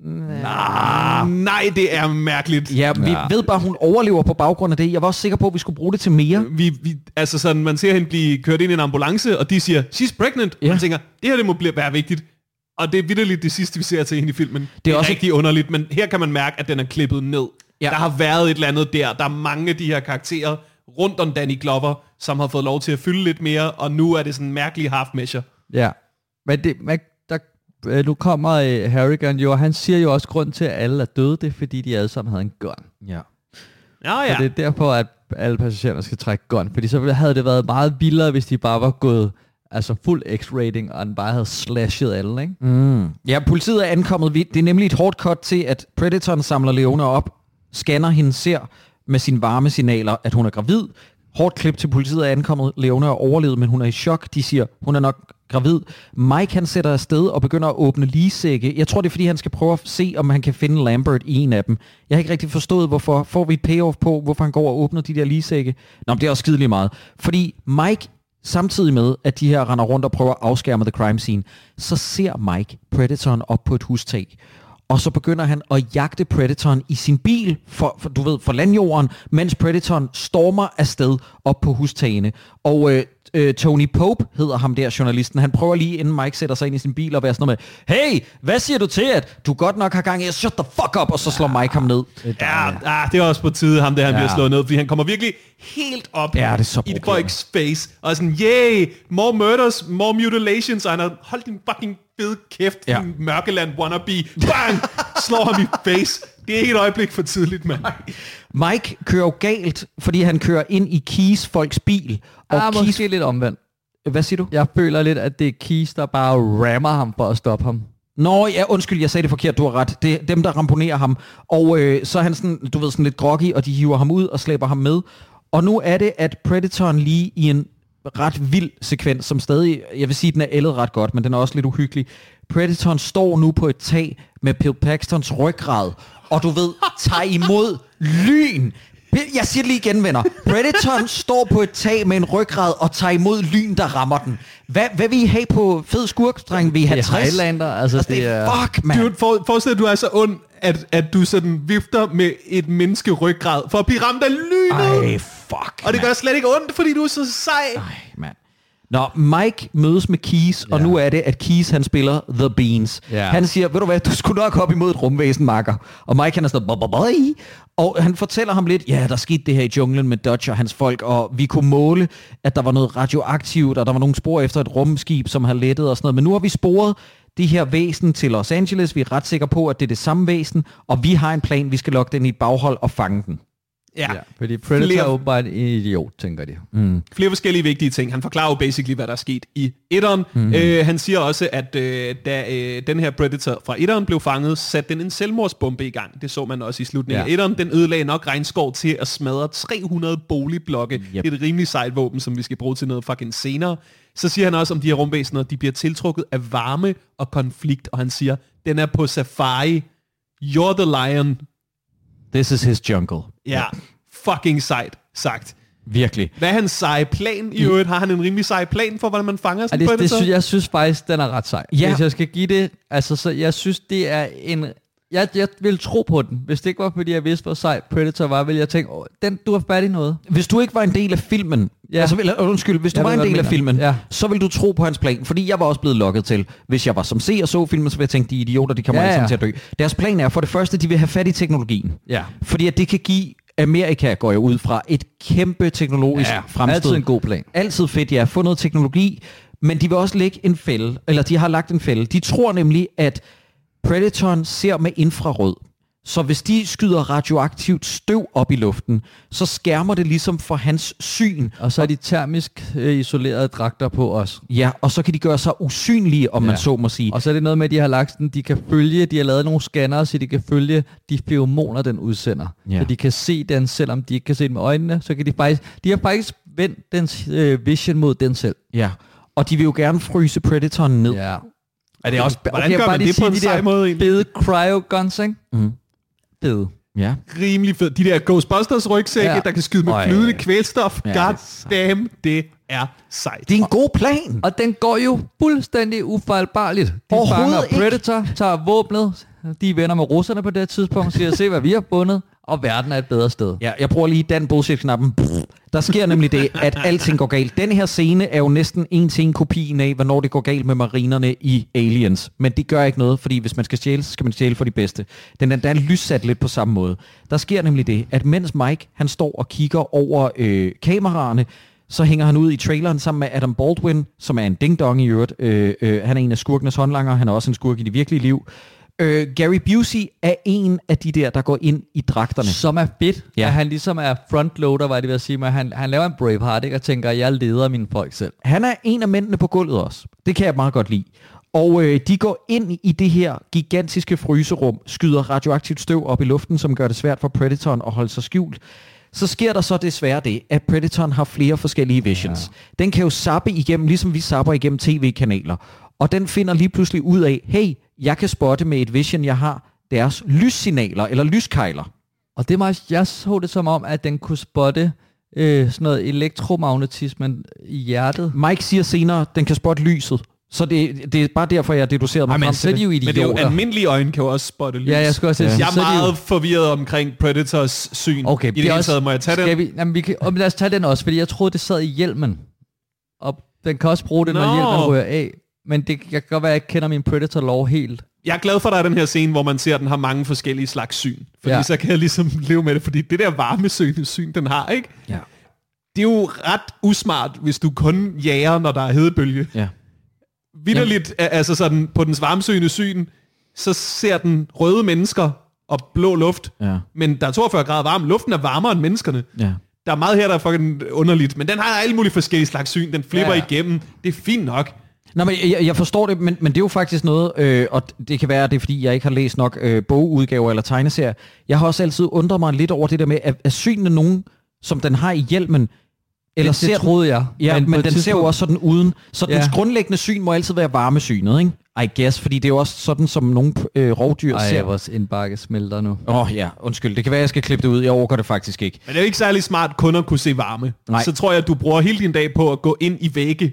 [SPEAKER 3] Nej, nej, det er mærkeligt.
[SPEAKER 2] Ja, vi ja. ved bare, hun overlever på baggrund af det. Jeg var også sikker på, at vi skulle bruge det til mere.
[SPEAKER 3] Vi, vi, altså sådan, man ser hende blive kørt ind i en ambulance, og de siger, she's pregnant. Ja. Og man tænker, det her det må blive, være vigtigt. Og det er vitterligt det sidste, vi ser til hende i filmen. Det er, det er også rigtig underligt, men her kan man mærke, at den er klippet ned. Ja. Der har været et eller andet der. Der er mange af de her karakterer rundt om Danny Glover, som har fået lov til at fylde lidt mere, og nu er det sådan en mærkelig half measure.
[SPEAKER 1] Ja, men det, man, der, nu kommer uh, Harrigan jo, og han siger jo også, grund til, at alle er døde, det er fordi, de alle sammen havde en gun.
[SPEAKER 2] Ja.
[SPEAKER 3] Ja, ja.
[SPEAKER 1] Så det er derfor, at alle passagererne skal trække gun, fordi så havde det været meget vildere, hvis de bare var gået altså fuld X-rating, og den bare havde slashet alle, ikke?
[SPEAKER 2] Mm. Ja, politiet er ankommet. Det er nemlig et hårdt cut til, at Predatoren samler Leona op, scanner hende, ser med sine varmesignaler, at hun er gravid. Hårdt klip til politiet er ankommet. Leona er overlevet, men hun er i chok. De siger, hun er nok gravid. Mike, han sætter afsted og begynder at åbne ligesække. Jeg tror, det er, fordi han skal prøve at se, om han kan finde Lambert i en af dem. Jeg har ikke rigtig forstået, hvorfor. Får vi et payoff på, hvorfor han går og åbner de der ligesække? Nå, men det er også skideligt meget. Fordi Mike, samtidig med, at de her render rundt og prøver at afskærme the crime scene, så ser Mike Predatoren op på et hustag. Og så begynder han at jagte Predatoren i sin bil, for, for, du ved, for landjorden, mens Predatoren stormer afsted op på hustagene. Og øh, øh, Tony Pope hedder ham der, journalisten. Han prøver lige, inden Mike sætter sig ind i sin bil, og være sådan noget med, hey, hvad siger du til, at du godt nok har gang i at shut the fuck up, og så slår Mike ham ned.
[SPEAKER 3] Ja, ja, det er også på tide, ham der, han ja. bliver slået ned, fordi han kommer virkelig helt op
[SPEAKER 2] ja, det er så
[SPEAKER 3] i folks face, og sådan, yay, more murders, more mutilations, og han har holdt din fucking fed kæft, ja. din Mørkeland wannabe, bang, slår ham i face. Det er ikke et øjeblik for tidligt, mand.
[SPEAKER 2] Mike kører jo galt, fordi han kører ind i Keys folks bil.
[SPEAKER 1] Og ah, Keys... måske lidt omvendt.
[SPEAKER 2] Hvad siger du?
[SPEAKER 1] Jeg føler lidt, at det er Keys, der bare rammer ham for at stoppe ham.
[SPEAKER 2] Nå, ja, undskyld, jeg sagde det forkert, du har ret. Det er dem, der ramponerer ham. Og øh, så er han sådan, du ved, sådan lidt groggy, og de hiver ham ud og slæber ham med. Og nu er det, at Predatoren lige i en ret vild sekvens, som stadig, jeg vil sige, den er ældet ret godt, men den er også lidt uhyggelig. Predatoren står nu på et tag med Bill Paxtons ryggrad, og du ved, tager imod lyn. Jeg siger det lige igen, venner. Predatoren står på et tag med en ryggrad og tager imod lyn, der rammer den. Hvad, hvad vil I have på fed skurkstreng? Vil I have
[SPEAKER 1] tres? Highlander, altså,
[SPEAKER 2] altså det, det er... Fuck, man.
[SPEAKER 3] Dude, for, forestil dig, du er så ond, at, at du sådan vifter med et menneske ryggrad for at blive ramt af lynet.
[SPEAKER 2] Ej, fuck,
[SPEAKER 3] Og det gør slet ikke ondt, fordi du er så sej.
[SPEAKER 2] Ej, mand. Nå, Mike mødes med Keys, og ja. nu er det, at Keys, han spiller The Beans. Ja. Han siger, ved du hvad, du skulle nok op imod et rumvæsen, makker. Og Mike, han er sådan, bye. Og han fortæller ham lidt, ja, der skete det her i junglen med Dodge og hans folk, og vi kunne måle, at der var noget radioaktivt, og der var nogle spor efter et rumskib, som har lettet og sådan noget. Men nu har vi sporet de her væsen til Los Angeles. Vi er ret sikre på, at det er det samme væsen, og vi har en plan, vi skal lokke den i et baghold og fange den.
[SPEAKER 3] Ja,
[SPEAKER 1] ja, fordi Predator flere, er åbenbart en idiot, tænker de.
[SPEAKER 3] Mm. Flere forskellige vigtige ting. Han forklarer jo basically, hvad der er sket i etteren. Mm. Øh, han siger også, at øh, da øh, den her Predator fra etteren blev fanget, satte den en selvmordsbombe i gang. Det så man også i slutningen ja. af etteren. Den ødelagde nok regnskov til at smadre tre hundrede boligblokke. Yep. Det er et rimelig sejt våben, som vi skal bruge til noget fucking senere. Så siger han også om de her rumvæsener, de bliver tiltrukket af varme og konflikt. Og han siger, den er på safari. You're the lion.
[SPEAKER 2] This is his jungle.
[SPEAKER 3] Ja, fucking sejt sagt.
[SPEAKER 2] Virkelig.
[SPEAKER 3] Hvad er hans seje plan i øvrigt? Har han en rimelig sej plan for, hvordan man fanger sådan
[SPEAKER 1] det,
[SPEAKER 3] på det?
[SPEAKER 1] det jeg synes faktisk, den er ret sej. Ja. Hvis jeg skal give det, altså så jeg synes, det er en... Jeg, jeg vil tro på den. Hvis det ikke var, fordi jeg vidste, hvor sej Predator var, ville jeg tænke, åh, den, du har fat i noget.
[SPEAKER 2] Hvis du ikke var en del af filmen, ja. altså, eller, undskyld, hvis du jeg var en del af filmen, ja. så vil du tro på hans plan. Fordi jeg var også blevet lokket til, hvis jeg var som se og så filmen, så ville jeg tænke, de idioter, de kommer ja, ja. til at dø. Deres plan er for det første, de vil have fat i teknologien. Ja. Fordi at det kan give Amerika, går jeg ud fra, et kæmpe teknologisk ja, fremstød.
[SPEAKER 1] Altid en god plan.
[SPEAKER 2] Altid fedt, ja. Få noget teknologi, men de vil også lægge en fælde, eller de har lagt en fælde. De tror nemlig, at Predatoren ser med infrarød. Så hvis de skyder radioaktivt støv op i luften, så skærmer det ligesom for hans syn.
[SPEAKER 1] Og så er de termisk øh, isolerede dragter på os.
[SPEAKER 2] Ja, og så kan de gøre sig usynlige, om ja. man så må sige.
[SPEAKER 1] Og så er det noget med, at de har lagt sådan, de kan følge, de har lavet nogle scannere, så de kan følge de feromoner, den udsender. Ja. Så de kan se den, selvom de ikke kan se den med øjnene, så kan de faktisk, de har faktisk vendt dens øh, vision mod den selv.
[SPEAKER 2] Ja, og de vil jo gerne fryse Predatoren ned.
[SPEAKER 1] Ja.
[SPEAKER 3] Er det også, hvordan
[SPEAKER 1] okay,
[SPEAKER 3] gør man det på en
[SPEAKER 1] de
[SPEAKER 3] sej måde egentlig?
[SPEAKER 1] Fede cryoguns, ikke?
[SPEAKER 2] Mm.
[SPEAKER 1] Fede.
[SPEAKER 2] Ja.
[SPEAKER 3] Rimelig fed. De der Ghostbusters rygsække, ja. der kan skyde med
[SPEAKER 1] Øj.
[SPEAKER 3] flydende kvælstof.
[SPEAKER 2] Ja,
[SPEAKER 3] God damn, det er sejt.
[SPEAKER 2] Det er en god plan.
[SPEAKER 1] Og den går jo fuldstændig ufejlbarligt. De fanger Predator, tager våbnet, de er venner med russerne på det tidspunkt, siger, se hvad vi har bundet, og verden er et bedre sted.
[SPEAKER 2] Ja, jeg bruger lige den bullshit-knappen. Der sker nemlig det, at alting går galt. Den her scene er jo næsten en til en kopien af, hvornår det går galt med marinerne i Aliens. Men det gør ikke noget, fordi hvis man skal stjæle, så skal man stjæle for de bedste. Den er, der er lyssat lidt på samme måde. Der sker nemlig det, at mens Mike han står og kigger over øh, kameraerne, så hænger han ud i traileren sammen med Adam Baldwin, som er en ding-dong i øvrigt. Øh, øh, han er en af skurkenes håndlanger, han er også en skurk i det virkelige liv. Øh, Gary Busey er en af de der, der går ind i dragterne.
[SPEAKER 1] Som er fedt, ja. At han ligesom er frontloader, var det ved at sige, men han, han laver en Braveheart, ikke, og tænker, jeg leder mine folk selv.
[SPEAKER 2] Han er en af mændene på gulvet også. Det kan jeg meget godt lide. Og øh, de går ind i det her gigantiske fryserum, skyder radioaktivt støv op i luften, som gør det svært for Predatoren at holde sig skjult. Så sker der så desværre det, at Predatoren har flere forskellige visions. Ja. Den kan jo zappe igennem, ligesom vi zapper igennem tv-kanaler. Og den finder lige pludselig ud af, hey, jeg kan spotte med et vision, jeg har, deres lyssignaler eller lyskejler.
[SPEAKER 1] Og det er meget, jeg så det som om, at den kunne spotte øh, sådan noget elektromagnetismen i hjertet.
[SPEAKER 2] Mike siger senere, at den kan spotte lyset. Så det, det er bare derfor, jeg deducerede mig
[SPEAKER 1] Ej,
[SPEAKER 2] frem til det.
[SPEAKER 1] De jo
[SPEAKER 3] men det er jo almindelige øjne kan jo også spotte lys.
[SPEAKER 1] Ja, jeg skal også
[SPEAKER 3] ja. Jeg er
[SPEAKER 1] så
[SPEAKER 3] meget
[SPEAKER 1] jo...
[SPEAKER 3] forvirret omkring Predators syn.
[SPEAKER 1] Okay,
[SPEAKER 3] I det hele taget, må jeg tage den?
[SPEAKER 1] Vi, jamen, vi kan, og lad os tage den også, fordi jeg troede, det sad i hjelmen. Og den kan også bruge det, når
[SPEAKER 3] Nå.
[SPEAKER 1] hjelmen rører af. Men det kan godt være, at jeg ikke kender min Predator-lov helt.
[SPEAKER 3] Jeg er glad for, at der er den her scene, hvor man ser, at den har mange forskellige slags syn. Fordi
[SPEAKER 1] ja.
[SPEAKER 3] så kan jeg ligesom leve med det, fordi det der varmesøgende syn, den har, ikke?
[SPEAKER 2] Ja.
[SPEAKER 3] Det er jo ret usmart, hvis du kun jager, når der er hedebølge.
[SPEAKER 2] Ja.
[SPEAKER 3] Vitterligt, altså sådan, på dens varmesøgende syn, så ser den røde mennesker og blå luft.
[SPEAKER 2] Ja.
[SPEAKER 3] Men der er toogfyrre grader varm. Luften er varmere end menneskerne.
[SPEAKER 2] Ja.
[SPEAKER 3] Der er meget her, der er fucking underligt. Men den har alle mulige forskellige slags syn. Den flipper ja, ja. igennem. Det er fint nok.
[SPEAKER 2] Nå, men jeg, jeg forstår det, men, men det er jo faktisk noget, øh, og det kan være, det er fordi, jeg ikke har læst nok øh, bogudgaver eller tegneserier. Jeg har også altid undret mig lidt over det der med, at, at synene nogen, som den har i hjelmen, eller
[SPEAKER 1] det,
[SPEAKER 2] ser
[SPEAKER 1] det troede jeg.
[SPEAKER 2] Ja, men, men den tidspunkt... ser jo også sådan uden. Så ja. Dens grundlæggende syn må altid være varmesynet, ikke? I guess, fordi det er jo også sådan, som nogle øh, rovdyr
[SPEAKER 1] Ej,
[SPEAKER 2] ser.
[SPEAKER 1] Ej, vores indbakke smelter nu.
[SPEAKER 2] Åh oh, ja, undskyld. Det kan være, jeg skal klippe det ud. Jeg overgår det faktisk ikke.
[SPEAKER 3] Men det er jo ikke særlig smart kun at kunne se varme.
[SPEAKER 2] Nej.
[SPEAKER 3] Så tror jeg, at du bruger hele din dag på at gå ind i vægge.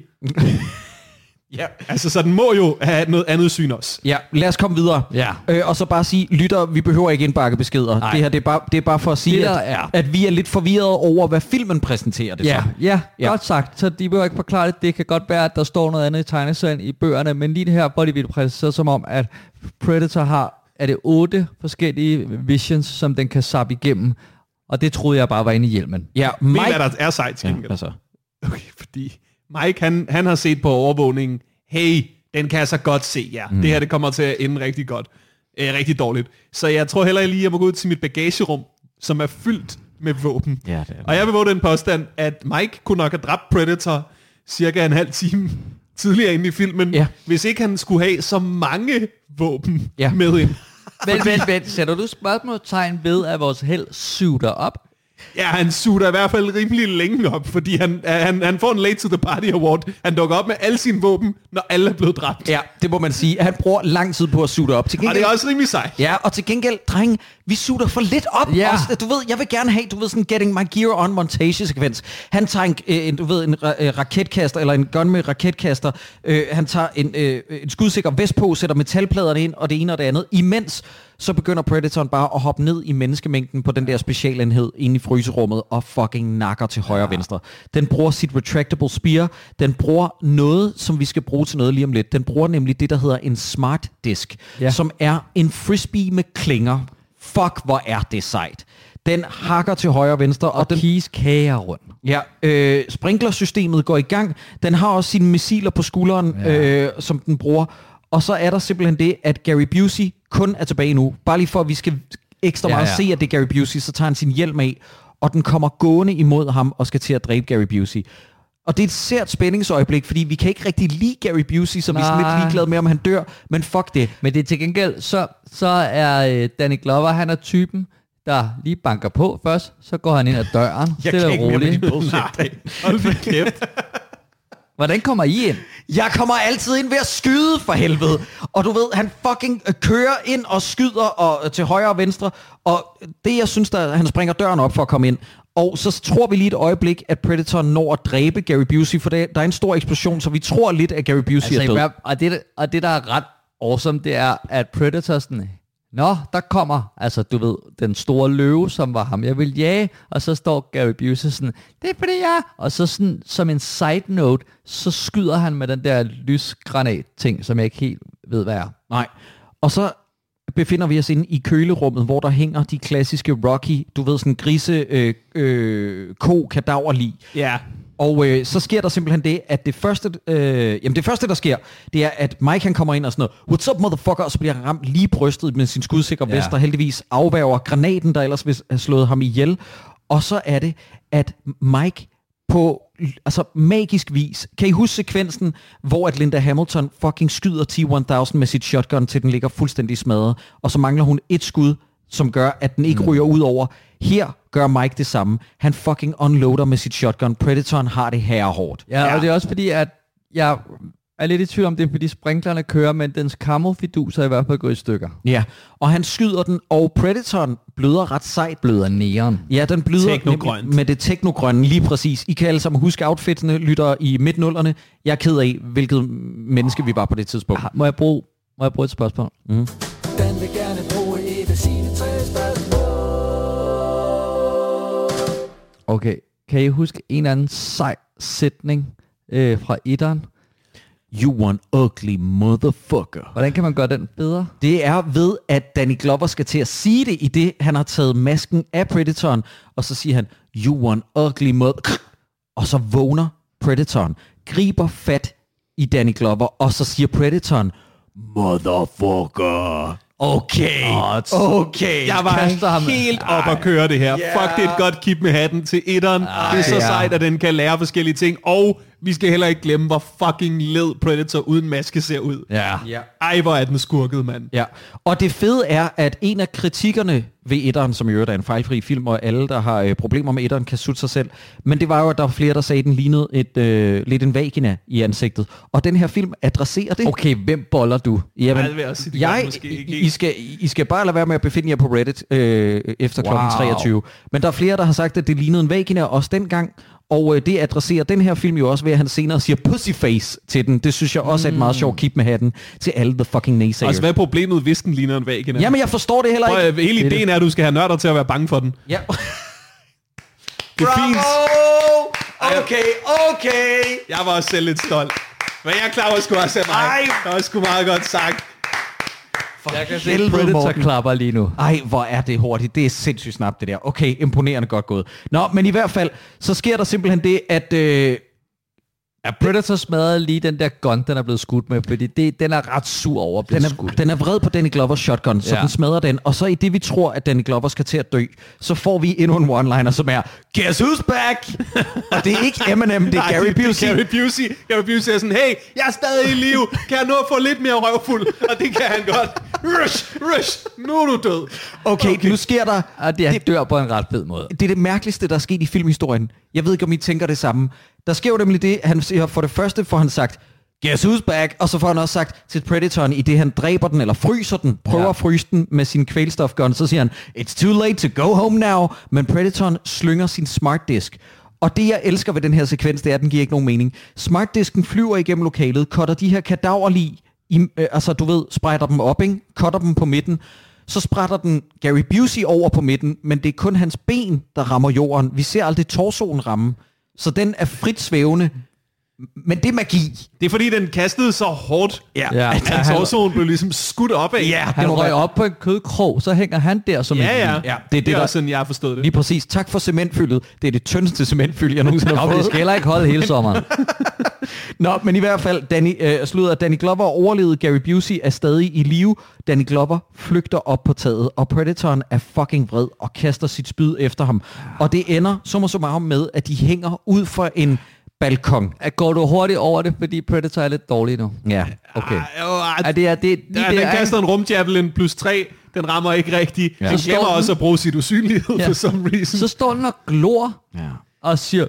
[SPEAKER 2] Ja.
[SPEAKER 3] Altså, så den må jo have noget andet syn også.
[SPEAKER 2] Ja, lad os komme videre.
[SPEAKER 1] Ja.
[SPEAKER 2] Øh, og så bare sige, lytter, vi behøver ikke indbakke beskeder.
[SPEAKER 1] Nej.
[SPEAKER 2] Det her, det er, bare, det er bare for at sige,
[SPEAKER 1] det,
[SPEAKER 2] at,
[SPEAKER 1] er.
[SPEAKER 2] at vi er lidt forvirret over, hvad filmen præsenterer det
[SPEAKER 1] ja.
[SPEAKER 2] som.
[SPEAKER 1] Ja,
[SPEAKER 2] Ja.
[SPEAKER 1] godt sagt. Så de behøver ikke forklare det. Det kan godt være, at der står noget andet i tegneserien i bøgerne, men lige det her, hvor de vil præsentere som om, at Predator har, er det otte forskellige visions, som den kan zappe igennem. Og det troede jeg bare var inde i hjelmen.
[SPEAKER 2] Ja,
[SPEAKER 3] Mike...
[SPEAKER 2] Mike...
[SPEAKER 3] Hvad der er sejt, til
[SPEAKER 2] Ja,
[SPEAKER 3] gengæld.
[SPEAKER 2] altså.
[SPEAKER 3] Okay, fordi Mike, han, han har set på overvågningen, hey, den kan jeg så godt se, ja. Mm. Det her, det kommer til at ende rigtig godt. Æ, rigtig dårligt. Så jeg tror heller lige, at jeg må gå ud til mit bagagerum, som er fyldt med våben.
[SPEAKER 2] Ja, det er det.
[SPEAKER 3] Og jeg vil våge den påstand, at Mike kunne nok have dræbt Predator cirka en halv time tidligere inde i filmen,
[SPEAKER 2] Ja.
[SPEAKER 3] hvis ikke han skulle have så mange våben
[SPEAKER 2] Ja.
[SPEAKER 3] med ind.
[SPEAKER 1] Vent, vent, vent. Sætter du spørgsmålstegn ved, at vores held suiter op?
[SPEAKER 3] Ja, han suger i hvert fald rimelig længe op, fordi han, han, han får en Late to the Party Award. Han dukker op med alle sine våben, når alle er blevet dræbt.
[SPEAKER 2] Ja, det må man sige. Han bruger lang tid på at suge op. Til
[SPEAKER 3] Og det er også rimelig sejt.
[SPEAKER 2] Ja, og til gengæld, dreng, vi suger for lidt op.
[SPEAKER 1] Ja.
[SPEAKER 2] Også, du ved, jeg vil gerne have, du ved, sådan getting my gear on montage-sekvens. Han tager en, en, du ved, en ra- raketkaster, eller en gun med raketkaster. Øh, han tager en, øh, en skudsikker vest på, sætter metalpladerne ind, og det ene og det andet. Imens så begynder Predatoren bare at hoppe ned i menneskemængden på den der specialenhed inde i fryserummet og fucking nakker til højre og venstre. Den bruger sit retractable spear. Den bruger noget, som vi skal bruge til noget lige om lidt. Den bruger nemlig det, der hedder en smart disk,
[SPEAKER 1] Ja.
[SPEAKER 2] som er en frisbee med klinger. Fuck, hvor er det sejt. Den hakker til højre og venstre, og,
[SPEAKER 1] Og
[SPEAKER 2] den
[SPEAKER 1] keys kager rundt.
[SPEAKER 2] Ja, øh, sprinklersystemet går i gang. Den har også sine missiler på skulderen, ja. øh, som den bruger. Og så er der simpelthen det, at Gary Busey kun er tilbage nu. Bare lige for, at vi skal ekstra
[SPEAKER 1] Ja,
[SPEAKER 2] meget
[SPEAKER 1] ja.
[SPEAKER 2] se, at det er Gary Busey, så tager han sin hjelm af, og den kommer gående imod ham og skal til at dræbe Gary Busey. Og det er et sært spændingsøjeblik, fordi vi kan ikke rigtig lide Gary Busey, så vi er sådan lidt ligeglade med, om han dør, men fuck det.
[SPEAKER 1] Men det er til gengæld, så, så er øh, Danny Glover, han er typen, der lige banker på først, så går han ind ad døren,
[SPEAKER 2] Jeg
[SPEAKER 1] stille
[SPEAKER 2] kan
[SPEAKER 1] og
[SPEAKER 2] ikke mere med
[SPEAKER 1] roligt.
[SPEAKER 2] de bullshit.
[SPEAKER 3] Nej, hold for kæft.
[SPEAKER 1] Hvordan kommer I ind?
[SPEAKER 2] Jeg kommer altid ind ved at skyde, for helvede. Og du ved, han fucking øh, kører ind og skyder og, øh, til højre og venstre. Og det, jeg synes, der, han springer døren op for at komme ind. Og så tror vi lige et øjeblik, at Predator når at dræbe Gary Busey, for det, der er en stor eksplosion, så vi tror lidt, at Gary Busey
[SPEAKER 1] Altså,
[SPEAKER 2] er død.
[SPEAKER 1] hver- og, det, og det, der er ret awesome, det er, at Predator sådan, nå, der kommer, altså du ved, den store løve, som var ham, jeg vil jage, og så står Gary Busey sådan, det er fordi jeg, og så sådan, som en side note, så skyder han med den der lysgranat-ting, som jeg ikke helt ved, hvad er.
[SPEAKER 2] Nej. Og så befinder vi os inde i kølerummet, hvor der hænger de klassiske Rocky, du ved, sådan grise, øh, øh, ko, kadaverlig.
[SPEAKER 3] Ja.
[SPEAKER 2] Og øh, så sker der simpelthen det, at det første, øh, jamen det første, der sker, det er, at Mike han kommer ind og sådan noget, what's up motherfucker, og så bliver han ramt lige brystet med sin skudsikre
[SPEAKER 1] Ja.
[SPEAKER 2] vest, og heldigvis afværger granaten, der ellers ville have slået ham ihjel. Og så er det, at Mike på altså magisk vis, kan I huske sekvensen, hvor at Linda Hamilton fucking skyder T tusind med sit shotgun, til den ligger fuldstændig smadret, og så mangler hun et skud, som gør, at den ikke ryger ud over. Her gør Mike det samme. Han fucking unloader med sit shotgun. Predatoren har det her hårdt.
[SPEAKER 1] Ja, ja, og det er også fordi, at jeg er lidt i tvivl om det, er, fordi sprinklerne kører, men dens kamofidus er i hvert fald gået i stykker.
[SPEAKER 2] Ja, og han skyder den, og Predatoren bløder ret sejt.
[SPEAKER 1] Bløder neon.
[SPEAKER 2] Ja, den bløder
[SPEAKER 3] Teknogrønt.
[SPEAKER 2] med det teknogrønne, lige præcis. I kan alle sammen huske outfitsene, lytter i midt-nullerne. Jeg er ked af, hvilket menneske vi var på det tidspunkt.
[SPEAKER 1] Må jeg bruge, må jeg bruge et spørgsmål?
[SPEAKER 2] Mm.
[SPEAKER 13] Den vil gerne bruge et af sine tre spørgsmål.
[SPEAKER 1] Okay, kan I huske en eller anden sej sætning øh, fra etteren?
[SPEAKER 2] You one ugly motherfucker.
[SPEAKER 1] Hvordan kan man gøre den bedre?
[SPEAKER 2] Det er ved, at Danny Glover skal til at sige det, i det han har taget masken af Predatoren, og så siger han, you one ugly mother... Og så vågner Predatoren, griber fat i Danny Glover, og så siger Predatoren, motherfucker. Okay, okay.
[SPEAKER 3] Jeg var helt op at køre det her.
[SPEAKER 2] Yeah.
[SPEAKER 3] Fuck, det er et godt kip med hatten til etteren. Det er så
[SPEAKER 1] ja.
[SPEAKER 3] sejt, at den kan lære forskellige ting. Og vi skal heller ikke glemme, hvor fucking led Predator uden maske ser ud.
[SPEAKER 1] Ja.
[SPEAKER 2] Ja.
[SPEAKER 3] Ej, hvor er den skurket, mand.
[SPEAKER 2] Ja, og det fede er, at en af kritikkerne ved etteren, som i øvrigt er en fejlfri film, og alle, der har øh, problemer med etteren, kan sutte sig selv, men det var jo, at der var flere, der sagde, at den lignede et, øh, lidt en vagina i ansigtet. Og den her film adresserer det.
[SPEAKER 1] Okay, hvem boller du?
[SPEAKER 2] Jamen,
[SPEAKER 3] Ej, det vil jeg også sige, det gør
[SPEAKER 2] jeg,
[SPEAKER 3] den måske ikke
[SPEAKER 2] I, skal, I skal bare lade være med at befinde jer på Reddit øh, efter klokken
[SPEAKER 1] Wow.
[SPEAKER 2] treogtyve. Men der er flere, der har sagt, at det lignede en vagina også dengang. Og øh, det adresserer den her film jo også ved, at han senere siger pussyface til den. Det synes jeg også er et meget sjovt kip med hatten til alle the fucking naysayers.
[SPEAKER 3] Altså, hvad er problemet, hvis den ligner en vagina?
[SPEAKER 2] Jamen, jeg forstår det heller
[SPEAKER 3] Prøv,
[SPEAKER 2] ikke.
[SPEAKER 3] øh, hele ideen er, at du skal have nørder til at være bange for den.
[SPEAKER 2] Ja.
[SPEAKER 3] Det er fint.
[SPEAKER 2] Okay, okay.
[SPEAKER 3] Jeg var også selv lidt stolt. Men jeg er klar, at skulle også have mig. Det var sgu meget godt sagt.
[SPEAKER 1] Jeg kan se
[SPEAKER 2] helvede,
[SPEAKER 1] Predator
[SPEAKER 2] Morten.
[SPEAKER 1] klapper lige nu.
[SPEAKER 2] Ej, hvor er det hurtigt. Det er sindssygt snabt, det der. Okay, imponerende godt gået. Nå, men i hvert fald, så sker der simpelthen det, at... Øh,
[SPEAKER 1] Ja, Predator smadrede lige den der gun, den er blevet skudt med, fordi det, den er ret sur over at blive
[SPEAKER 2] den, er,
[SPEAKER 1] skudt.
[SPEAKER 2] den er vred på Danny Glovers shotgun, så
[SPEAKER 1] Ja.
[SPEAKER 2] den smadrer den. Og så i det, vi tror, at Danny Glover skal til at dø, så får vi endnu en one-liner, som er, guess who's back? Og det er ikke Eminem, det er
[SPEAKER 3] Nej,
[SPEAKER 2] Gary
[SPEAKER 3] det er
[SPEAKER 2] Busey.
[SPEAKER 3] Gary Busey. Gary Busey er sådan, hey, jeg er stadig i live. Kan jeg nå at få lidt mere røvfuld? Og det kan han godt. Rush, rush, nu er du død.
[SPEAKER 2] Okay, okay, nu sker der...
[SPEAKER 1] Og det, det dør på en ret fed måde.
[SPEAKER 2] Det er det mærkeligste, der er sket i filmhistorien. Jeg ved ikke, om I tænker det samme. Der sker jo nemlig det, han siger, for det første får han sagt, guess who's back? Og så får han også sagt til Predatoren, i det han dræber den, eller fryser den, prøver ja. at fryse den med sin kvælstofgun, så siger han, it's too late to go home now. Men Predatoren slynger sin smart disk. Og det, jeg elsker ved den her sekvens, det er, at den giver ikke nogen mening. Smartdisken flyver igennem lokalet, cutter de her kadaverlig, i, øh, altså du ved, sprætter dem op, ikke? Cutter dem på midten. Så sprætter den Gary Busey over på midten, men det er kun hans ben, der rammer jorden. Vi ser aldrig torsoen ramme. Så den er frit svævende. Men det er magi.
[SPEAKER 3] Det er fordi, den kastede så hårdt,
[SPEAKER 2] Ja.
[SPEAKER 1] Ja.
[SPEAKER 3] at hans torsoen blev ligesom skudt op af.
[SPEAKER 2] Ja,
[SPEAKER 1] Han røg op på en kødkrog, så hænger han der som
[SPEAKER 3] ja,
[SPEAKER 1] en
[SPEAKER 3] ja.
[SPEAKER 2] Ja,
[SPEAKER 3] Det,
[SPEAKER 2] det er
[SPEAKER 3] det,
[SPEAKER 2] det,
[SPEAKER 3] er
[SPEAKER 2] der-
[SPEAKER 3] også sådan, jeg har forstået det.
[SPEAKER 2] Lige præcis. Tak for cementfyldet. Det er det tyndeste cementfyld, jeg nogensinde har
[SPEAKER 1] Nå, men det
[SPEAKER 2] fået.
[SPEAKER 1] skal heller ikke holde hele sommeren.
[SPEAKER 2] Nå, men i hvert fald, Danny, øh, slutter, Danny Glover overlevede, Gary Busey er stadig i live. Danny Glover flygter op på taget, og Predatoren er fucking vred og kaster sit spyd efter ham. Og det ender summa summarum med, at de hænger ud for en balkon.
[SPEAKER 1] Går du hurtigt over det, fordi Predator er lidt dårlig nu?
[SPEAKER 2] Ja,
[SPEAKER 1] okay.
[SPEAKER 3] Ah,
[SPEAKER 1] er det, er det, lige
[SPEAKER 3] ja,
[SPEAKER 1] det
[SPEAKER 3] den
[SPEAKER 1] er,
[SPEAKER 3] kaster en rumjavelin plus tre. Den rammer ikke rigtigt. Ja. Så glemmer også at bruge sit usynlighed ja. for some reason.
[SPEAKER 1] Så står den og glor ja. og siger...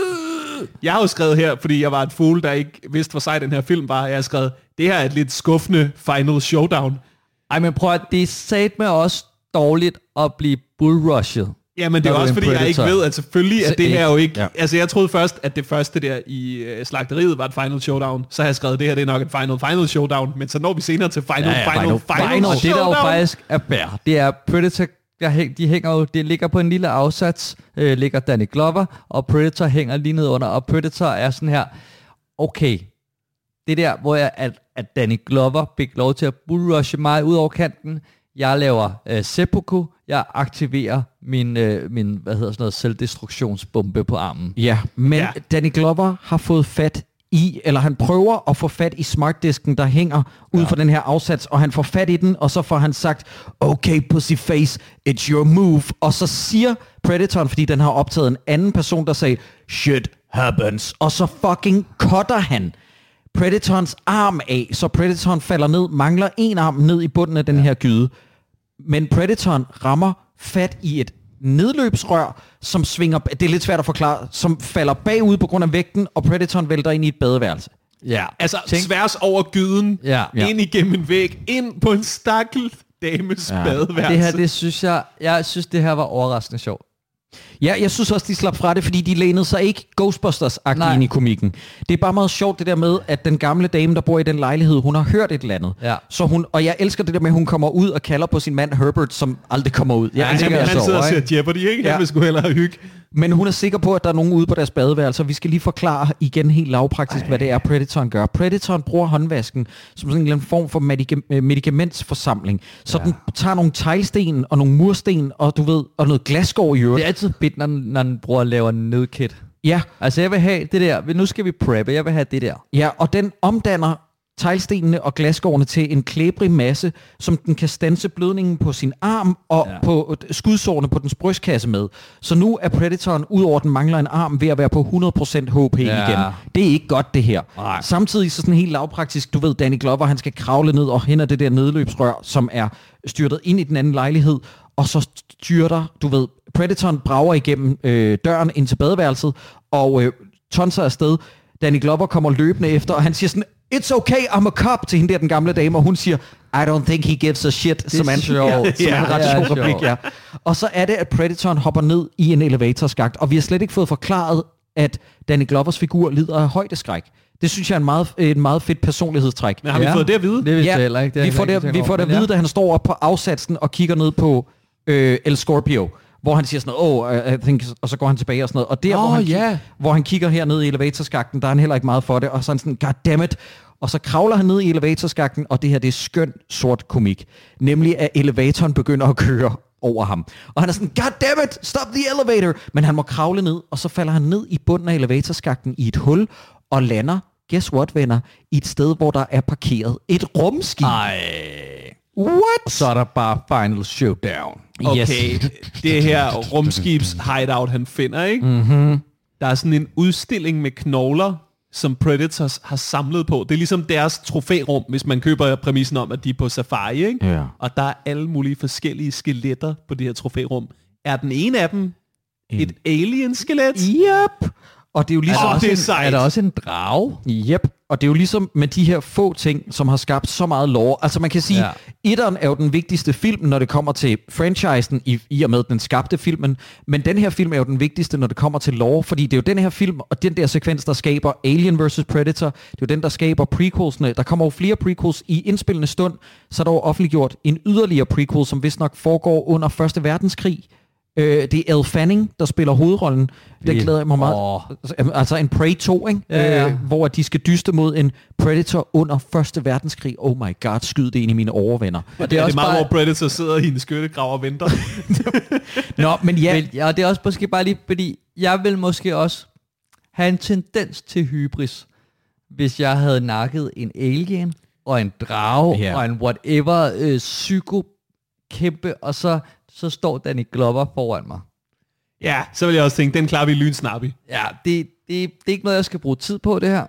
[SPEAKER 3] Øh. Jeg har jo skrevet her, fordi jeg var et fool, der ikke vidste, hvor sej den her film var. Jeg har skrevet, det her er et lidt skuffende final showdown.
[SPEAKER 1] Ej, men prøv at det er satme også dårligt at blive bullrushet.
[SPEAKER 3] Ja, men det er også fordi, Predator. Jeg ikke ved, at selvfølgelig er det her jo ikke...
[SPEAKER 2] Ja.
[SPEAKER 3] Altså, jeg troede først, at det første der i uh, slagteriet var et final showdown. Så har jeg skrevet, det her det er nok et final final showdown. Men så når vi senere til final, ja, ja, final, final, final, final,
[SPEAKER 1] final showdown. Det der jo faktisk er bær. Det er Predator, der hæng, de hænger jo... Det ligger på en lille afsats, øh, ligger Danny Glover, og Predator hænger lige ned under. Og Predator er sådan her... Okay, det der, hvor jeg, at, at Danny Glover fik lov til at bullrushe mig ud over kanten. Jeg laver øh, seppuku. Jeg aktiverer min, øh, min hvad hedder sådan noget, selvdestruktionsbombe på armen.
[SPEAKER 2] Ja, men ja. Danny Glover har fået fat i, eller han prøver at få fat i smartdisken, der hænger ud ja. for den her afsats, og han får fat i den, og så får han sagt, okay, pussyface, it's your move. Og så siger Predatoren, fordi den har optaget en anden person, der sagde, shit happens. Og så fucking cutter han Predatorens arm af, så Predatoren falder ned, mangler en arm ned i bunden af den ja. her gyde. Men Predatoren rammer fat i et nedløbsrør, som svinger, det er lidt svært at forklare, som falder bagud på grund af vægten, og Predatoren vælter ind i et badeværelse.
[SPEAKER 3] Ja. Altså Tænk. tværs over gyden, ja. ind igennem en væg, ind på en stakkel dames ja. badeværelse.
[SPEAKER 1] Det her, det synes jeg, jeg synes det her var overraskende sjovt.
[SPEAKER 2] Ja, jeg synes også, de slap fra det, fordi de lænede sig ikke Ghostbusters-agtigt ind i komikken. Det er bare meget sjovt det der med, at den gamle dame, der bor i den lejlighed, hun har hørt et eller andet. Ja. Så hun, og jeg elsker det der med, at hun kommer ud og kalder på sin mand Herbert, som aldrig kommer ud. Jeg
[SPEAKER 3] ja, han, han, han sidder og ser Jeopardy, ikke? Ja. Han vil sgu hellere have hygge.
[SPEAKER 2] Men hun er sikker på, at der er nogen ude på deres badeværelse, og vi skal lige forklare igen helt lavpraktisk, Ej. hvad det er, Predatoren gør. Predatoren bruger håndvasken som sådan en eller anden form for medika- medikamentsforsamling. Så ja. den tager nogle teglsten og nogle mursten, og du ved, og noget glasgård i øvrigt.
[SPEAKER 1] Det er altid bedt, når, når den bruger at lave en nødkit.
[SPEAKER 2] Ja.
[SPEAKER 1] Altså jeg vil have det der, nu skal vi preppe, jeg vil have det der.
[SPEAKER 2] Ja, og den omdanner teglstenene og glasgårdene til en klæbrig masse, som den kan standse blødningen på sin arm og ja. på skudsårene på dens brystkasse med. Så nu er Predatoren, udover den mangler en arm, ved at være på hundrede procent H P ja. igen. Det er ikke godt, det her. Nej. Samtidig så sådan helt lavpraktisk, du ved, Danny Glover, han skal kravle ned og hen ad det der nedløbsrør, som er styrtet ind i den anden lejlighed, og så styrter, du ved, Predatoren brager igennem øh, døren ind til badeværelset, og øh, tonser afsted. Danny Glover kommer løbende efter, og han siger sådan, it's okay, I'm a cop, til hende der, den gamle dame, og hun siger, I don't think he gives a shit, det som er en, ja, som ja, en ret ja, sjov replik, ja. Og så er det, at Predatoren hopper ned i en elevatorskakt, og vi har slet ikke fået forklaret, at Danny Glovers figur lider af højdeskræk. Det synes jeg er en meget, en meget fedt personlighedstræk.
[SPEAKER 3] Men har vi ja. fået det at vide?
[SPEAKER 1] Det
[SPEAKER 2] ja,
[SPEAKER 1] heller ikke. Det
[SPEAKER 2] vi får det, vi får det at vide, ja. da han står op på afsatsen og kigger ned på øh, El Scorpio, hvor han siger sådan noget, oh, I think, og så går han tilbage og sådan noget. Og der, oh, hvor, han, yeah. hvor han kigger hernede i elevatorskakten, der er han heller ikke meget for det, og så er han sådan, goddammit. Og så kravler han ned i elevatorskakten, og det her, det er skøn sort komik. Nemlig, at elevatoren begynder at køre over ham. Og han er sådan, goddammit, stop the elevator! Men han må kravle ned, og så falder han ned i bunden af elevatorskakten i et hul, og lander, guess what, venner, i et sted, hvor der er parkeret et rumskib.
[SPEAKER 1] Ej.
[SPEAKER 2] What?
[SPEAKER 1] Så er der bare final showdown.
[SPEAKER 3] Okay, yes. Det her rumskibs hideout, han finder, ikke?
[SPEAKER 2] Mm-hmm.
[SPEAKER 3] Der er sådan en udstilling med knogler, som Predators har samlet på. Det er ligesom deres trofærum, hvis man køber præmissen om, at de er på safari, ikke?
[SPEAKER 2] Ja.
[SPEAKER 3] Og der er alle mulige forskellige skeletter på det her trofærum. Er den ene af dem et alien-skelet?
[SPEAKER 2] Yep. Og det er jo ligesom...
[SPEAKER 3] Oh, det er,
[SPEAKER 1] er der også en drage?
[SPEAKER 2] Yep. Og det er jo ligesom med de her få ting, som har skabt så meget lore. Altså man kan sige, ja. etteren er jo den vigtigste film, når det kommer til franchisen, i, i og med den skabte filmen. Men den her film er jo den vigtigste, når det kommer til lore, fordi det er jo den her film, og den der sekvens, der skaber Alien versus. Predator. Det er jo den, der skaber prequelsene. Der kommer jo flere prequels i indspillende stund, så er der jo offentliggjort en yderligere prequel, som vist nok foregår under første verdenskrig. Øh, det er Elle Fanning, der spiller hovedrollen. Det glæder jeg mig meget. Oh. Altså en Prey to, ikke?
[SPEAKER 1] Ja, ja.
[SPEAKER 2] Øh, hvor de skal dyste mod en Predator under første verdenskrig. Oh my god, skyd det ind i mine overvenner.
[SPEAKER 3] Og det er, er også det meget, bare... hvor Predator sidder i en skyttegrav og venter.
[SPEAKER 2] Nå, men ja.
[SPEAKER 1] Men, ja, det er også måske bare lige, fordi jeg vil måske også have en tendens til hybris. hvis jeg havde nakket en alien, og en drage, yeah. og en whatever øh, psyko-kæmpe, og så, så står Danny Glover foran mig.
[SPEAKER 3] Ja, så vil jeg også tænke, den klarer vi lynsnappig.
[SPEAKER 1] Ja, det, det, det er ikke noget, jeg skal bruge tid på, det her.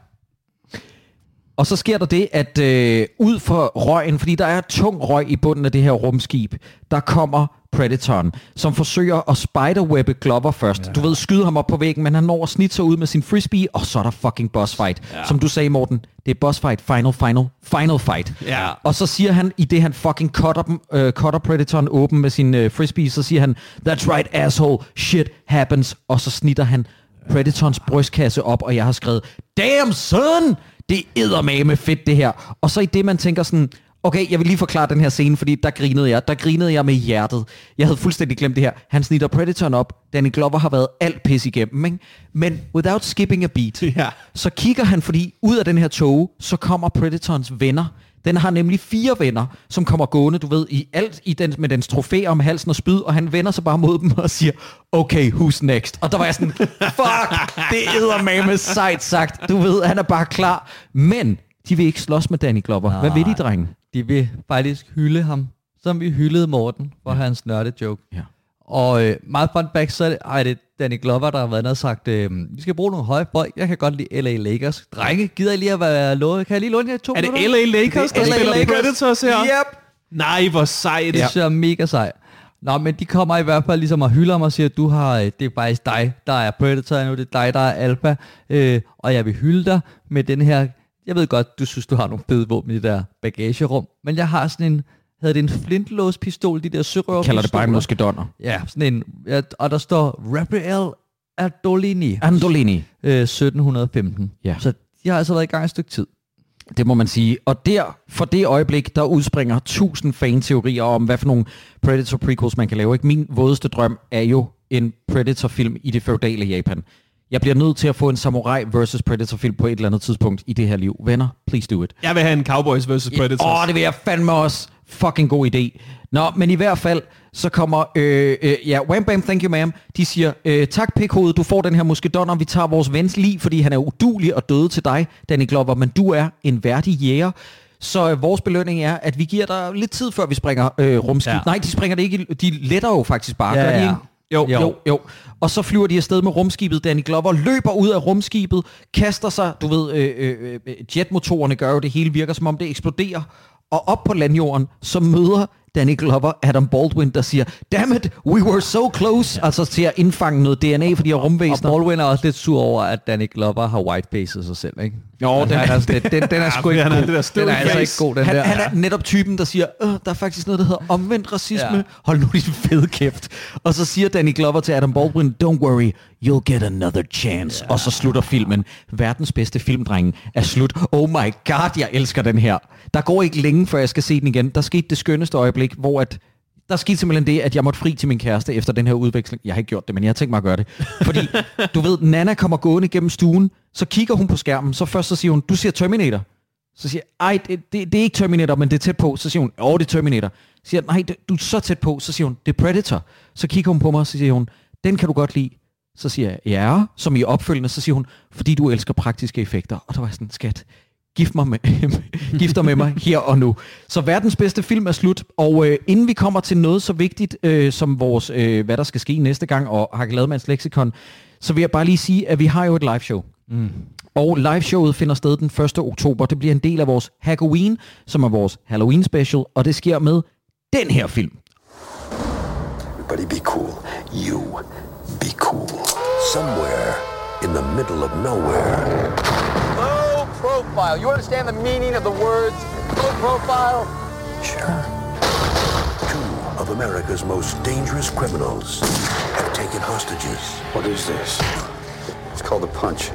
[SPEAKER 2] Og så sker der det, at øh, ud for røgen, fordi der er tung røg i bunden af det her rumskib, der kommer Predatoren, som forsøger at spiderwebbe Glover først. Ja. Du ved, skyde ham op på væggen, men han når at snitte sig ud med sin frisbee, og så er der fucking boss fight. Ja. Som du sagde, Morten, det er boss fight, final, final, final fight.
[SPEAKER 3] Ja.
[SPEAKER 2] Og så siger han, i det han fucking cutter, dem, øh, cutter Predatoren åben med sin øh, frisbee, så siger han, that's right, asshole, shit happens. Og så snitter han Predatorens brystkasse op, og jeg har skrevet, damn son! Det er eddermame fedt, det her. Og så i det, man tænker sådan, okay, jeg vil lige forklare den her scene, fordi der grinede jeg. Der grinede jeg med hjertet. Jeg havde fuldstændig glemt det her. Han snitter Predatoren op. Danny Glover har været alt pis igennem, ikke? Men without skipping a beat,
[SPEAKER 3] ja.
[SPEAKER 2] så kigger han, fordi ud af den her tog, så kommer Predatorens venner. Den har nemlig fire venner, som kommer gående, du ved, i alt i den, med dens trofæer om halsen og spyd, og han vender sig bare mod dem og siger, okay, who's next? Og der var jeg sådan, fuck, det er eddermame sejt sagt. Du ved, han er bare klar. Men de vil ikke slås med Danny Glover. Nej. Hvad vil de, drenge?
[SPEAKER 1] De vil faktisk hylde ham, som vi hyldede Morten for ja. hans nørde joke.
[SPEAKER 2] Ja.
[SPEAKER 1] Og øh, meget fun fact, så er det Danny Glover, der har været nede og sagt, øh, vi skal bruge nogle høje folk. Jeg kan godt lide L A Lakers. Drenge, gider I lige at være lovet? Kan jeg lige låne jer to
[SPEAKER 3] Er det
[SPEAKER 1] minutter?
[SPEAKER 3] L A Lakers, der spiller Predators her?
[SPEAKER 1] Yep.
[SPEAKER 3] Nej, hvor sejt.
[SPEAKER 1] Det ser mega sej. Nå, men de kommer i hvert fald ligesom og hylder mig og siger, du har, det er faktisk dig, der er Predator nu, det er dig, der er Alpha, øh, og jeg vil hylde dig med den her, jeg ved godt, du synes, du har nogle fede våben i det der bagagerum, men jeg har sådan en, havde det en flintlåspistol, de der sørøverpistoler.
[SPEAKER 2] Kalder det bare en muskedonner.
[SPEAKER 1] Ja, sådan en, ja, og der står Raphael Andolini.
[SPEAKER 2] Andolini.
[SPEAKER 1] Øh, sytten femten.
[SPEAKER 2] Ja.
[SPEAKER 1] Så de har altså været i gang et stykke tid.
[SPEAKER 2] Det må man sige. Og der, for det øjeblik, der udspringer tusind fan-teorier om, hvad for nogle Predator prequels man kan lave. Ikke? Min vådeste drøm er jo en Predator-film i det feudale Japan. Jeg bliver nødt til at få en Samurai versus Predator-film på et eller andet tidspunkt i det her liv. Venner, please do it.
[SPEAKER 3] Jeg vil have en Cowboys versus Predators.
[SPEAKER 2] Åh, oh, det vil jeg fandme også. Fucking god idé. Nå, men i hvert fald, så kommer, øh, øh, ja, wham bam, thank you ma'am. De siger, øh, tak pikhoved, du får den her muskedonner, vi tager vores vens liv, fordi han er uduelig og døde til dig, Danny Glover, men du er en værdig jæger. Så øh, vores belønning er, at vi giver dig lidt tid, før vi springer øh, rumskib. Ja. Nej, de springer det ikke, de letter jo faktisk bare,
[SPEAKER 1] ja,
[SPEAKER 2] gør de
[SPEAKER 1] ja.
[SPEAKER 2] ikke? Jo, jo, jo, jo. Og så flyver de afsted med rumskibet. Danny Glover løber ud af rumskibet, kaster sig, du ved, øh, øh, jetmotorerne gør jo, det hele virker, som om det eksploderer. Og op på landjorden, så møder Danny Glover Adam Baldwin, der siger, damn it, we were so close. Ja. Altså til at indfange noget D N A for de her rumvæsener.
[SPEAKER 1] Og Baldwin er også lidt sur over, at Danny Glover har whitefacet sig selv, ikke?
[SPEAKER 2] Jo, den,
[SPEAKER 1] er, den, den, den er sgu ikke god. Den er, den er altså ikke god, den
[SPEAKER 2] han,
[SPEAKER 1] der.
[SPEAKER 2] Han er netop typen, der siger, øh, der er faktisk noget, der hedder omvendt racisme. Ja. Hold nu din fede kæft. Og så siger Danny Glover til Adam Baldwin, don't worry, you'll get another chance. Ja. Og så slutter filmen. Verdens bedste filmdrenge er slut. Oh my god, jeg elsker den her. Der går ikke længe, før jeg skal se den igen. Der skete det skønneste øjeblik, hvor at der skete simpelthen det, at jeg måtte fri til min kæreste efter den her udveksling. Jeg har ikke gjort det, men jeg har tænkt mig at gøre det. Fordi, du ved, Nana kommer gående gennem stuen, så kigger hun på skærmen, så først så siger hun, du siger Terminator. Så siger jeg, ej, det, det, det er ikke Terminator, men det er tæt på. Så siger hun, åh, det er Terminator. Så siger jeg, nej, det, du er så tæt på. Så siger hun, det er Predator. Så kigger hun på mig, så siger hun, den kan du godt lide. Så siger jeg, ja, som i opfølgende, så siger hun, fordi du elsker praktiske effekter. Og der var sådan, skat, gift mig med, gifter med mig her og nu. Så verdens bedste film er slut, og øh, inden vi kommer til noget så vigtigt øh, som vores, øh, hvad der skal ske næste gang, og Hakke Lademands leksikon, så vil jeg bare lige sige, at vi har jo et liveshow. Mm. Og liveshowet finder sted den første oktober. Det bliver en del af vores Halloween, som er vores Halloween special, og det sker med den her film.
[SPEAKER 5] Everybody be cool. You be cool. Somewhere in the middle of nowhere.
[SPEAKER 14] Profile. You understand the meaning of the words low profile?
[SPEAKER 5] Sure. Two of America's most dangerous criminals have taken hostages.
[SPEAKER 15] What is this? It's called a punch.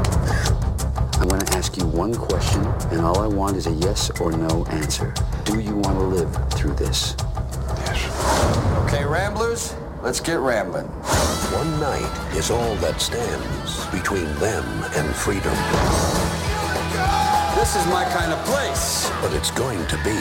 [SPEAKER 15] I'm going to ask you one question, and all I want is a yes or no answer. Do you want to live through this?
[SPEAKER 5] Yes.
[SPEAKER 15] Okay, Ramblers, let's get rambling.
[SPEAKER 5] One night is all that stands between them and freedom.
[SPEAKER 15] This is my kind of place.
[SPEAKER 5] But it's going to be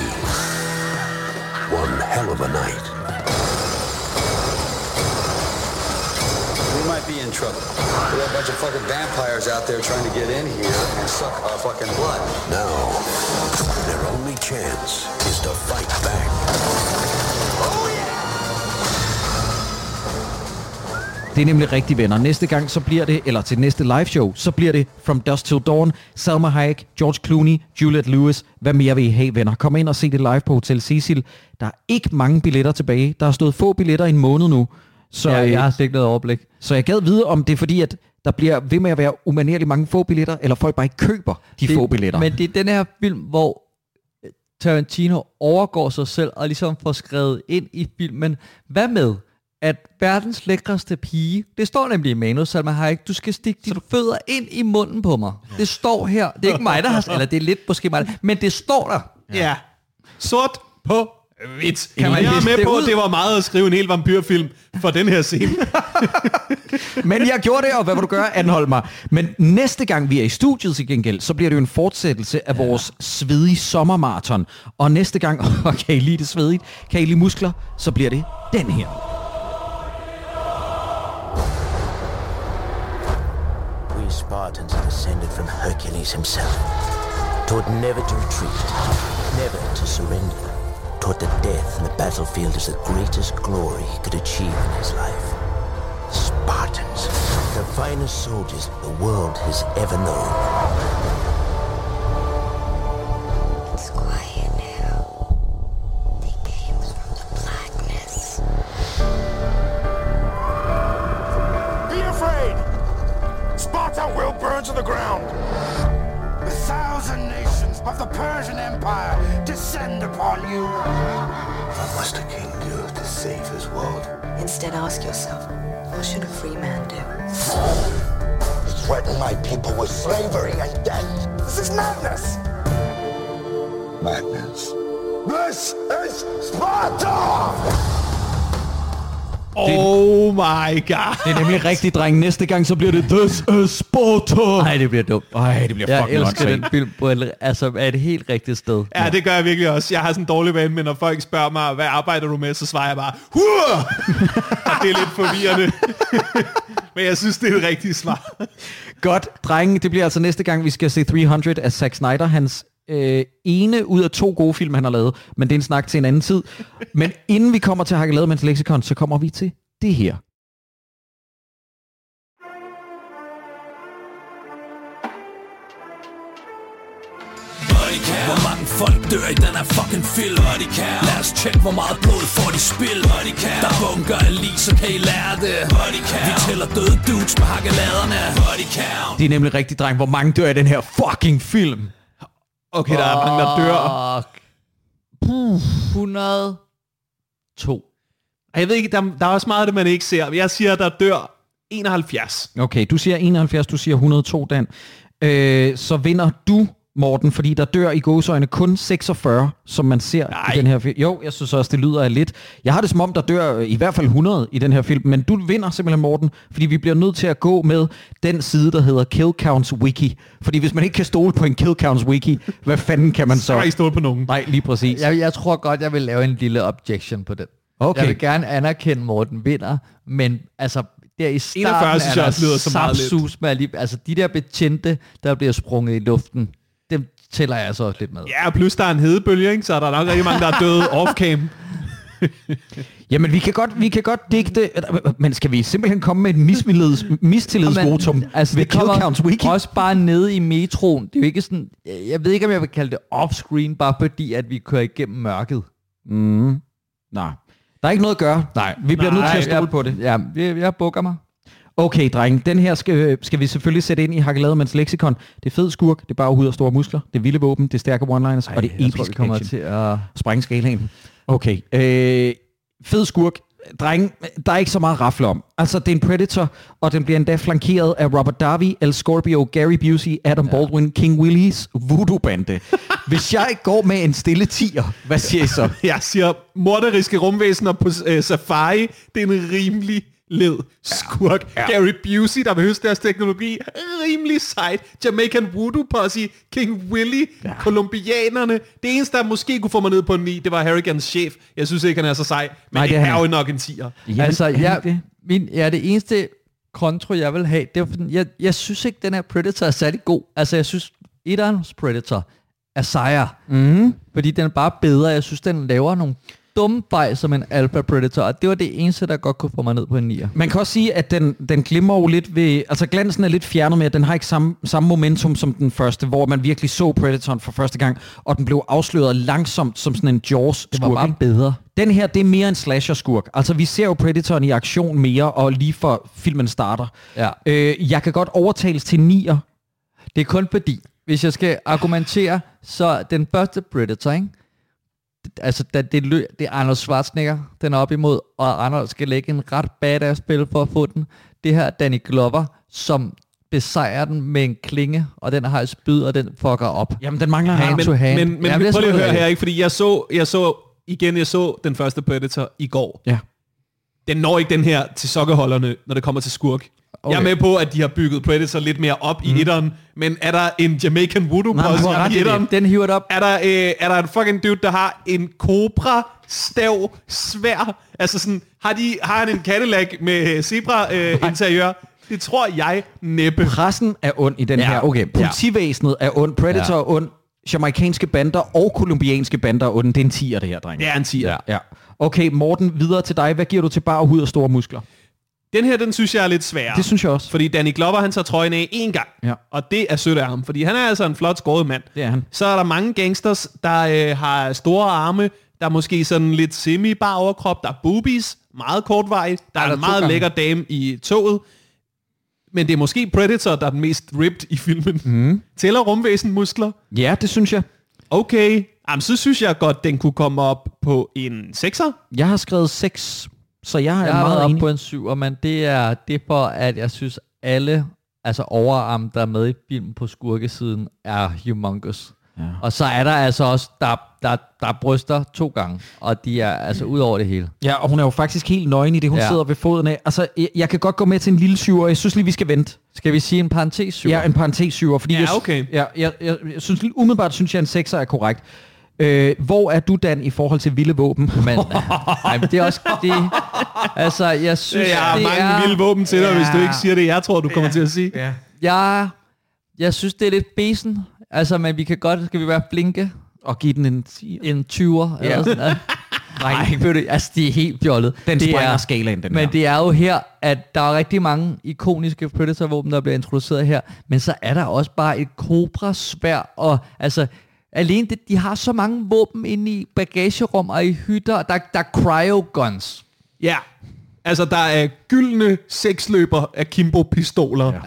[SPEAKER 5] one hell of a night.
[SPEAKER 15] We We might be in trouble. There are a bunch of fucking vampires out there trying to get in here and suck our fucking blood.
[SPEAKER 5] Now, their only chance is to fight back.
[SPEAKER 15] Oh yeah!
[SPEAKER 2] Det er nemlig rigtige venner. Næste gang så bliver det, eller til næste live show, så bliver det From Dusk Till Dawn, Salma Hayek, George Clooney, Juliette Lewis. Hvad mere vil I have, venner? Kom ind og se det live på Hotel Cecil. Der er ikke mange billetter tilbage. Der har stået få billetter i en måned nu. Så,
[SPEAKER 1] ja, jeg har slet ikke noget overblik.
[SPEAKER 2] Så jeg gad vide, om det er fordi, at der bliver ved med at være umanerligt mange få billetter, eller folk bare ikke køber de
[SPEAKER 1] det,
[SPEAKER 2] få billetter.
[SPEAKER 1] Men det er den her film, hvor Tarantino overgår sig selv og ligesom får skrevet ind i filmen. Hvad med, at verdens lækreste pige, det står nemlig i manus, Salma Hayek, du skal stikke dine fødder ind i munden på mig. Det står her. Det er ikke mig, der har, eller det er lidt måske mig, men det står der.
[SPEAKER 3] Ja. Sort på hvidt. Kan man jeg er med på, at det var meget at skrive en hel vampyrfilm for den her scene.
[SPEAKER 2] Men jeg gjorde det, og hvad vil du gøre? Anhold mig. Men næste gang vi er i studiet til gengæld, så bliver det jo en fortsættelse af vores svedige sommermarathon. Og næste gang, og kan I lide det svedigt, kan I lide muskler, så bliver det den her.
[SPEAKER 16] We Spartans are descended from Hercules himself. Taught never to retreat, never to surrender. Taught that death in the battlefield is the greatest glory he could achieve in his life. Spartans, the finest soldiers the world has ever known.
[SPEAKER 17] It's quiet now. They came from the blackness.
[SPEAKER 9] Be afraid! Sparta will burn to the ground. A thousand nations of the Persian Empire descend upon you.
[SPEAKER 16] What must a king do to save his world?
[SPEAKER 18] Instead, ask yourself, what should a free man do?
[SPEAKER 9] Threaten my people with slavery and death. This is madness.
[SPEAKER 16] Madness.
[SPEAKER 9] This is Sparta!
[SPEAKER 3] Oh my god.
[SPEAKER 2] Det er nemlig rigtig, dreng. Næste gang, så bliver det This is Sparta.
[SPEAKER 1] Nej, det bliver dumt.
[SPEAKER 2] Ej, det bliver fucking
[SPEAKER 1] Jeg elsker den film på et, altså, er et helt rigtigt sted.
[SPEAKER 3] Ja, det gør jeg virkelig også. Jeg har sådan en dårlig vane, men når folk spørger mig, hvad arbejder du med, så svarer jeg bare, Hurra! Og det er lidt forvirrende. Men jeg synes, det er et rigtigt svar.
[SPEAKER 2] Godt, drenge. Det bliver altså næste gang, vi skal se tre hundrede af Zack Snyder. Hans øh, ene ud af to gode film, han har lavet. Men det er en snak til en anden tid. Men inden vi kommer til Hakkelademand's Lexikon, så kommer vi til det her.
[SPEAKER 19] Hvor mange folk dør i den her fucking film? Lad os tjekke, hvor meget blod får de spild. Der bunker af lig, så kan I lære det. Vi tæller døde dudes med hakkeladerne.
[SPEAKER 2] Det er nemlig rigtig, dreng. Hvor mange dør i den her fucking film?
[SPEAKER 3] Okay, der er mange, der dør.
[SPEAKER 1] Puh, hundrede og to.
[SPEAKER 3] Jeg ved ikke, der, der er også meget af det, man ikke ser. Jeg siger, der dør enoghalvfjerds.
[SPEAKER 2] Okay, du siger enoghalvfjerds, du siger et hundrede og to, Dan. Øh, så vinder du, Morten, fordi der dør i gåseøjne kun seksogfyrre, som man ser Nej. i den her film. Jo, jeg synes også, det lyder af lidt. Jeg har det som om, der dør i hvert fald hundrede i den her film, men du vinder simpelthen, Morten, fordi vi bliver nødt til at gå med den side, der hedder Kill Counts Wiki. Fordi hvis man ikke kan stole på en Kill Counts Wiki, hvad fanden kan man så?
[SPEAKER 3] Så kan I stole på nogen.
[SPEAKER 2] Nej, lige præcis.
[SPEAKER 1] Jeg, jeg tror godt, jeg vil lave en lille objection på den.
[SPEAKER 2] Okay.
[SPEAKER 1] Jeg vil gerne anerkende, Morten vinder, men altså... Der i starten
[SPEAKER 3] enogfyrre, synes jeg også lyder så meget lidt.
[SPEAKER 1] Med lige, altså de der betjente, der bliver sprunget i luften, dem tæller jeg altså også lidt med.
[SPEAKER 3] Ja, plus der er en hedebølge, ikke? Så er der nok rigtig mange, der er døde off-cam.
[SPEAKER 2] Jamen, vi kan godt, vi kan godt digte, men skal vi simpelthen komme med et mistillidsvotum
[SPEAKER 1] altså,
[SPEAKER 2] ved Kill Counts Wiki?
[SPEAKER 1] Også bare nede i metroen. Det er jo ikke sådan, jeg ved ikke, om jeg vil kalde det off-screen, bare fordi, at vi kører igennem mørket.
[SPEAKER 2] Mm. Nej. Der er ikke noget at gøre.
[SPEAKER 1] Nej.
[SPEAKER 2] Vi bliver
[SPEAKER 1] Nej,
[SPEAKER 2] nødt til at stole
[SPEAKER 1] jeg,
[SPEAKER 2] på det.
[SPEAKER 1] Ja, jeg, jeg bukker mig.
[SPEAKER 2] Okay, dreng. Den her skal, skal vi selvfølgelig sætte ind i Hakkelademand's Lexikon. Det er fed skurk, det er bare hud og store muskler, det er vilde våben, det er stærke one-liners, Ej, og det er episk action.
[SPEAKER 1] Kommer til at
[SPEAKER 2] sprænge skalaen. Okay. Øh, fed skurk. Dreng, der er ikke så meget rafle om. Altså, det er en Predator, og den bliver endda flankeret af Robert Davi, El Scorpio, Gary Busey, Adam ja. Baldwin, King Willys voodoo-bande. Hvis jeg går med en stille tier, hvad siger I så?
[SPEAKER 3] Jeg siger, morderiske rumvæsener på uh, safari, det er en rimelig led skurk. Ja. Ja. Gary Busey, der vil høste deres teknologi, rimelig sejt. Jamaican Voodoo Posse, King Willy, ja. Colombianerne. Det eneste, der måske kunne få mig ned på en ni, det var Harrigans chef. Jeg synes ikke, han er så sej, men Nej, det, det er jo nok en tier.
[SPEAKER 1] Ja, altså, jeg, min, ja, det eneste kontro, jeg vil have, det er, jeg, jeg synes ikke, den her Predator er særlig god. Altså, jeg synes, etterens Predator er sejere.
[SPEAKER 2] Mm.
[SPEAKER 1] Fordi den er bare bedre. Jeg synes, den laver nogle dumme baj som en Alpha Predator, og det var det eneste, der godt kunne få mig ned på en nier.
[SPEAKER 2] Man kan også sige, at den, den glimmer jo lidt ved... Altså, glansen er lidt fjernet med, at den har ikke samme, samme momentum som den første, hvor man virkelig så Predatoren for første gang, og den blev afsløret langsomt som sådan en Jaws-skurk.
[SPEAKER 1] Det var bare bedre.
[SPEAKER 2] Den her, det er mere en slasher-skurk. Altså, vi ser jo Predatoren i aktion mere, og lige for filmen starter.
[SPEAKER 1] Ja.
[SPEAKER 2] Øh, jeg kan godt overtales til nier.
[SPEAKER 1] Det er kun fordi, hvis jeg skal argumentere, så den første Predator, ikke? Altså, det, det, det er Arnold Schwarzenegger, den er op imod, og Arnold skal lægge en ret badass spil for at få den. Det her er Danny Glover, som besejrer den med en klinge, og den har et spyd, og den fucker op.
[SPEAKER 2] Jamen, den mangler
[SPEAKER 3] hand
[SPEAKER 2] hand
[SPEAKER 3] to
[SPEAKER 2] hand.
[SPEAKER 3] Men, men, men
[SPEAKER 1] Jamen,
[SPEAKER 3] prøv lige at høre
[SPEAKER 1] det.
[SPEAKER 3] her, ikke? Fordi jeg så, jeg så, igen, jeg så den første Predator i går.
[SPEAKER 2] Ja.
[SPEAKER 3] Den når ikke den her til sokkeholderne, når det kommer til skurk. Okay. Jeg er med på, at de har bygget Predator lidt mere op mm. i etteren, men er der en Jamaican voodoo-posse i etteren?
[SPEAKER 1] Den hiver det op.
[SPEAKER 3] Er der, øh, er der en fucking dude, der har en kobra, stav, svær? Altså sådan, har, de, har han en Cadillac med zebra-interiør? Øh, det tror jeg næppe.
[SPEAKER 2] Pressen er ond i den
[SPEAKER 3] ja.
[SPEAKER 2] her. Okay, politivæsenet er ond, Predator ja. er ond, jamaikanske bander og kolumbianske bander er onde. Det er en tier, det her, dreng.
[SPEAKER 3] Det er en tier.
[SPEAKER 2] Ja. ja. Okay, Morten, videre til dig. Hvad giver du til bare hud og store muskler?
[SPEAKER 3] Den her, den synes jeg er lidt sværere.
[SPEAKER 2] Det synes jeg også.
[SPEAKER 3] Fordi Danny Glover, han tager trøjen af én gang.
[SPEAKER 2] Ja.
[SPEAKER 3] Og det er sødt af ham. Fordi han er altså en flot skåret mand.
[SPEAKER 2] Det er han.
[SPEAKER 3] Så er der mange gangsters, der øh, har store arme. Der er måske sådan lidt semi-bar overkrop. Der er boobies. Meget kortvarigt. Der er, er der en meget gange. lækker dame i toget. Men det er måske Predator, der er den mest ripped i filmen.
[SPEAKER 2] Mm.
[SPEAKER 3] Tæller rumvæsen muskler?
[SPEAKER 2] Ja, det synes jeg.
[SPEAKER 3] Okay. Jamen, så synes jeg godt, den kunne komme op på en sekser.
[SPEAKER 2] Jeg har skrevet seks. Så jeg,
[SPEAKER 1] jeg
[SPEAKER 2] er
[SPEAKER 1] har
[SPEAKER 2] meget
[SPEAKER 1] været
[SPEAKER 2] enig.
[SPEAKER 1] op på en syver, men det er, det er for, at jeg synes, alle altså overarm, der er med i filmen på skurkesiden, er humongous. Ja. Og så er der altså også, der, der, der er bryster to gange, og de er altså ud over det hele.
[SPEAKER 2] Ja, og hun er jo faktisk helt nøgen i det, hun
[SPEAKER 1] ja.
[SPEAKER 2] sidder ved foden af. Altså, jeg, jeg kan godt gå med til en lille syver, jeg synes lige, vi skal vente.
[SPEAKER 1] Skal vi sige en parentes syver?
[SPEAKER 2] Ja, en parentes syver, fordi
[SPEAKER 3] ja,
[SPEAKER 2] jeg,
[SPEAKER 3] okay.
[SPEAKER 2] jeg, jeg, jeg, jeg synes lige umiddelbart, synes jeg, en sekser er korrekt. Øh, hvor er du, Dan, i forhold til vilde våben?
[SPEAKER 1] Men, nej, men det er også det. Altså, jeg synes,
[SPEAKER 3] jeg har
[SPEAKER 1] det
[SPEAKER 3] mange
[SPEAKER 1] er,
[SPEAKER 3] vilde våben til dig, ja. hvis du ikke siger det, jeg tror, du kommer ja. til at sige.
[SPEAKER 2] Ja.
[SPEAKER 1] Jeg, jeg synes, det er lidt besen. Altså, men vi kan godt, skal vi være flinke?
[SPEAKER 2] Og give den en,
[SPEAKER 1] en tyver.
[SPEAKER 2] Ja.
[SPEAKER 1] Eller sådan noget. Nej, ved du, altså, det er helt fjollet.
[SPEAKER 2] Den
[SPEAKER 1] det
[SPEAKER 2] sprænger
[SPEAKER 1] er,
[SPEAKER 2] skalaen, den
[SPEAKER 1] Men
[SPEAKER 2] her.
[SPEAKER 1] det er jo her, at der er rigtig mange ikoniske Predator-våben, der bliver introduceret her. Men så er der også bare et Cobra-sværd, og altså... Alene det, de har så mange våben inde i bagagerum og i hytter, der, der er cryo-guns.
[SPEAKER 3] Ja, altså der er gyldne seksløber af Kimbo-pistoler. Ja.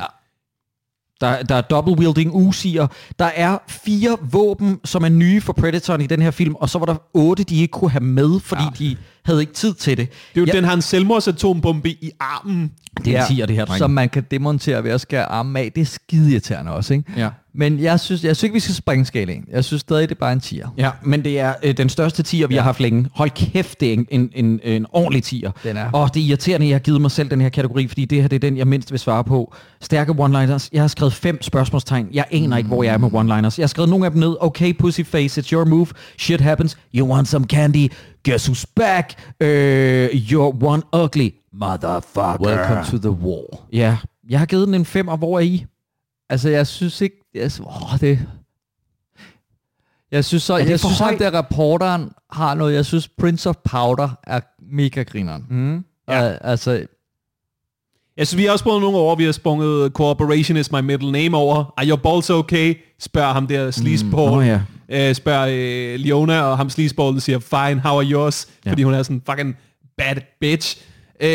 [SPEAKER 2] Der, der er double-wielding Uzi'er. Der er fire våben, som er nye for Predatoren i den her film, og så var der otte, de ikke kunne have med, fordi ja. de havde ikke tid til det.
[SPEAKER 3] Det er jo,
[SPEAKER 2] ja.
[SPEAKER 3] den har en selvmordsatombombe i armen.
[SPEAKER 2] Det er en tier, det her, dreng.
[SPEAKER 1] Som man kan demontere ved at skære armen af. Det er skideirriterende også, ikke?
[SPEAKER 2] Ja.
[SPEAKER 1] Men jeg synes, jeg synes ikke, vi skal springe skalaen. Jeg synes stadig, det er bare en tier.
[SPEAKER 2] Ja, men det er øh, den største tier, vi ja. har haft længe. Hold kæft, det er en, en, en, en ordentlig tier.
[SPEAKER 1] Den er.
[SPEAKER 2] Og det er irriterende, jeg har givet mig selv den her kategori, fordi det her det er den, jeg mindst vil svare på. Stærke one-liners. Jeg har skrevet fem spørgsmålstegn. Jeg aner mm. ikke, hvor jeg er med one-liners. Jeg har skrevet nogle af dem ned. Okay, pussy face, it's your move. Shit happens. You want some candy. Guess who's back? Uh, you're one ugly motherfucker.
[SPEAKER 1] Welcome to the war.
[SPEAKER 2] Ja, jeg har givet den en fem, og hvor er I?
[SPEAKER 1] Altså, jeg synes ikke... Jeg, åh, det... Jeg synes så... Jeg synes, at der reporteren har noget... Jeg synes, Prince of Powder er mega grineren.
[SPEAKER 2] Mm.
[SPEAKER 1] Ja. Uh, altså...
[SPEAKER 3] Jeg synes, vi har også sprunget nogle over. Vi har sprunget Cooperation is my middle name over. Are your balls okay? Spørger ham der sleazeball.
[SPEAKER 2] Mm. Oh, yeah.
[SPEAKER 3] uh, spørger uh, Leona, og ham sleazeballen siger, fine, how are yours? Ja. Fordi hun er sådan fucking bad bitch. Uh,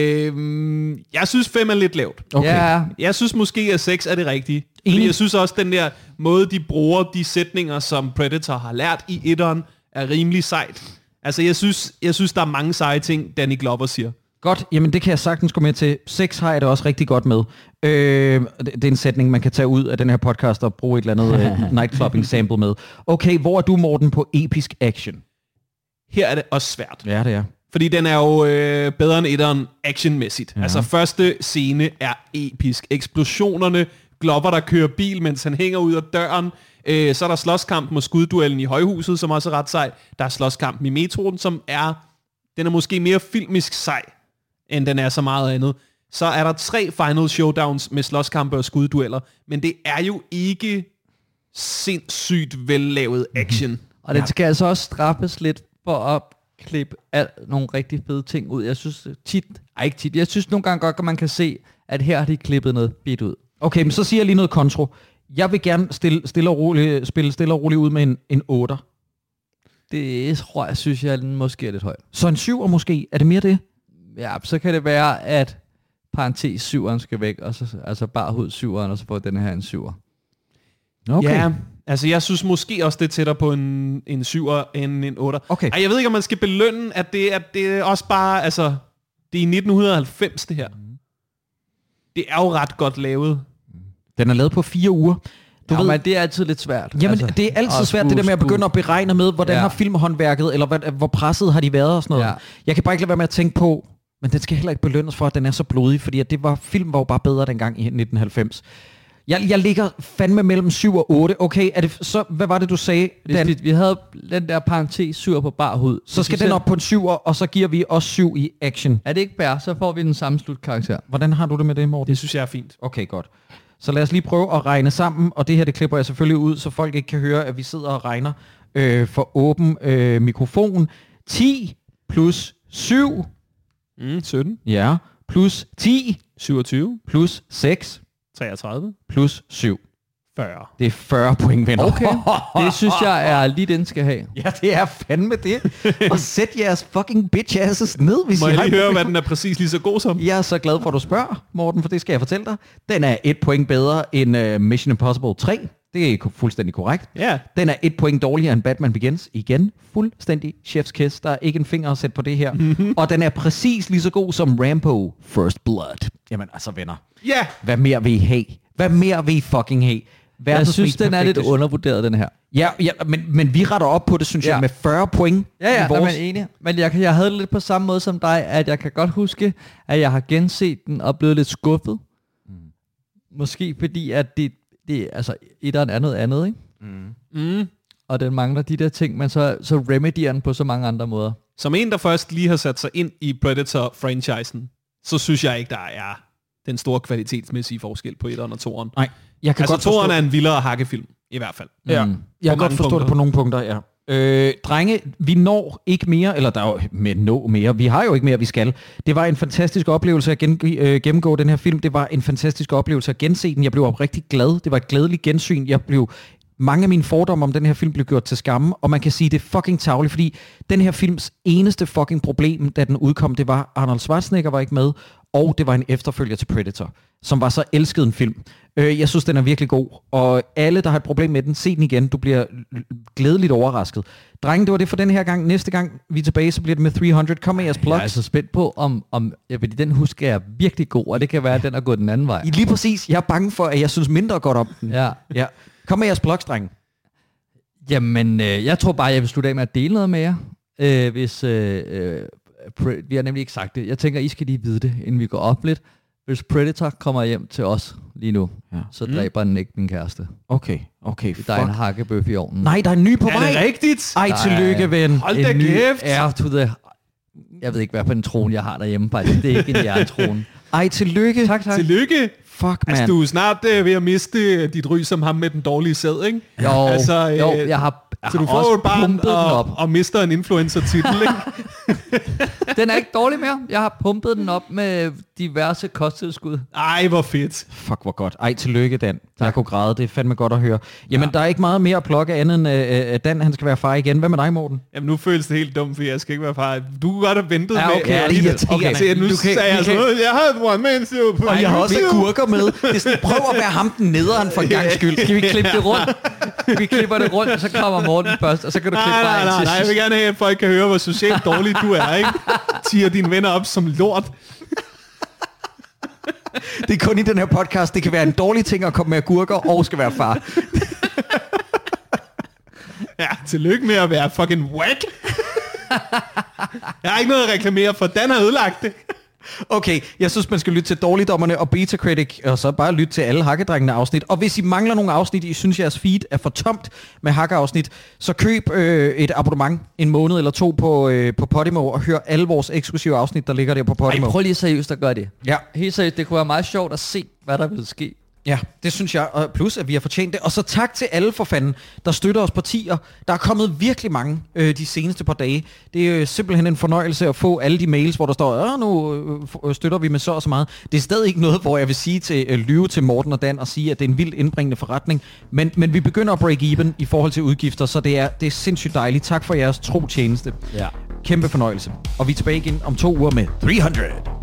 [SPEAKER 3] jeg synes fem er lidt lavt.
[SPEAKER 1] Okay. Yeah.
[SPEAKER 3] Jeg synes måske, at seks er det rigtige. Fordi jeg synes også, den der måde, de bruger de sætninger, som Predator har lært i etteren, er rimelig sejt. Altså, jeg synes, jeg synes der er mange seje ting, Danny Glover siger.
[SPEAKER 2] Godt, jamen det kan jeg sagtens gå med til. seks har jeg det også rigtig godt med. Øh, det er en sætning, man kan tage ud af den her podcast og bruge et eller andet uh, nightclubbing sample med. Okay, hvor er du, Morten, på episk action?
[SPEAKER 3] Her er det også svært.
[SPEAKER 2] Ja, det er.
[SPEAKER 3] Fordi den er jo øh, bedre end etteren actionmæssigt. Ja. Altså, første scene er episk. Eksplosionerne, Glover, der kører bil, mens han hænger ud af døren. Øh, så er der slåskamp mod skudduellen i højhuset, som også er ret sej. Der er slåskampen i metroen, som er... Den er måske mere filmisk sej, end den er så meget andet. så er der tre final showdowns med slåskampe og skuddueller, men det er jo ikke sindssygt vellavet action. Mm-hmm.
[SPEAKER 1] Og den skal ja. altså også straffes lidt for at klippe alt, nogle rigtig fede ting ud. Jeg synes tit, ej ikke tit, jeg synes nogle gange godt, at man kan se, at her har de klippet noget bit ud.
[SPEAKER 2] Okay, men så siger jeg lige noget kontro. Jeg vil gerne stille, stille og roligt, spille stille og roligt ud med en, en otter.
[SPEAKER 1] Det tror jeg, synes jeg måske er lidt højt.
[SPEAKER 2] Så en syver måske? Er det mere det?
[SPEAKER 1] Ja, så kan det være, at parentes syveren skal væk, og så, altså bare hud syveren, og så får den her en syver.
[SPEAKER 3] Okay. Ja, altså jeg synes måske også, det er tættere på en, en syver end en otter.
[SPEAKER 2] Okay.
[SPEAKER 3] Ej, jeg ved ikke, om man skal belønne, at det, at det er også bare, altså, det er i nitten halvfems det her. Det er jo ret godt lavet.
[SPEAKER 2] Den er lavet på fire uger.
[SPEAKER 1] Du ja, ved, men det er altid lidt svært.
[SPEAKER 2] Jamen, altså, det er altid svært, det der med at begynde at beregne med, hvordan ja. har filmhåndværket, eller hvad, hvor presset har de været og sådan noget. Ja. Jeg kan bare ikke lade være med at tænke på, men den skal heller ikke belønnes for, at den er så blodig, fordi at det var, film var jo bare bedre dengang i nitten halvfems. Jeg, jeg ligger fandme mellem syv og otte. Okay, er det, så hvad var det, du sagde?
[SPEAKER 1] Den, vi, vi havde den der parentes syv på bar hud.
[SPEAKER 2] Så skal den op på en syv, og så giver vi også syv i action.
[SPEAKER 1] Er det ikke bær, så får vi den samme slutkarakter.
[SPEAKER 2] Hvordan har du det med det, Morten?
[SPEAKER 3] Det synes jeg er fint.
[SPEAKER 2] Okay, godt. Så lad os lige prøve at regne sammen, og det her, det klipper jeg selvfølgelig ud, så folk ikke kan høre, at vi sidder og regner øh, for åben øh, mikrofon. ti plus syv.
[SPEAKER 3] Mm, sytten.
[SPEAKER 2] Ja. Plus ti.
[SPEAKER 3] syvogtyve.
[SPEAKER 2] Plus seks.
[SPEAKER 3] treogtredive.
[SPEAKER 2] Plus syv.
[SPEAKER 3] fyrre.
[SPEAKER 2] Det er fyrre point, venner.
[SPEAKER 1] Okay. Det synes jeg er lige den skal have.
[SPEAKER 2] Ja, det er fandme det. Og sæt jeres fucking bitch asses ned, hvis
[SPEAKER 3] Må
[SPEAKER 2] I
[SPEAKER 3] jeg
[SPEAKER 2] har
[SPEAKER 3] lige høre, hvad den er præcis lige så god som?
[SPEAKER 2] Jeg er så glad for, at du spørger, Morten, for det skal jeg fortælle dig. Den er et point bedre end uh, Mission Impossible tre. Det er fuldstændig korrekt.
[SPEAKER 3] Ja.
[SPEAKER 2] Den er et point dårligere end Batman Begins. Igen, fuldstændig chef's kiss. Der er ikke en finger at sætte på det her. Mm-hmm. Og den er præcis lige så god som Rambo First Blood. Jamen altså, venner.
[SPEAKER 3] Ja! Yeah.
[SPEAKER 2] Hvad mere vil I have? Hvad mere vil I fucking have?
[SPEAKER 1] Jeg synes, den er lidt undervurderet, den her.
[SPEAKER 2] Ja, ja men, men vi retter op på det, synes ja. jeg, med fyrre point.
[SPEAKER 1] Ja, ja, vores... er enig. Men jeg, jeg havde det lidt på samme måde som dig, at jeg kan godt huske, at jeg har genset den og blevet lidt skuffet. Mm. Måske fordi, at det, det altså, et eller andet andet, ikke?
[SPEAKER 3] Mm. Mm.
[SPEAKER 1] Og den mangler de der ting, men så, så remedier den på så mange andre måder.
[SPEAKER 3] Som en, der først lige har sat sig ind i Predator-franchisen, så synes jeg ikke, der er den store kvalitetsmæssige forskel på etteren og toeren.
[SPEAKER 2] Nej. Jeg kan
[SPEAKER 3] altså,
[SPEAKER 2] godt forstå...
[SPEAKER 3] toeren er en vildere hakkefilm, i hvert fald.
[SPEAKER 2] Ja, mm. jeg kan godt forstå punkter. det på nogle punkter, ja. Øh, drenge, vi når ikke mere, eller der er jo med nå mere, vi har jo ikke mere, vi skal. Det var en fantastisk oplevelse at gen, øh, gennemgå den her film. Det var en fantastisk oplevelse at gense den. Jeg blev oprigtig glad. Det var et glædeligt gensyn. Jeg blev... Mange af mine fordomme om den her film blev gjort til skamme, og man kan sige, det er fucking tarveligt, fordi den her films eneste fucking problem, da den udkom, det var, Arnold Schwarzenegger var ikke med, og det var en efterfølger til Predator, som var så elsket en film. Øh, jeg synes, den er virkelig god, og alle, der har et problem med den, se den igen. Du bliver glædeligt overrasket. Drenge, det var det for den her gang. Næste gang vi er tilbage, så bliver det med tre hundrede. Kom med jeres plugs.
[SPEAKER 1] Jeg er altså spændt på, om, om ja, fordi den husker jeg virkelig god, og det kan være, at den er gået den anden vej.
[SPEAKER 2] Lige præcis. Jeg er bange for, at jeg synes mindre godt om den.
[SPEAKER 1] Ja.
[SPEAKER 2] Ja. Kom med jeres plugs, drenge.
[SPEAKER 1] Jamen, øh, jeg tror bare, jeg vil slutte af med at dele noget med jer. Øh, hvis, øh, øh, pre- vi har nemlig ikke sagt det. Jeg tænker, I skal lige vide det, inden vi går op lidt. Hvis Predator kommer hjem til os lige nu, ja. så dræber mm. den ikke min kæreste.
[SPEAKER 2] Okay, okay, fuck.
[SPEAKER 1] Der er en hakkebøf i ovnen.
[SPEAKER 2] Nej, der er en ny på vej.
[SPEAKER 3] Er det rigtigt?
[SPEAKER 2] Ej, tillykke, ven.
[SPEAKER 3] Hold da kæft.
[SPEAKER 1] Air to the... Jeg ved ikke, hvad for en trone jeg har derhjemme, faktisk. Det er ikke en jerntrone.
[SPEAKER 2] Ej, tillykke.
[SPEAKER 1] Tak, tak.
[SPEAKER 3] Tillykke.
[SPEAKER 2] Fuck, man.
[SPEAKER 3] Altså, du er snart øh, ved at miste dit ry som ham med den dårlige sæd, ikke?
[SPEAKER 1] Jo,
[SPEAKER 3] altså, øh,
[SPEAKER 1] jo jeg har jeg
[SPEAKER 3] Så
[SPEAKER 1] har
[SPEAKER 3] du får jo et barn og, og mister en influencer-titel, ikke?
[SPEAKER 1] Den er ikke dårlig mere. Jeg har pumpet den op med diverse kosttilskud.
[SPEAKER 3] Ej, hvor fedt.
[SPEAKER 2] Fuck, hvor godt. Ej, tillykke, Dan. Tak. Jeg kunne græde. Det er fandme godt at høre. Jamen, ja. Der er ikke meget mere at plukke andet end uh, Dan, han skal være far igen. Hvad med dig, Morten?
[SPEAKER 3] Jamen, nu føles det helt dumt, for jeg skal ikke være far. Du kunne godt have ventet
[SPEAKER 2] ja, okay.
[SPEAKER 3] med.
[SPEAKER 2] Ja, det er irriterende.
[SPEAKER 3] Okay, nu du sagde kan, jeg sådan noget. Jeg har et one-man show på.
[SPEAKER 2] Og jeg har også agurker med. Det er sådan, prøv at være ham den nederen for en gang skyld.
[SPEAKER 1] Skal vi klippe det rundt? Vi klipper det rundt, og så kommer Morten først, og så kan du klippe
[SPEAKER 3] nej,
[SPEAKER 1] bare
[SPEAKER 3] nej, nej, nej, jeg vil gerne have, at folk kan høre, hvor socialt dårlig du er, ikke? Tiger dine venner op som lort.
[SPEAKER 2] Det er kun i den her podcast, det kan være en dårlig ting at komme med agurker, og skal være far.
[SPEAKER 3] Ja, tillykke med at være fucking whack. Jeg har ikke noget at reklamere for, Dan har ødelagt det.
[SPEAKER 2] Okay, jeg synes, man skal lytte til Dårligdommerne og Beta Critic, og så bare lytte til alle Hakkedrengene afsnit. Og hvis I mangler nogle afsnit, I synes, jeres feed er for tomt med hakkeafsnit, så køb øh, et abonnement en måned eller to på, øh, på Podimo, og hør alle vores eksklusive afsnit, der ligger der på Podimo.
[SPEAKER 1] Ej, prøv lige seriøst at gøre det.
[SPEAKER 2] Ja.
[SPEAKER 1] Helt seriøst, det kunne være meget sjovt at se, hvad der vil ske.
[SPEAKER 2] Ja, det synes jeg, og plus at vi har fortjent det. Og så tak til alle for fanden, der støtter os partier. Der er kommet virkelig mange øh, de seneste par dage. Det er øh, simpelthen en fornøjelse at få alle de mails, hvor der står, øh, nu øh, støtter vi med så og så meget. Det er stadig ikke noget, hvor jeg vil sige til øh, lyve til Morten og Dan og sige, at det er en vildt indbringende forretning. Men, men vi begynder at break even i forhold til udgifter, så det er, det er sindssygt dejligt. Tak for jeres tro tjeneste.
[SPEAKER 1] Ja.
[SPEAKER 2] Kæmpe fornøjelse. Og vi er tilbage igen om to uger med tre hundrede.